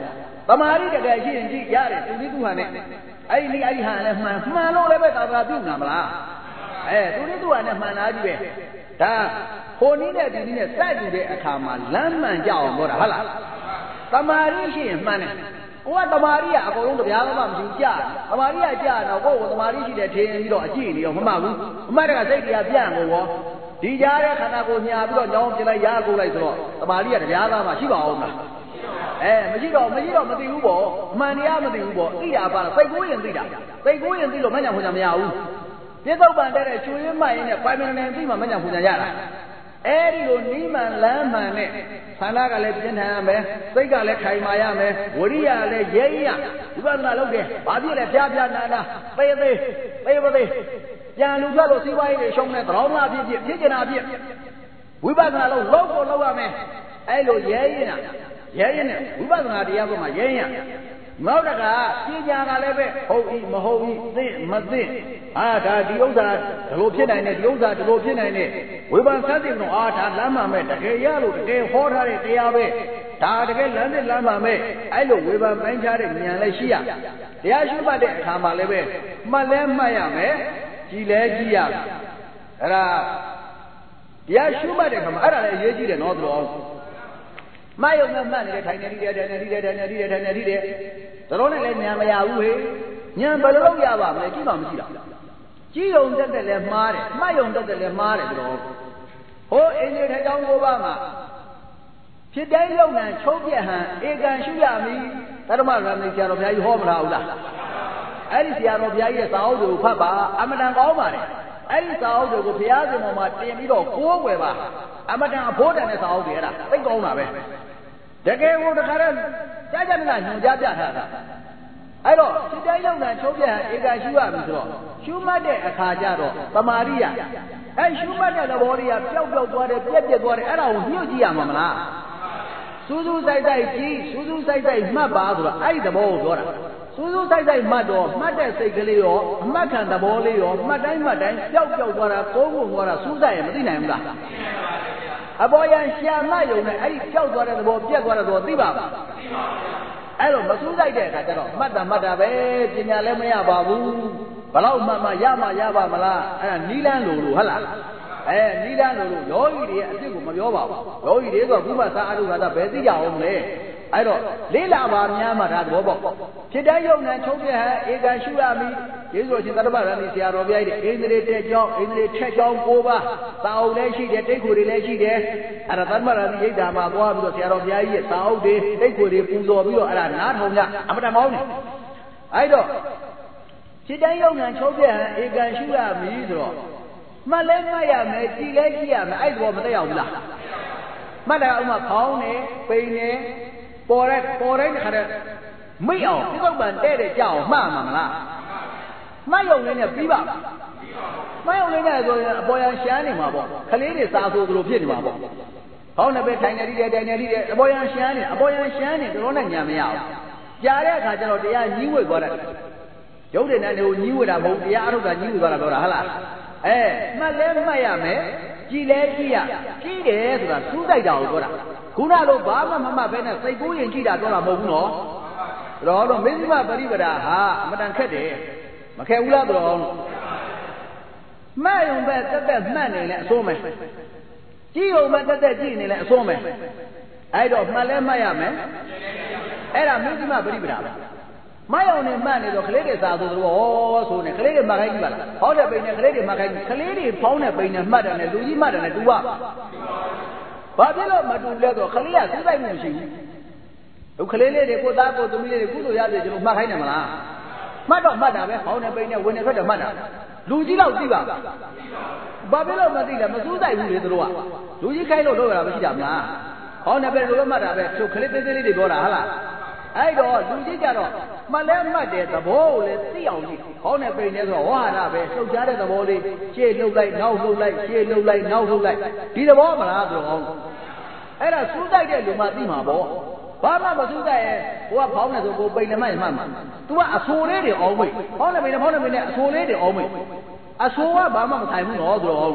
တမာရီတကယ်ရှိရင်ကြည့်ရတယ်သူလေးသူဟန်နဲ့အဲ့ဒီအဲ့ဒီဟန်လည်းမှန်မှန်လို့လည်းပဲသာသာပြုနာမလားအဲသူလေးသူဟန်နဲ့မှန်လားကြီးပဲဒါဟိုနည်းနဲ့ဒီနည်းနဲ့စိုက်ကြည့်တဲ့အခါမှာလမ်းမှန်ကြအောင်ပြောတာဟုတ်လားတမာရီရှိရင်မှန်တယ်ကိုကတမာရီကအကုန်လုံးတရားမှမရှိကြတမာရီကကြာတော့ကိုယ်ကတမာရီရှိတယ်ထင်ပြီးတော့အကြည့်နေတော့မမှတ်ဘူးအမှတ်တကစိတ်တရားပြန့်ကိုရောဒီကြားတဲ့ခန္ဓာကိုညာပြီးတော့ညောင်းပြလိုက်ရကုန်လိုက်ဆိုတော့တမာရီကတရားသားမှရှိပါအောင်လားအဲမရှိတော့မရှိတော့မသိဘူးပေါ့အမှန်တရားမသိဘူးပေါ့သိတာပါလားစိတ်ကိုးရင်သိတာစိတ်ကိုးရင်သိလို့မညာဖွညာမရဘူးပြစ္ဆုတ်ပံတဲ့တဲ့ချွေးမှတ်ရင်နဲ့ပိုင်မနေသိမှမညာဖွညာရတာအဲ့ဒီလိုနိမန်လမ်းမှန်နဲ့ဆန္ဒကလည်းပြင်းထန်ရမယ်စိတ်ကလည်းခိုင်မာရမယ်ဝိရိယလည်းရဲရဝိပဿနာလုပ်တယ်ဘာဖြစ်လဲဖျားဖျားနာနာသေသေးသေပါသေးပြန်လူထွက်လို့စီးပွားရေးတွေရှုံးနေသရောင်းလာဖြစ်ဖြစ်ဖြစ်ကျင်တာဖြစ်ဝိပဿနာလုံးလုံးကိုလုံးရမယ်အဲ့လိုရဲရင်ရဲရင်နဲ့ဝိပဿနာတရားပေါ်မှာရဲရင်မဟုတ်တကပညာကလည်းပဲဟုတ်ဤမဟုတ်ဤသိမသိအာဒါဒီဥစ္စာဒီလိုဖြစ်နိုင်တယ်ဒီဥစ္စာဒီလိုဖြစ်နိုင်တယ်ဝိပဿနာစတဲ့တော့အာဒါလမ်းမှန်မဲ့တကယ်ရလို့တကယ်ဟောထားတဲ့တရားပဲဒါတကယ်လမ်းနဲ့လမ်းမှန်မဲ့အဲ့လိုဝိပဿနာပိုင်းခြားတဲ့ဉာဏ်လည်းရှိရတရားရှိမှတ်တဲ့အခါမှာလည်းပဲမှတ်လဲမှတ်ရမယ်ကြည်လဲကြည်ရအဲ့ဒါတရားရှိမှတ်တဲ့အခါမှာအဲ့ဒါလည်းအရေးကြီးတယ်နော်သူတော်မယုံနဲ့မှတ်နေတဲ့ထိုင်နေဒီတဲ့ထိုင်နေဒီတဲ့ထိုင်နေဒီတဲ့ထိုင်နေဒီတဲ့တို့နဲ့လည်းဉာဏ်မရဘူးဟေ့ဉာဏ်ဘယ်လိုလုပ်ရပါမလဲကြည့်မှမရှိတာကြည့်ုံတက်တက်လည်းမှားတယ်မှတ်ယုံတက်တက်လည်းမှားတယ်တို့ဟိုအင်းကြီးထိုင်ကြောင်းကိုပါမှာဖြစ်တဲ့ယုံနဲ့ချုပ်ပြဟန်ဧကန်ရှုရမည်ဓမ္မရမဏိဆရာတော်ဘုရားကြီးဟောမလားဟုတ်လားအဲ့ဒီဆရာတော်ဘုရားကြီးရဲ့စာအုပ်တွေကိုဖတ်ပါအမတန်ကောင်းပါတယ်အဲ့ဒီစာအုပ်တွေကိုဘုရားရှင်ပေါ်မှာတင်ပြီးတော့ကိုးကွယ်ပါအမတန်အဖို့တန်တဲ့စာအုပ်တွေအဲ့ဒါသိကောင်းတာပဲတကယ်ကိုတခါတည်းကြားကြမလားညွှန်ကြားပြထားတာအဲ့တော့စိတ်တိုင်းလုံးနဲ့ချုပ်ပြဧကရှုရပြီဆိုတော့ရှုမှတ်တဲ့အခါကျတော့တမာရိယအဲ့ရှုမှတ်တဲ့သဘောလေးကပျောက်ပျောက်သွားတယ်ပြက်ပြက်သွားတယ်အဲ့ဒါကိုညှို့ကြည့်ရမှာမလားစူးစူးဆိုင်ဆိုင်ကြည့်စူးစူးဆိုင်ဆိုင်မှတ်ပါဆိုတော့အဲ့ဒီသဘောကိုပြောတာစူးစူးဆိုင်ဆိုင်မှတ်တော့မှတ်တဲ့စိတ်ကလေးရောအမှတ်ခံသဘောလေးရောမှတ်တိုင်းမှတ်တိုင်းပျောက်ပျောက်သွားတာကိုးကိုးသွားတာစူးဆိုင်ရင်မသိနိုင်ဘူးလားအပေါ်ရန်ရှာမယုံနဲ့အဲ့ဒီပျောက်သွားတဲ့သဘောပြက်သွားတဲ့သဘောသိပါပါအဲ့တော့မစူးဆိုင်တဲ့အခါကျတော့မှတ်တာမှတ်တာပဲပညာလည်းမရပါဘူးဘလောက်မှမှရမှရပါမလားအဲ့ဒါနီးလန်းလို့လို့ဟုတ်လားအဲနီးလန်းလို့လို့ယောဂီတွေရဲ့အစ်စ်ကိုမပြောပါဘူးယောဂီတွေဆိုခုမှသာအထုခါသာဘယ်သိကြအောင်လဲအဲ့တော့လေးလာပါများမှဒါသဘောပေါက်ဖြစ်တဲ့ယုံနဲ့ချုပ်ပြဟဧကရှုရမည်ကျေးဇူးရှင်သတ္တဗရဏီဆရာတော်ဘုရားကြီးအိန္ဒြေတက်ကြောင်းအိန္ဒြေထက်ကြောင်း၉ပါးသာအုပ်လည်းရှိတယ်တိတ်ခွေတွေလည်းရှိတယ်အဲ့ဒါသတ္တဗရဏီရိတ်တာမှာသွားပြီးတော့ဆရာတော်ဘုရားကြီးရဲ့သာအုပ်တွေတိတ်ခွေတွေပူဇော်ပြီးတော့အဲ့ဒါနားထောင်ကြအမတန်မောင်းနေအဲ့တော့ဖြစ်တဲ့ယုံနဲ့ချုပ်ပြဟဧကရှုရမည်ဆိုတော့မှတ်လဲမှတ်ရမယ်ကြည်လဲကြည်ရမယ်အဲ့ဒီဘောမတက်ရောက်ဘူးလားမှတ်တယ်ဥမာခေါင်းနဲ့ပိန်နဲ့ပေါ်တဲ့ပေါ်တဲ့ခါတဲ့မိအောင်ပြစ္ဆုတ်ပံတဲ့တဲ့ကြောက်မှတ်မှာမလားမှတ်ရုံလေးနဲ့ပြီးပါမှတ်ရုံလေးနဲ့ဆိုရင်အပေါ်ရန်ရှမ်းနေမှာပေါ့ခလေးတွေစားဆိုသလိုဖြစ်နေမှာပေါ့ခေါင်းနဲ့ပဲထိုင်နေဒီတဲ့ထိုင်နေဒီတဲ့အပေါ်ရန်ရှမ်းနေအပေါ်ရန်ရှမ်းနေတော်နဲ့ညာမရဘူးကြားတဲ့အခါကျတော့တရားညှိဝှေ့သွားတယ်ရုပ်တွေနဲ့ကိုညှိဝှေ့တာမဟုတ်တရားအထုတ်တာညှိဝှေ့သွားတာပြောတာဟုတ်လားအဲမှတ်လဲမှတ်ရမယ်ကြည်လဲကြည်ရကြည်တယ်ဆိုတာစူးတိုက်တာကိုပြောတာခုနလိုဘာမှမမှတ်ဘဲနဲ့စိတ်ကိုးရင်ကြည်တာပြောတာမဟုတ်ဘူးနော်တော်တော့မစ္စည်းမပရိပဒါဟာအမတန်ခက်တယ်မခက်ဘူးလားတော်မှတ်ရုံပဲတက်တက်မှတ်နေလဲအစိုးမယ်ကြည်ရုံပဲတက်တက်ကြည်နေလဲအစိုးမယ်အဲ့တော့မှတ်လဲမှတ်ရမယ်အဲ့ဒါမစ္စည်းမပရိပဒါပဲမယုံနဲ့မှတ်နေတော့ကလေးတွေစာဆိုတော့ဆိုနေကလေးတွေမှတ်ခိုင်းကြပါလားဟောတဲ့ပိန်နဲ့ကလေးတွေမှတ်ခိုင်းကလေးတွေဖောင်းတဲ့ပိန်နဲ့မှတ်တယ်နဲ့လူကြီးမှတ်တယ်နဲ့တူပါဘာဖြစ်လို့မတူလဲဆိုတော့ကလေးကစူးစိုက်မှုမရှိဘူးတို့ကလေးလေးတွေကိုသားကိုသမီးလေးတွေကုသိုလ်ရတယ်ကျွန်တော်မှတ်ခိုင်းတယ်မလားမှတ်တော့မှတ်တာပဲဟောင်းတဲ့ပိန်နဲ့ဝင်နေထွက်တယ်မှတ်တာလူကြီးတော့သိပါဘာဖြစ်လို့မသိလဲမစူးစိုက်ဘူးလေတို့ကလူကြီးခိုင်းလို့လုပ်ရတာမရှိတာမလားဟောင်းတဲ့ပိန်လိုလိုမှတ်တာပဲသူကလေးသေးသေးလေးတွေပြောတာဟုတ်လားအဲ့တော့လူကြီးကြတော့မှတ်လဲမှတ်တဲ့သဘောကိုလည်းသိအောင်ကြည့်ဟောင်းနဲ့ပိန်နေဆိုတော့ဝါရပဲလှုပ်ရှားတဲ့သဘောလေးရှေ့လှုပ်လိုက်နောက်လှုပ်လိုက်ရှေ့လှုပ်လိုက်နောက်လှုပ်လိုက်ဒီသဘောမလားဆိုတော့အဲ့ဒါစူးစိုက်တဲ့လူမှသိမှာပေါ့ဘာမှမစူးစိုက်ရဲ့ကိုကဖောင်းနေဆိုကိုပိန်နေမှမှတ်မှာ तू ကအဆိုးလေးတွေအောင်မိတ်ဖောင်းနေပိန်နေဖောင်းနေပိန်နေအဆိုးလေးတွေအောင်မိတ်အဆိုးကဘာမှမဆိုင်ဘူးနော်ဆိုတော့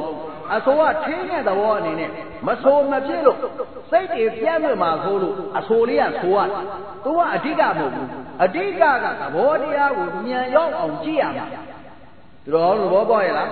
အဆိုးကထင်းတဲ့သဘောအနေနဲ့မဆိုးမဖြစ်လို့စိတ်တွေပြန့်လွင့်မှာဆိုလို့အဆိုးလေးကဆိုးရတယ်သူကအဓိကမဟုတ်ဘူးအဓိကကသဘောတရားကိုဉာဏ်ရောက်အောင်ကြည့်ရမှာသူတော်သဘောပေါက်ရဲ့လား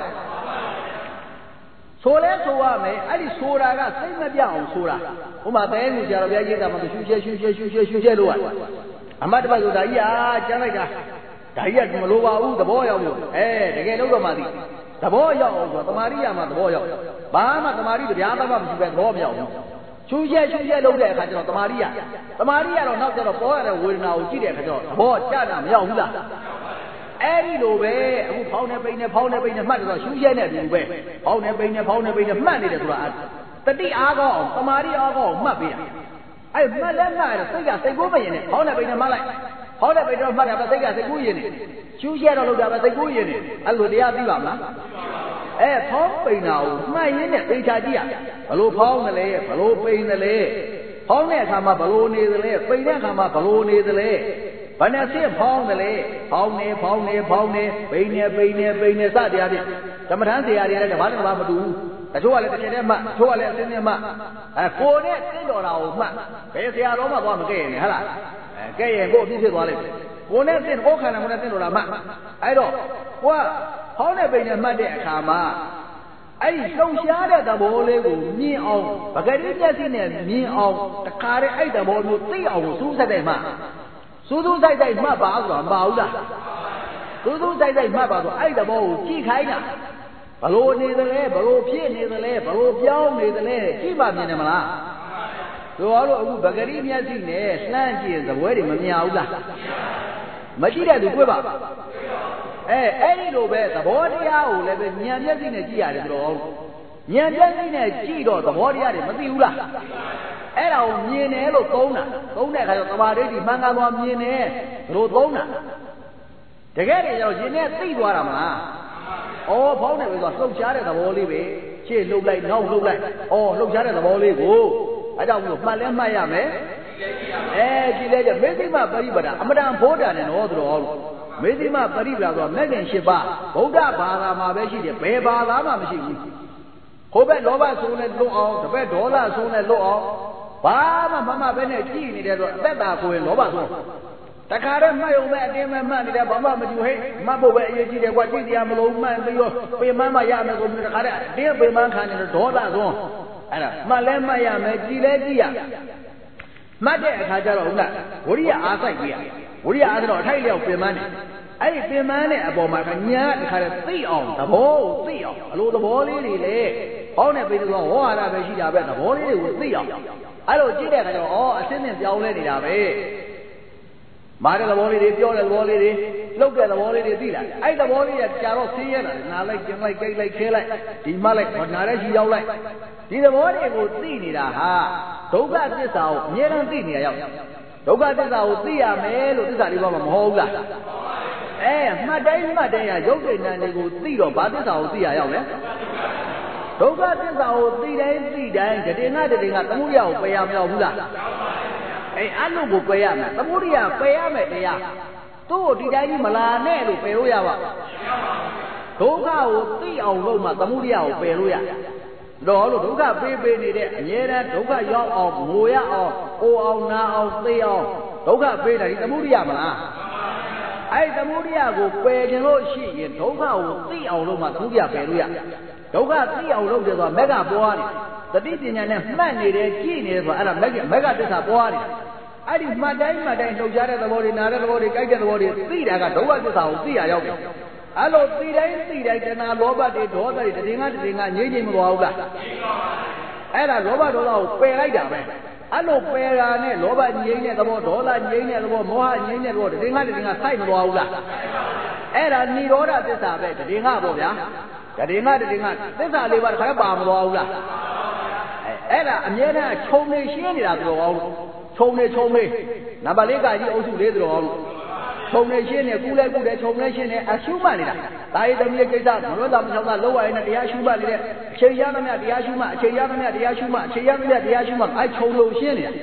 ဆိုလဲဆိုရမယ်အဲ့ဒီဆိုတာကစိတ်မပြအောင်ဆိုတာဥမာတဲလူကြတော့ဗျာရေးတာမှရှူရှဲရှူရှဲရှူရှဲရှူရှဲလို့အမတ်တပတ်ဆိုတာကြီးအားကျမ်းလိုက်တာဒါကြီးကမလိုပါဘူးသဘောရောက်လို့အဲတကယ်လို့တော့မှသိသဘောရောက်အောင်ဆိုတမာရိယာမှာသဘောရောက်ဘာမှတမာရိတရားသဘောမရှိပဲသဘောမရောက်ဘူးရှူရှဲရှူရှဲလုပ်တဲ့အခါကျတော့တမာရိယာတမာရိယာတော့နောက်ကျတော့ပေါ်ရတဲ့ဝေဒနာကိုကြည့်တဲ့အခါကျတော့သဘောကျတာမရောက်ဘူးလားအဲ့ဒီလိုပဲအခုဖောင်းနေပိန်နေဖောင်းနေပိန်နေမှတ်တယ်ဆိုရှူးရဲနေတယ်ပဲဖောင်းနေပိန်နေဖောင်းနေပိန်နေမှတ်နေတယ်ဆိုတာတတိအားကောင်းအောင်တမာရီအားကောင်းအောင်မှတ်ပေးတာအဲ့မှတ်လဲမှတ်ရစိတ်ကစိတ်ကိုမရင်နဲ့ဖောင်းနေပိန်နေမှတ်လိုက်ဖောင်းနေပိန်တော့မှတ်တာပဲစိတ်ကစိတ်ကိုရင်နေရှူးရဲတော့လို့တာပဲစိတ်ကိုရင်နေအဲ့လိုတရားသိပါမလားအဲဖောင်းပိန်တာကိုမှတ်ရင်းနဲ့ပိန်ချကြည့်ရဘလို့ဖောင်းတယ်လဲဘလို့ပိန်တယ်လဲဖောင်းတဲ့အခါမှာဘလို့နေတယ်လဲပိန်တဲ့အခါမှာဘလို့နေတယ်လဲဘယ်နဲ့ဆင့်ဖောင်းတယ်လဲဖောင်းနေဖောင်းနေဖောင်းနေပိန်နေပိန်နေပိန်နေစတရားဖြင့်ဓမ္မထမ်းတရားတွေလည်းတဘာတစ်ဘာမတူဘူးတချို့ကလည်းတစ်ချက်တည်းမှတချို့ကလည်းအစင်းစင်းမှအဲကိုယ်နဲ့သိတော်တာကိုမှဘယ်ဆရာတော်မှသွားမကဲ့ရင်ဟဲ့လားအဲကဲ့ရင်ကိုယ်အဖြစ်ဖြစ်သွားလိမ့်မယ်ကိုယ်နဲ့သိကိုယ်ခန္ဓာကိုယ်နဲ့သိတော်တာမှအဲ့တော့ကိုကဖောင်းနေပိန်နေမှတ်တဲ့အခါမှာအဲ့ဒီလှုပ်ရှားတဲ့သဘောလေးကိုမြင်အောင်ပဂတိမျက်စိနဲ့မြင်အောင်တခါတည်းအဲ့သဘောမျိုးသိအောင်စူးစက်တဲ့မှစူးစူးဆိုင်ဆိုင်မှတ်ပါဆိုတာမပါဘူးလားစူးစူးဆိုင်ဆိုင်မှတ်ပါဆိုအဲ့တဘောကိုကြည့်ခိုင်းတာဘလို့နေသလဲဘလို့ဖြစ်နေသလဲဘလို့ပြောင်းနေသလဲကြည့်ပါမြင်တယ်မလားတို့ရောတို့အခုပဂတိမျက်စိနဲ့လှမ်းကြည့်သပွဲတွေမမြင်ဘူးလားမကြည့်တဲ့သူတွေ့ပါအဲအဲ့ဒီလိုပဲသဘောတရားကိုလည်းပဲဉာဏ်မျက်စိနဲ့ကြည့်ရတယ်တို့ရောဉာဏ်မျက်စိနဲ့ကြည့်တော့သဘောတရားတွေမသိဘူးလားအဲ့ဒါကိုမြင်တယ်လို့သုံးတာသုံးတဲ့အခါကျတော့သဘာဒိဋ္ဌိမှန်ကန်သွားမြင်တယ်ဘလို့သုံးတာတကယ်တည်းကျတော့ရှင်နဲ့သိသွားတာမလားဩဖောင်းတယ်ပဲဆိုလှုပ်ရှားတဲ့သဘောလေးပဲရှေ့လှုပ်လိုက်နောက်လှုပ်လိုက်ဩလှုပ်ရှားတဲ့သဘောလေးကိုအဲကြောင့်မို့မှတ်လဲမှတ်ရမယ်အဲကြည့်လဲကြမေသိမပရိပဒအမတန်ဖိုးတာနဲ့တော့တော်မေသိမပရိပဒဆိုတာမဲ့ခင်၈ပါးဗုဒ္ဓဘာသာမှာပဲရှိတယ်ဘယ်ဘာသာမှမရှိဘူးဟိုဘက်လောဘဆိုးနဲ့လွတ်အောင်ဒီဘက်ဒေါသဆိုးနဲ့လွတ်အောင်ဘာမှမမှပဲနဲ့ကြည့်နေတယ်ဆိုအသက်တာကိုရင်လောဘဆုံးတခါတည်းမှတ်ရုံနဲ့အတင်းမဲ့မှတ်နေတယ်ဘာမှမကြည့်ဟဲ့မှတ်ဖို့ပဲအရေးကြီးတယ်ကွာကြည့်တရားမလုံးမှန်ပြီးတော့ပေမန်းမှရမယ်ဆိုပြီးတခါတည်းအတင်းပေမန်းခံနေတော့ဒေါသဆုံးအဲ့ဒါမှတ်လဲမှတ်ရမယ်ကြည်လဲကြည့်ရမှတ်တဲ့အခါကျတော့ဟုတ်လားဝိရိယအားစိုက်ပြရဝိရိယအားတော့အထိုက်လျောက်ပေမန်းနေအဲ့ဒီပေမန်းတဲ့အပေါ်မှာညာတခါတည်းသိအောင်သဘောကိုသိအောင်အလိုသဘောလေးတွေလေဟောင်းနေပြီဆိုတော့ဟောရတာပဲရှိတာပဲသဘောလေးတွေကိုသိအောင်အဲ့လိုကြည့်တဲ့အခါကျတော့ဩအစင်းနဲ့ပြောင်းလဲနေတာပဲမာတဲ့သဘောလေးတွေပြောတဲ့သဘောလေးတွေလှုပ်တဲ့သဘောလေးတွေသိလာအဲ့သဘောလေးကကြာတော့ဆင်းရဲတာနားလိုက်ကျင်လိုက်ကြိတ်လိုက်ခဲလိုက်ဒီမှလိုက်နားလည်းရှိရောက်လိုက်ဒီသဘောတွေကိုသိနေတာဟာဒုက္ခသစ္စာကိုအမြဲတမ်းသိနေရရောက်ဒုက္ခသစ္စာကိုသိရမယ်လို့သစ္စာလေးပါမှမဟုတ်ဘူးလားအဲမှတ်တိုင်းမှတ်တိုင်းကရုပ်တည်ဉာဏ်တွေကိုသိတော့ဘာသစ္စာကိုသိရရောက်လဲဒုက္ခသစ္စာကိုသိတိုင်းသိတိုင်းတည်ငါတည်ငါသမှုရကိုပယ်ရမရောက်ဘူးလားအဲအဲ့လိုကိုပယ်ရမယ်သမှုရပယ်ရမယ်တရားသူ့ကိုဒီတိုင်းကြီးမလာနဲ့လို့ပယ်လို့ရပါဒုက္ခကိုသိအောင်လုပ်မှသမှုရကိုပယ်လို့ရတော့လို့ဒုက္ခပေးပေးနေတဲ့အမြဲတမ်းဒုက္ခရောက်အောင်ငိုရအောင်အိုအောင်နာအောင်သိအောင်ဒုက္ခပေးတယ်ဒီသမှုရမလားအဲ့သမှုရကိုပယ်ခြင်းလို့ရှိရင်ဒုက္ခကိုသိအောင်လုပ်မှသမှုရပယ်လို့ရဒုက္ခသိအောင်လုပ်တယ်ဆိုတာမက်ကပွားတယ်သတိပညာနဲ့မှတ်နေတယ်ကြည့်နေတယ်ဆိုတာအဲ့ဒါမက်ကမက်ကသစ္စာပွားတယ်အဲ့ဒီမှတ်တိုင်းမှတ်တိုင်းလှုပ်ရှားတဲ့သဘောတွေနားတဲ့သဘောတွေကြိုက်တဲ့သဘောတွေသိတာကဒုက္ခသစ္စာကိုသိရရောက်တယ်အဲ့လိုသိတိုင်းသိတိုင်းတဏှာလောဘတွေဒေါသတွေတည်ငါတည်ငါငြိမ့်ငြိမ့်မသွားဘူးလားအဲ့ဒါလောဘဒေါသကိုပယ်လိုက်တာပဲအဲ့လိုပယ်တာနဲ့လောဘငြိမ့်တဲ့သဘောဒေါသငြိမ့်တဲ့သဘောမောဟငြိမ့်တဲ့သဘောတည်ငါတည်ငါစိုက်မသွားဘူးလားအဲ့ဒါនិရောဓသစ္စာပဲတည်ငါပေါ့ဗျာတည်ငါတည်ငါသစ္စာလေးပါးတစ်ခါပါမသွားဘူးလားအဲ့ဒါအမြဲတမ်းခြုံနေရှင်းနေတာတော်အောင်ခြုံနေခြုံနေနံပါတ်လေးကကြီးအုပ်စုလေးတော်အောင်ခြုံနေရှင်းနေကူးလဲကူးတယ်ခြုံလဲရှင်းနေအရှုမှတ်နေတာဒါရည်သမီးကိစ္စမလို့သာမချောင်းသာလောက်ရရင်တရားရှုမှတ်နေတဲ့အချိန်ရသမျှတရားရှုမှတ်အချိန်ရသမျှတရားရှုမှတ်အချိန်ရသမျှတရားရှုမှတ်အဲခြုံလို့ရှင်းနေတာ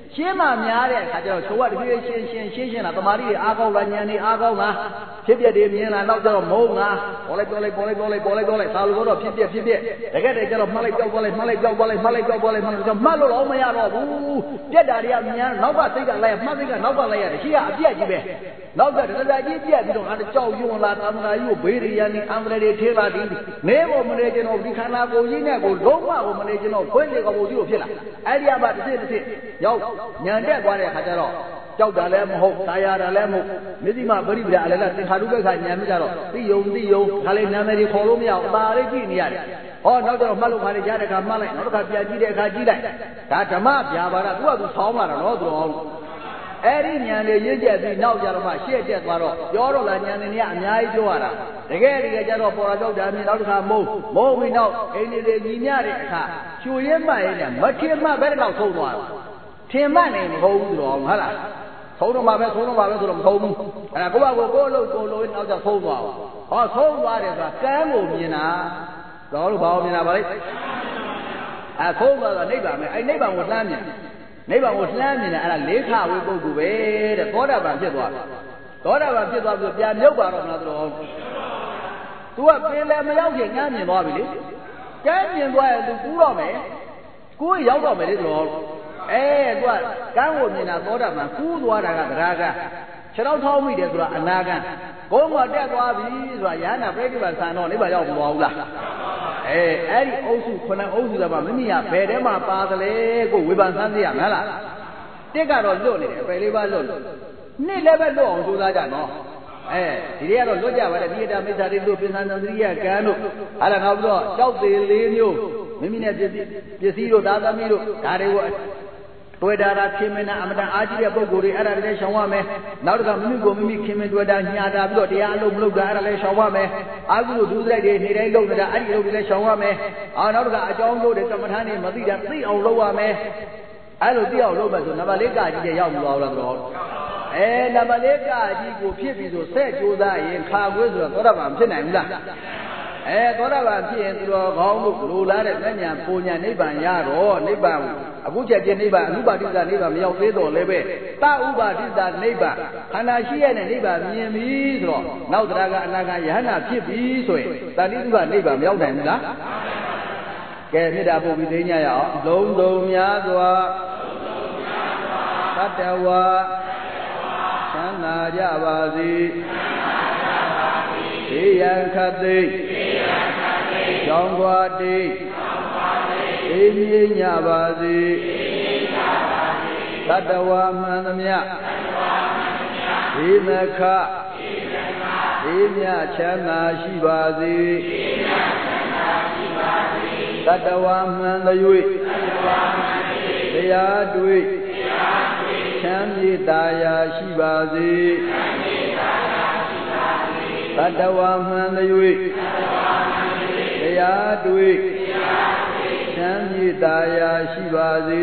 ရှင်းမှများတဲ့အခါကျတော့ချိုးကတပြေးရှင်းရှင်းရှင်းရှင်းလာတမာရီအားကောင်းလာညံနေအားကောင်းလာဖြစ်ပြတယ်မြင်လာနောက်ကျတော့မုန်းငါပေါ်လိုက်ပေါ်လိုက်ပေါ်လိုက်ပေါ်လိုက်ပေါ်လိုက်ပေါ်လိုက်သာလူကတော့ဖြစ်ပြဖြစ်ပြတကယ်တည်းကျတော့မှတ်လိုက်ကြောက်ပေါ်လိုက်မှတ်လိုက်ကြောက်ပေါ်လိုက်မှတ်လိုက်ကြောက်ပေါ်လိုက်မှတ်လိုက်ကြောက်မှတ်လို့တော့မရတော့ဘူးပြက်တာတွေကမြန်နောက်ကစိတ်ကလိုက်မှတ်စိတ်ကနောက်ကလိုက်ရတယ်ရှိကအပြက်ကြီးပဲနောက်ကတရကြီးပြက်ပြီးတော့ငါကြောက်ရွံလာသမနာကြီးကိုဘေးရီယာနေအန္တရာယ်တွေထဲလာပြီးနေဖို့မနေကျွန်တော်ဒီခန္ဓာကိုယ်ကြီးနဲ့ကိုလုံးဝကိုမနေကျွန်တော်ခွင့်လေကောင်ကြီးကိုဖြစ်လာအဲ့ဒီအပါတစ်စစ်တစ်စစ်ရောက်ညံတက်သွားတဲ့အခါကျတော့ကြောက်တာလည်းမဟုတ်တာယာတာလည်းမဟုတ်မြစ်စီမပရိပဒါအလည်းသင်္ခါရုပ္ပခညံမြကြတော့သိယုံသိယုံခါလေးနာမည်တွေခေါ်လို့မရအောင်အသာလေးကြည့်နေရတယ်ဟောနောက်ကျတော့မှတ်လို့ခါလေးကြားတဲ့အခါမှတ်လိုက်နောက်တစ်ခါပြန်ကြည့်တဲ့အခါကြည့်လိုက်ဒါဓမ္မဗျာပါဒသူကသူဆောင်းလာတာနော်သူတော်အဲ့ဒီဉာဏ်လေးရင့်ကျက်ပြီးနောက်ကြတော့မှရှေ့တက်သွားတော့ပြောတော့လာဉာဏ်တွေကအများကြီးပြောရတာတကယ်တကယ်ကျတော့ပေါ်လာကြောက်တာမြင်နောက်တစ်ခါမုံမုံပြီးနောက်အိမ်တွေညီမြတဲ့အခါချူရင်းမှရင်လည်းမထင်မှဘယ်တော့ဆုံးသွားထင်မှနေမဟုတ်ဘူးတော့ဟုတ်လားဆုံးတော့မှပဲဆုံးတော့မှပဲဆိုတော့မဆုံးဘူးအဲ့ဒါကိုယ့်ဘာကိုကိုယ်လို့ကိုယ်လို့နောက်ကျဆုံးသွားအောင်ဟောဆုံးသွားတယ်ဆိုတာကမ်းကိုမြင်တာတော့လို့ဘာကိုမြင်တာပါလဲအဲဆုံးသွားတော့နိဗ္ဗာန်ပဲအဲ့နိဗ္ဗာန်ကိုလှမ်းမြင်နိဗ္ဗာန်ကိုလှမ်းမြင်တယ်အဲ့ဒါလေးခဝိပုဂ္ဂိုလ်ပဲတဲ့သောတာပန်ဖြစ်သွားတယ်သောတာပန်ဖြစ်သွားပြီးပြန်မြုပ်ပါတော့မလားတော်သူကပင်လည်းမရောက်ခင်ငမ်းမြင်သွားပြီလေကမ်းမြင်သွားရင်သူကူးတော့မယ်ကိုယ်ရောက်တော့မယ်လေတော်အဲသူကကမ်းကိုမြင်တာသောတာပန်ကူးသွားတာကသရကခြေထောက်ထောင်းမိတယ်ဆိုတာအနာကံဘုံမှာတက်သွားပြီဆိုတာရဟန္တာပြိဋိဘံဆံတော့နိဗ္ဗာန်ရောက်မသွားဘူးလားအဲအဲ့ဒီအုပ်စုခုနှစ်အုပ်စုကမှမိမိကဘယ်ထဲမှာပါသလဲကိုဝေဖန်ဆန်းသိရမလားတစ်ကတော့လွတ်နေတယ်ပယ်လေးပါလွတ်လို့နှစ်လည်းပဲလွတ်အောင်ကြိုးစားကြနော်အဲဒီတွေကတော့လွတ်ကြပါလေနိယတမိစ္ဆာတွေတို့ပင်စံသတိယကံတို့အဲ့ဒါနောက်ပြီးတော့ကြောက်သေးလေးမျိုးမိမိနဲ့ပစ္စည်းပစ္စည်းတို့သာသမီတို့ဒါတွေကိုတွေ့တာတာခင်မင်းနာအမတန်အားကြီးတဲ့ပုဂ္ဂိုလ်တွေအဲ့ဒါတွေလည်းရှောင်ရမယ်နောက်တစ်ခါမိမိကိုမိမိခင်မင်းတွေ့တာညာတာပြီးတော့တရားအလုံးမလုပ်တာအဲ့ဒါလည်းရှောင်ရမယ်အာဟုဒုစရိုက်တွေနေတိုင်းလုပ်နေတာအဲ့ဒီလုပ်တွေလည်းရှောင်ရမယ်အာနောက်တစ်ခါအကြောင်းလို့တဲ့ကမ္မထာနေမသိတာသိအောင်လုပ်ရမယ်အဲ့လိုသိအောင်လုပ်မယ်ဆိုနံပါတ်လေးကကြီးတဲ့ရောက်မသွားဘူးလားတော့အဲနံပါတ်လေးကကြီးကိုဖြစ်ပြီဆိုဆက်ကြိုးစားရင်ခါခွေးဆိုတော့သောတာပန်ဖြစ်နိုင်ဘူးလားအဲသောတာပန်ဖြစ်ရင်သူတော်ကောင်းလို့လိုလားတဲ့ဉာဏ်ပူညာနိဗ္ဗာန်ရတော့နိဗ္ဗာန်အခုချက်ပြနိဗ္ဗာန်အနုပါတိသနိဗ္ဗာန်မရောက်သေးတော့လည်းပဲတဥပါတိသနိဗ္ဗာန်ခန္ဓာရှိရတဲ့နိဗ္ဗာန်မြင်ပြီဆိုတော့နောက်တရားကအနာဂတ်ယဟနာဖြစ်ပြီဆိုရင်တတိသုခနိဗ္ဗာန်မရောက်နိုင်ဘူးလားကဲမေတ္တာပို့ပြီးသိညရအောင်လုံးစုံများစွာသတ္တဝါချမ်းသာကြပါစေေယံခတိကြောင်းွားတိအေးမြညပါစေတတဝါမှန်သမျှဒီမခဒီမြချမ်းသာရှိပါစေတတဝါမှန်သည်တရားတွေ့ချမ်းမြေတာယာရှိပါစေတတဝါမှန်သည်တရားတွေ့ချမ်းမြေတာယာရှိပါစေ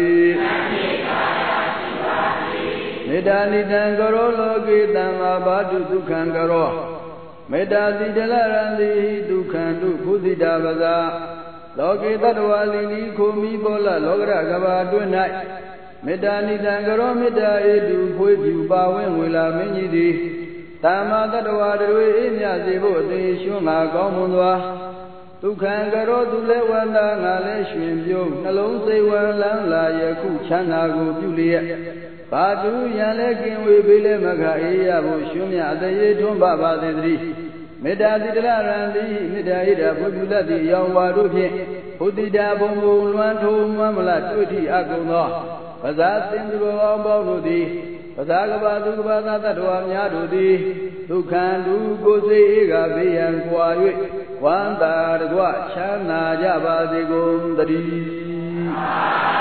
မေတ္တာနိတံကရောလောကေတံမာဘာတုဒုက္ခံကရောမေတ္တာတိတလရံတိဒုက္ခံတုဘုဒ္ဓတာပဇာလောကေတတဝါလိနိခိုမိဘောလလောကရကဘာတွင်၌မေတ္တာနိတံကရောမေတ္တာဧတုဖွေးပြူပါဝင်ဝေလာမင်းကြီးသည်သမ္မာတတဝါတွေအေးမြစေဖို့အသေးရွှွငါကောင်းမွန်စွာဒုက္ခံကရောသူလဲဝန္တာငါလဲရွှင်ပြုံးနှလုံးစိတ်ဝမ်းလန်းလာယခုချမ်းသာကိုပြုလျက်ဘာသူရန်လဲကင်ဝေပေးလဲမခအေးရဖို့ရွှွမြအသေးထွန်းပါပါစေတည်းမေတ္တာတိတရရံတိမေတ္တာဣဒဘုဒ္ဓလတ်တိရောင်ဝါတို့ဖြင့်ဘုဒ္ဓတာဘုံဘုံလွမ်းထုံမမလတွေ့ထိအကုန်သောပဇာသင်္သူတော်အောင်ပေါင်းတို့သည်ပဇာကဘာသူကဘာသာတ္တဝါများတို့သည်ဒုက္ခံတုကိုယ်စိတ်ဧကဘေးရန်ကွာ၍ဝန္တာတကွချမ်းသာကြပါစေကုန်သတည်း